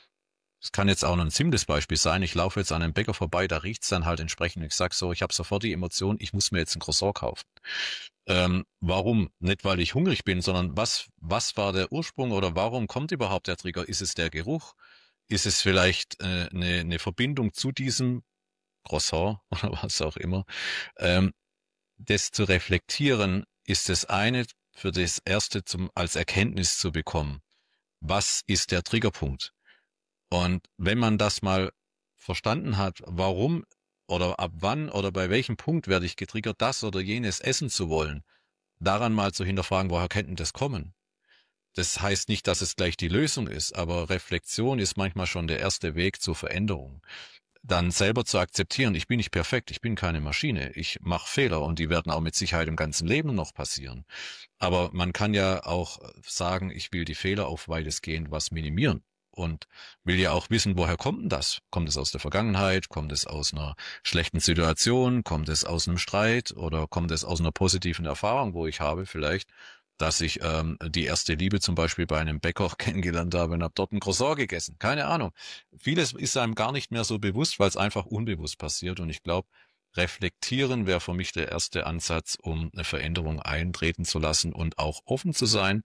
es kann jetzt auch noch ein simples Beispiel sein, ich laufe jetzt an einem Bäcker vorbei, da riecht's dann halt entsprechend. Ich sag so, ich habe sofort die Emotion, ich muss mir jetzt ein Croissant kaufen. Ähm, warum? Nicht, weil ich hungrig bin, sondern was, was war der Ursprung oder warum kommt überhaupt der Trigger? Ist es der Geruch? Ist es vielleicht äh, eine, eine Verbindung zu diesem Croissant oder was auch immer? Ähm, das zu reflektieren ist das eine, für das erste zum, als Erkenntnis zu bekommen. Was ist der Triggerpunkt? Und wenn man das mal verstanden hat, warum oder ab wann oder bei welchem Punkt werde ich getriggert, das oder jenes essen zu wollen, daran mal zu hinterfragen, woher könnte das kommen? Das heißt nicht, dass es gleich die Lösung ist, aber Reflexion ist manchmal schon der erste Weg zur Veränderung. Dann selber zu akzeptieren, ich bin nicht perfekt, ich bin keine Maschine, ich mache Fehler und die werden auch mit Sicherheit im ganzen Leben noch passieren. Aber man kann ja auch sagen, ich will die Fehler auf weitestgehend was minimieren. Und will ja auch wissen, woher kommt denn das? Kommt es aus der Vergangenheit? Kommt es aus einer schlechten Situation? Kommt es aus einem Streit? Oder kommt es aus einer positiven Erfahrung, wo ich habe vielleicht, dass ich ähm, die erste Liebe zum Beispiel bei einem Bäcker kennengelernt habe und habe dort ein Croissant gegessen? Keine Ahnung. Vieles ist einem gar nicht mehr so bewusst, weil es einfach unbewusst passiert. Und ich glaube, reflektieren wäre für mich der erste Ansatz, um eine Veränderung eintreten zu lassen und auch offen zu sein,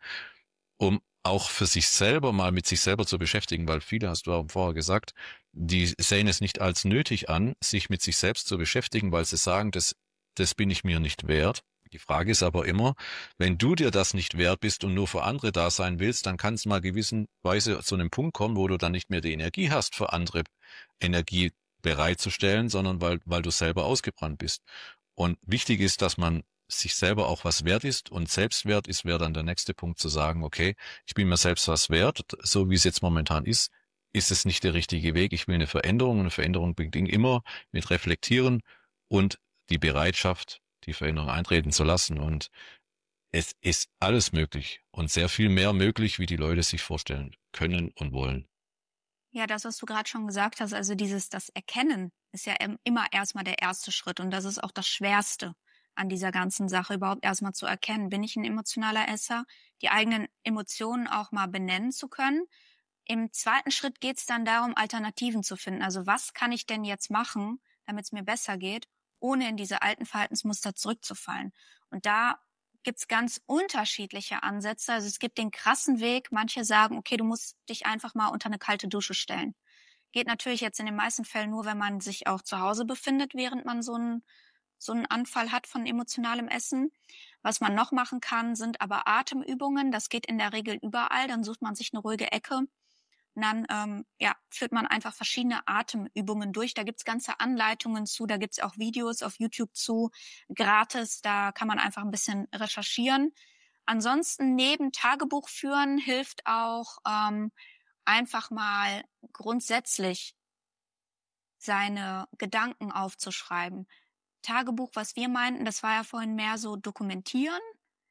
um auch für sich selber mal mit sich selber zu beschäftigen, weil viele, hast du auch vorher gesagt, die sehen es nicht als nötig an, sich mit sich selbst zu beschäftigen, weil sie sagen, das, das bin ich mir nicht wert. Die Frage ist aber immer, wenn du dir das nicht wert bist und nur für andere da sein willst, dann kann es mal gewissenweise zu einem Punkt kommen, wo du dann nicht mehr die Energie hast, für andere Energie bereitzustellen, sondern weil, weil du selber ausgebrannt bist. Und wichtig ist, dass man sich selber auch was wert ist und Selbstwert ist, wäre dann der nächste Punkt zu sagen, okay, ich bin mir selbst was wert, so wie es jetzt momentan ist, ist es nicht der richtige Weg. Ich will eine Veränderung. Und eine Veränderung beginnt immer mit Reflektieren und die Bereitschaft, die Veränderung eintreten zu lassen. Und es ist alles möglich und sehr viel mehr möglich, wie die Leute sich vorstellen können und wollen. Ja, das, was du gerade schon gesagt hast, also dieses, das Erkennen ist ja immer erstmal der erste Schritt und das ist auch das Schwerste an dieser ganzen Sache, überhaupt erstmal zu erkennen, bin ich ein emotionaler Esser, die eigenen Emotionen auch mal benennen zu können. Im zweiten Schritt geht es dann darum, Alternativen zu finden. Also was kann ich denn jetzt machen, damit es mir besser geht, ohne in diese alten Verhaltensmuster zurückzufallen? Und da gibt's ganz unterschiedliche Ansätze. Also es gibt den krassen Weg. Manche sagen, okay, du musst dich einfach mal unter eine kalte Dusche stellen. Geht natürlich jetzt in den meisten Fällen nur, wenn man sich auch zu Hause befindet, während man so einen so einen Anfall hat von emotionalem Essen. Was man noch machen kann, sind aber Atemübungen. Das geht in der Regel überall. Dann sucht man sich eine ruhige Ecke. Und dann ähm, ja, führt man einfach verschiedene Atemübungen durch. Da gibt's ganze Anleitungen zu, da gibt's auch Videos auf YouTube zu, gratis. Da kann man einfach ein bisschen recherchieren. Ansonsten neben Tagebuch führen hilft auch ähm, einfach mal grundsätzlich seine Gedanken aufzuschreiben. Tagebuch, was wir meinten, das war ja vorhin mehr so dokumentieren.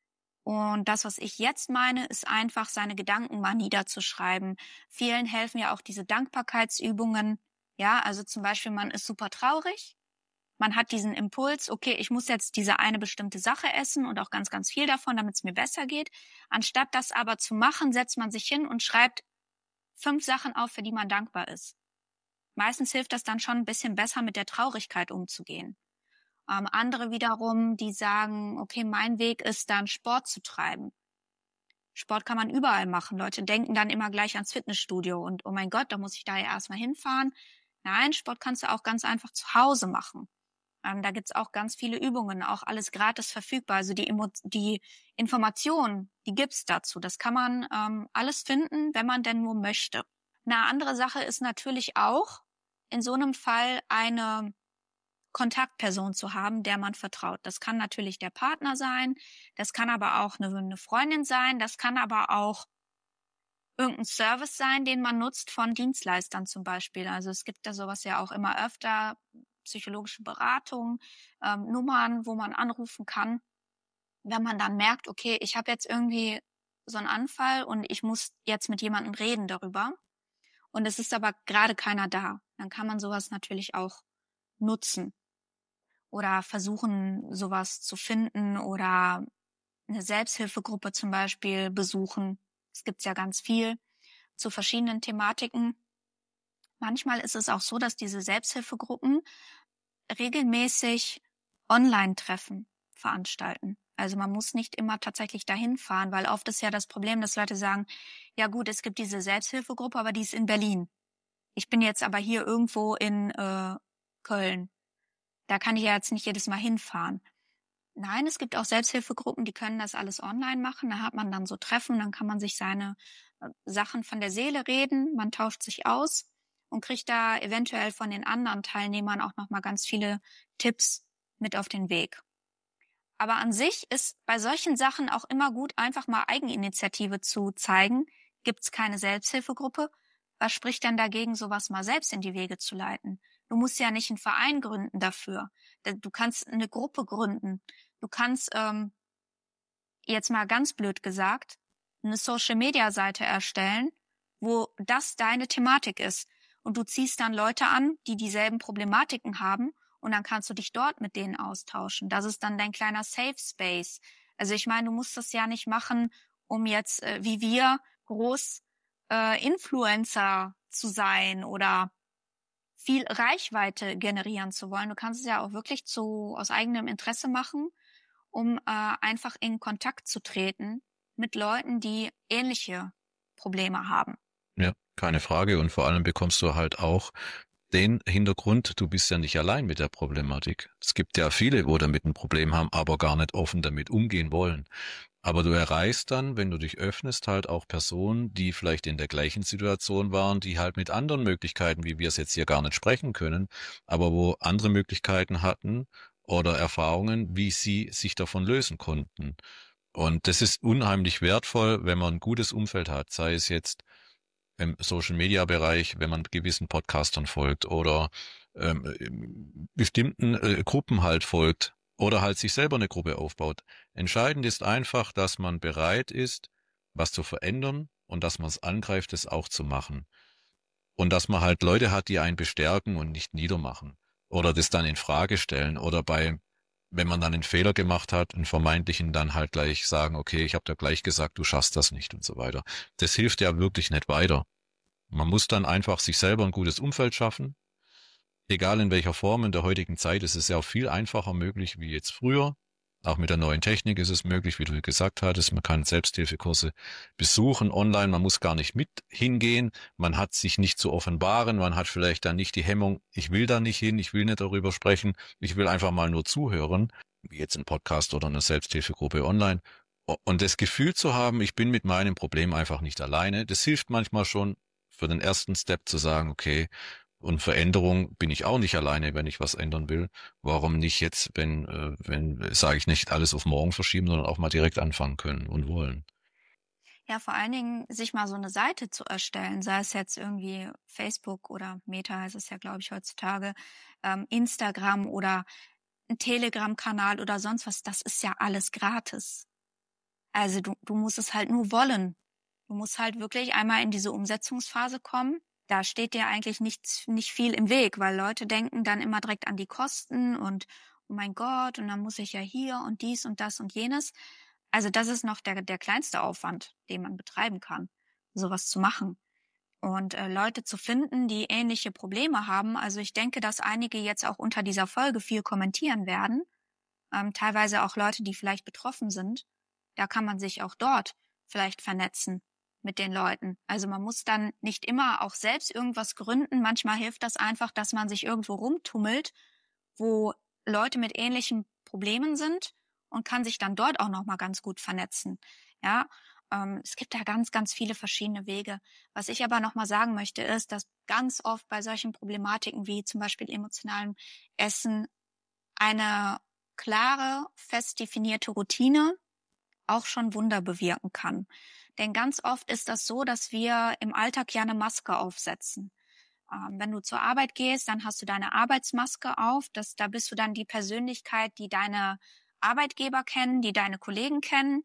Und das, was ich jetzt meine, ist einfach, seine Gedanken mal niederzuschreiben. Vielen helfen ja auch diese Dankbarkeitsübungen. Ja, also zum Beispiel, man ist super traurig. Man hat diesen Impuls, okay, ich muss jetzt diese eine bestimmte Sache essen und auch ganz, ganz viel davon, damit es mir besser geht. Anstatt das aber zu machen, setzt man sich hin und schreibt fünf Sachen auf, für die man dankbar ist. Meistens hilft das dann schon ein bisschen besser, mit der Traurigkeit umzugehen. Ähm, andere wiederum, die sagen, okay, mein Weg ist dann Sport zu treiben. Sport kann man überall machen. Leute denken dann immer gleich ans Fitnessstudio und oh mein Gott, da muss ich da ja erstmal hinfahren. Nein, Sport kannst du auch ganz einfach zu Hause machen. Ähm, da gibt's auch ganz viele Übungen, auch alles gratis verfügbar. Also die, Emo die Informationen, die gibt's dazu. Das kann man ähm, alles finden, wenn man denn nur möchte. Eine andere Sache ist natürlich auch, in so einem Fall eine Kontaktperson zu haben, der man vertraut. Das kann natürlich der Partner sein, das kann aber auch eine, eine Freundin sein, das kann aber auch irgendein Service sein, den man nutzt von Dienstleistern zum Beispiel. Also es gibt da sowas ja auch immer öfter, psychologische Beratung, ähm, Nummern, wo man anrufen kann, wenn man dann merkt, okay, ich habe jetzt irgendwie so einen Anfall und ich muss jetzt mit jemandem reden darüber und es ist aber gerade keiner da. Dann kann man sowas natürlich auch nutzen oder versuchen, sowas zu finden oder eine Selbsthilfegruppe zum Beispiel besuchen. Es gibt's ja ganz viel zu verschiedenen Thematiken. Manchmal ist es auch so, dass diese Selbsthilfegruppen regelmäßig Online-Treffen veranstalten. Also man muss nicht immer tatsächlich dahin fahren, weil oft ist ja das Problem, dass Leute sagen, ja gut, es gibt diese Selbsthilfegruppe, aber die ist in Berlin. Ich bin jetzt aber hier irgendwo in äh, Köln. Da kann ich ja jetzt nicht jedes Mal hinfahren. Nein, es gibt auch Selbsthilfegruppen, die können das alles online machen. Da hat man dann so Treffen, dann kann man sich seine äh, Sachen von der Seele reden, man tauscht sich aus und kriegt da eventuell von den anderen Teilnehmern auch nochmal ganz viele Tipps mit auf den Weg. Aber an sich ist bei solchen Sachen auch immer gut, einfach mal Eigeninitiative zu zeigen. Gibt es keine Selbsthilfegruppe? Was spricht denn dagegen, sowas mal selbst in die Wege zu leiten? Du musst ja nicht einen Verein gründen dafür. Du kannst eine Gruppe gründen. Du kannst, ähm, jetzt mal ganz blöd gesagt, eine Social-Media-Seite erstellen, wo das deine Thematik ist. Und du ziehst dann Leute an, die dieselben Problematiken haben und dann kannst du dich dort mit denen austauschen. Das ist dann dein kleiner Safe Space. Also ich meine, du musst das ja nicht machen, um jetzt, äh, wie wir, groß äh, Influencer zu sein oder viel Reichweite generieren zu wollen. Du kannst es ja auch wirklich zu aus eigenem Interesse machen, um äh, einfach in Kontakt zu treten mit Leuten, die ähnliche Probleme haben. Ja, keine Frage. Und vor allem bekommst du halt auch den Hintergrund, du bist ja nicht allein mit der Problematik. Es gibt ja viele, wo damit ein Problem haben, aber gar nicht offen damit umgehen wollen. Aber du erreichst dann, wenn du dich öffnest, halt auch Personen, die vielleicht in der gleichen Situation waren, die halt mit anderen Möglichkeiten, wie wir es jetzt hier gar nicht sprechen können, aber wo andere Möglichkeiten hatten oder Erfahrungen, wie sie sich davon lösen konnten. Und das ist unheimlich wertvoll, wenn man ein gutes Umfeld hat, sei es jetzt im Social-Media-Bereich, wenn man gewissen Podcastern folgt oder ähm, bestimmten äh, Gruppen halt folgt oder halt sich selber eine Gruppe aufbaut. Entscheidend ist einfach, dass man bereit ist, was zu verändern und dass man es angreift, es auch zu machen. Und dass man halt Leute hat, die einen bestärken und nicht niedermachen oder das dann in Frage stellen oder bei, wenn man dann einen Fehler gemacht hat, einen vermeintlichen, dann halt gleich sagen, okay, ich habe da gleich gesagt, du schaffst das nicht und so weiter. Das hilft ja wirklich nicht weiter. Man muss dann einfach sich selber ein gutes Umfeld schaffen, egal in welcher Form. In der heutigen Zeit ist es ja auch viel einfacher möglich wie jetzt früher. Auch mit der neuen Technik ist es möglich, wie du gesagt hattest. Man kann Selbsthilfekurse besuchen online. Man muss gar nicht mit hingehen. Man hat sich nicht zu offenbaren. Man hat vielleicht dann nicht die Hemmung, ich will da nicht hin, ich will nicht darüber sprechen. Ich will einfach mal nur zuhören, wie jetzt ein Podcast oder eine Selbsthilfegruppe online. Und das Gefühl zu haben, ich bin mit meinem Problem einfach nicht alleine, das hilft manchmal schon für den ersten Step zu sagen, okay, und Veränderung bin ich auch nicht alleine, wenn ich was ändern will. Warum nicht jetzt, wenn, äh, wenn, sage ich nicht, alles auf morgen verschieben, sondern auch mal direkt anfangen können und wollen. Ja, vor allen Dingen sich mal so eine Seite zu erstellen, sei es jetzt irgendwie Facebook oder Meta heißt es ja, glaube ich, heutzutage, ähm, Instagram oder ein Telegram-Kanal oder sonst was, das ist ja alles gratis. Also du, du musst es halt nur wollen. Du musst halt wirklich einmal in diese Umsetzungsphase kommen. Da steht dir eigentlich nichts, nicht viel im Weg, weil Leute denken dann immer direkt an die Kosten und oh mein Gott, und dann muss ich ja hier und dies und das und jenes. Also das ist noch der, der kleinste Aufwand, den man betreiben kann, sowas zu machen. Und äh, Leute zu finden, die ähnliche Probleme haben. Also ich denke, dass einige jetzt auch unter dieser Folge viel kommentieren werden. Ähm, teilweise auch Leute, die vielleicht betroffen sind. Da kann man sich auch dort vielleicht vernetzen mit den Leuten. Also man muss dann nicht immer auch selbst irgendwas gründen. Manchmal hilft das einfach, dass man sich irgendwo rumtummelt, wo Leute mit ähnlichen Problemen sind und kann sich dann dort auch nochmal ganz gut vernetzen. Ja, ähm, es gibt da ganz, ganz viele verschiedene Wege. Was ich aber nochmal sagen möchte, ist, dass ganz oft bei solchen Problematiken wie zum Beispiel emotionalem Essen eine klare, fest definierte Routine auch schon Wunder bewirken kann. Denn ganz oft ist das so, dass wir im Alltag ja eine Maske aufsetzen. Ähm, wenn du zur Arbeit gehst, dann hast du deine Arbeitsmaske auf. Das, da bist du dann die Persönlichkeit, die deine Arbeitgeber kennen, die deine Kollegen kennen.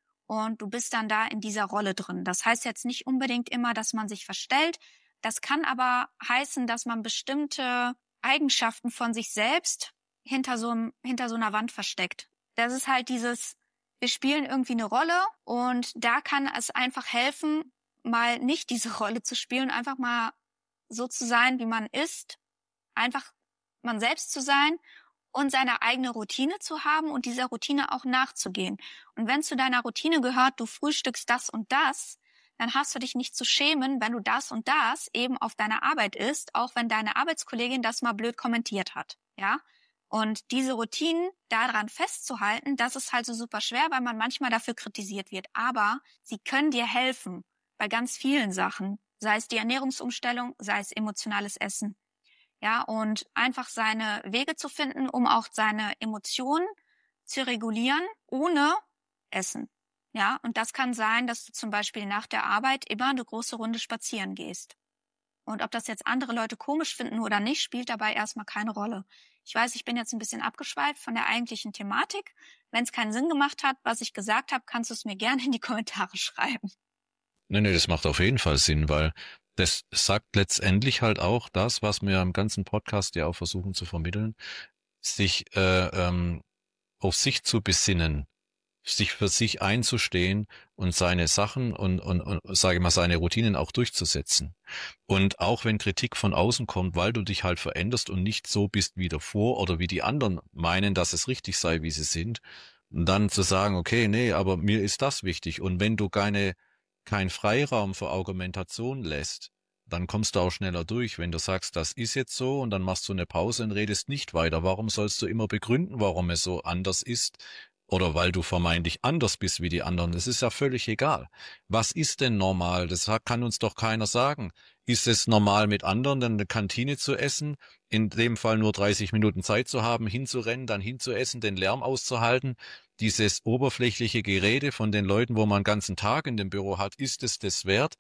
Und du bist dann da in dieser Rolle drin. Das heißt jetzt nicht unbedingt immer, dass man sich verstellt. Das kann aber heißen, dass man bestimmte Eigenschaften von sich selbst hinter so, einem, hinter so einer Wand versteckt. Das ist halt dieses, wir spielen irgendwie eine Rolle und da kann es einfach helfen, mal nicht diese Rolle zu spielen, einfach mal so zu sein, wie man ist, einfach man selbst zu sein und seine eigene Routine zu haben und dieser Routine auch nachzugehen. Und wenn zu deiner Routine gehört, du frühstückst das und das, dann hast du dich nicht zu schämen, wenn du das und das eben auf deiner Arbeit isst, auch wenn deine Arbeitskollegin das mal blöd kommentiert hat, ja? Und diese Routinen daran festzuhalten, das ist halt so super schwer, weil man manchmal dafür kritisiert wird. Aber sie können dir helfen bei ganz vielen Sachen, sei es die Ernährungsumstellung, sei es emotionales Essen. Ja, und einfach seine Wege zu finden, um auch seine Emotionen zu regulieren, ohne Essen. Ja, und das kann sein, dass du zum Beispiel nach der Arbeit immer eine große Runde spazieren gehst. Und ob das jetzt andere Leute komisch finden oder nicht, spielt dabei erstmal keine Rolle. Ich weiß, ich bin jetzt ein bisschen abgeschweift von der eigentlichen Thematik. Wenn es keinen Sinn gemacht hat, was ich gesagt habe, kannst du es mir gerne in die Kommentare schreiben. Nee, nee, das macht auf jeden Fall Sinn, weil das sagt letztendlich halt auch das, was wir im ganzen Podcast ja auch versuchen zu vermitteln, sich äh, ähm, auf sich zu besinnen, sich für sich einzustehen und seine Sachen und, und, und sage ich mal, seine Routinen auch durchzusetzen. Und auch wenn Kritik von außen kommt, weil du dich halt veränderst und nicht so bist wie davor oder wie die anderen meinen, dass es richtig sei, wie sie sind, dann zu sagen, okay, nee, aber mir ist das wichtig. Und wenn du keine, keinen Freiraum für Argumentation lässt, dann kommst du auch schneller durch. Wenn du sagst, das ist jetzt so und dann machst du eine Pause und redest nicht weiter. Warum sollst du immer begründen, warum es so anders ist? Oder weil du vermeintlich anders bist wie die anderen. Das ist ja völlig egal. Was ist denn normal? Das kann uns doch keiner sagen. Ist es normal, mit anderen dann eine Kantine zu essen, in dem Fall nur dreißig Minuten Zeit zu haben, hinzurennen, dann hinzuessen, den Lärm auszuhalten? Dieses oberflächliche Gerede von den Leuten, wo man einen ganzen Tag in dem Büro hat, ist es das wert?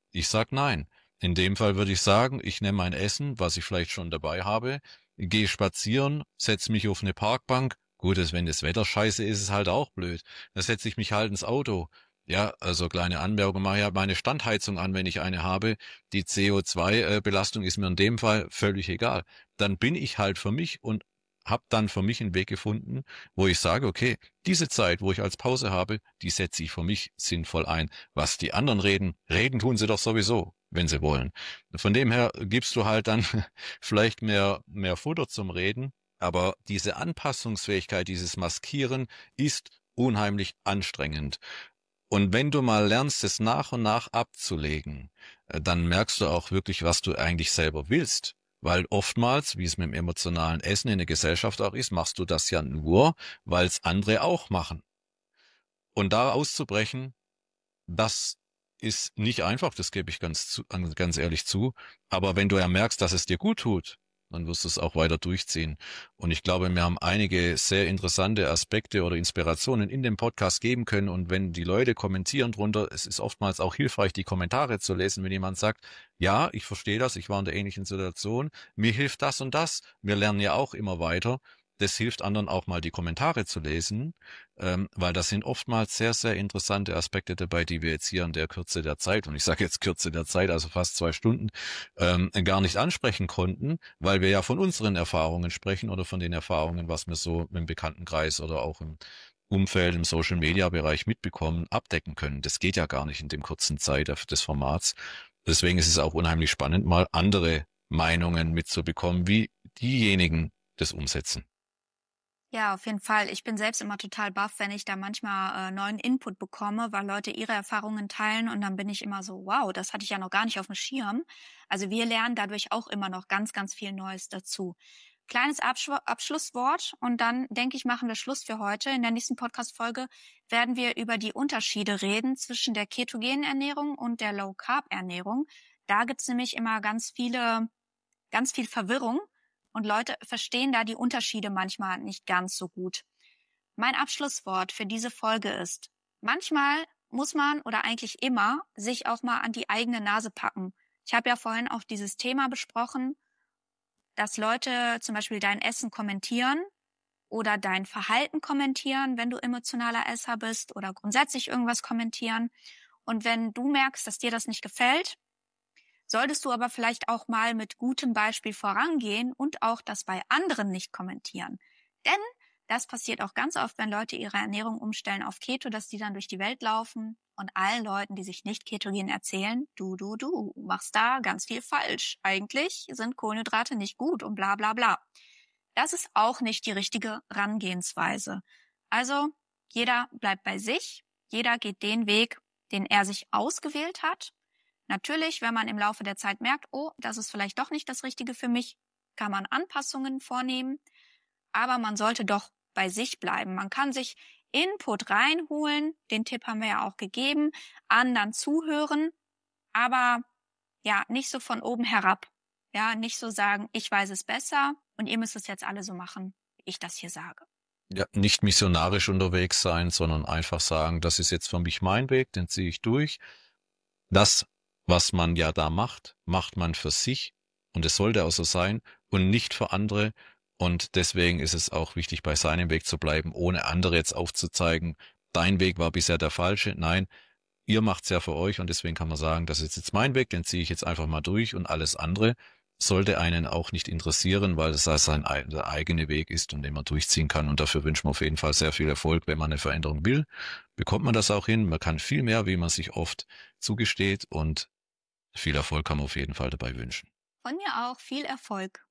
Ich sag nein. In dem Fall würde ich sagen, ich nehme mein Essen, was ich vielleicht schon dabei habe, gehe spazieren, setze mich auf eine Parkbank. Gut, das, wenn das Wetter scheiße ist, ist es halt auch blöd. Da setze ich mich halt ins Auto. Ja, also kleine Anmerkung, mache ja meine Standheizung an, wenn ich eine habe. Die C O zwei Belastung ist mir in dem Fall völlig egal. Dann bin ich halt für mich und habe dann für mich einen Weg gefunden, wo ich sage, okay, diese Zeit, wo ich als Pause habe, die setze ich für mich sinnvoll ein. Was die anderen reden, reden tun sie doch sowieso, wenn sie wollen. Von dem her gibst du halt dann vielleicht mehr, mehr Futter zum Reden, aber diese Anpassungsfähigkeit, dieses Maskieren ist unheimlich anstrengend. Und wenn du mal lernst, es nach und nach abzulegen, äh, dann merkst du auch wirklich, was du eigentlich selber willst. Weil oftmals, wie es mit dem emotionalen Essen in der Gesellschaft auch ist, machst du das ja nur, weil es andere auch machen. Und da auszubrechen, das ist nicht einfach, das gebe ich ganz, zu, ganz ehrlich zu. Aber wenn du ja merkst, dass es dir gut tut, dann wirst du es auch weiter durchziehen. Und ich glaube, wir haben einige sehr interessante Aspekte oder Inspirationen in dem Podcast geben können. Und wenn die Leute kommentieren drunter, es ist oftmals auch hilfreich, die Kommentare zu lesen, wenn jemand sagt, ja, ich verstehe das, ich war in der ähnlichen Situation, mir hilft das und das. Wir lernen ja auch immer weiter. Das hilft anderen auch mal die Kommentare zu lesen, ähm, weil das sind oftmals sehr, sehr interessante Aspekte dabei, die wir jetzt hier in der Kürze der Zeit, und ich sage jetzt Kürze der Zeit, also fast zwei Stunden, ähm, gar nicht ansprechen konnten, weil wir ja von unseren Erfahrungen sprechen oder von den Erfahrungen, was wir so im Bekanntenkreis oder auch im Umfeld, im Social-Media-Bereich mitbekommen, abdecken können. Das geht ja gar nicht in dem kurzen Zeit des Formats. Deswegen ist es auch unheimlich spannend, mal andere Meinungen mitzubekommen, wie diejenigen das umsetzen. Ja, auf jeden Fall. Ich bin selbst immer total baff, wenn ich da manchmal äh, neuen Input bekomme, weil Leute ihre Erfahrungen teilen und dann bin ich immer so, wow, das hatte ich ja noch gar nicht auf dem Schirm. Also wir lernen dadurch auch immer noch ganz, ganz viel Neues dazu. Kleines Abschw Abschlusswort und dann, denke ich, machen wir Schluss für heute. In der nächsten Podcast-Folge werden wir über die Unterschiede reden zwischen der ketogenen Ernährung und der Low-Carb-Ernährung. Da gibt's nämlich immer ganz viele, ganz viel Verwirrung. Und Leute verstehen da die Unterschiede manchmal nicht ganz so gut. Mein Abschlusswort für diese Folge ist, manchmal muss man oder eigentlich immer sich auch mal an die eigene Nase packen. Ich habe ja vorhin auch dieses Thema besprochen, dass Leute zum Beispiel dein Essen kommentieren oder dein Verhalten kommentieren, wenn du emotionaler Esser bist oder grundsätzlich irgendwas kommentieren. Und wenn du merkst, dass dir das nicht gefällt, solltest du aber vielleicht auch mal mit gutem Beispiel vorangehen und auch das bei anderen nicht kommentieren. Denn das passiert auch ganz oft, wenn Leute ihre Ernährung umstellen auf Keto, dass die dann durch die Welt laufen und allen Leuten, die sich nicht ketogen erzählen, du, du, du, machst da ganz viel falsch. Eigentlich sind Kohlenhydrate nicht gut und bla bla bla. Das ist auch nicht die richtige Herangehensweise. Also jeder bleibt bei sich, jeder geht den Weg, den er sich ausgewählt hat. Natürlich, wenn man im Laufe der Zeit merkt, oh, das ist vielleicht doch nicht das Richtige für mich, kann man Anpassungen vornehmen, aber man sollte doch bei sich bleiben. Man kann sich Input reinholen, den Tipp haben wir ja auch gegeben, anderen zuhören, aber ja, nicht so von oben herab. Ja, nicht so sagen, ich weiß es besser und ihr müsst es jetzt alle so machen, wie ich das hier sage. Ja, nicht missionarisch unterwegs sein, sondern einfach sagen, das ist jetzt für mich mein Weg, den ziehe ich durch. Das Was man ja da macht, macht man für sich und es sollte auch so sein und nicht für andere. Und deswegen ist es auch wichtig, bei seinem Weg zu bleiben, ohne andere jetzt aufzuzeigen, dein Weg war bisher der falsche. Nein, ihr macht's ja für euch und deswegen kann man sagen, das ist jetzt mein Weg, den ziehe ich jetzt einfach mal durch und alles andere sollte einen auch nicht interessieren, weil es sein der eigene Weg ist und den man durchziehen kann. Und dafür wünscht man auf jeden Fall sehr viel Erfolg. Wenn man eine Veränderung will, bekommt man das auch hin. Man kann viel mehr, wie man sich oft zugesteht und viel Erfolg kann man auf jeden Fall dabei wünschen. Von mir auch viel Erfolg.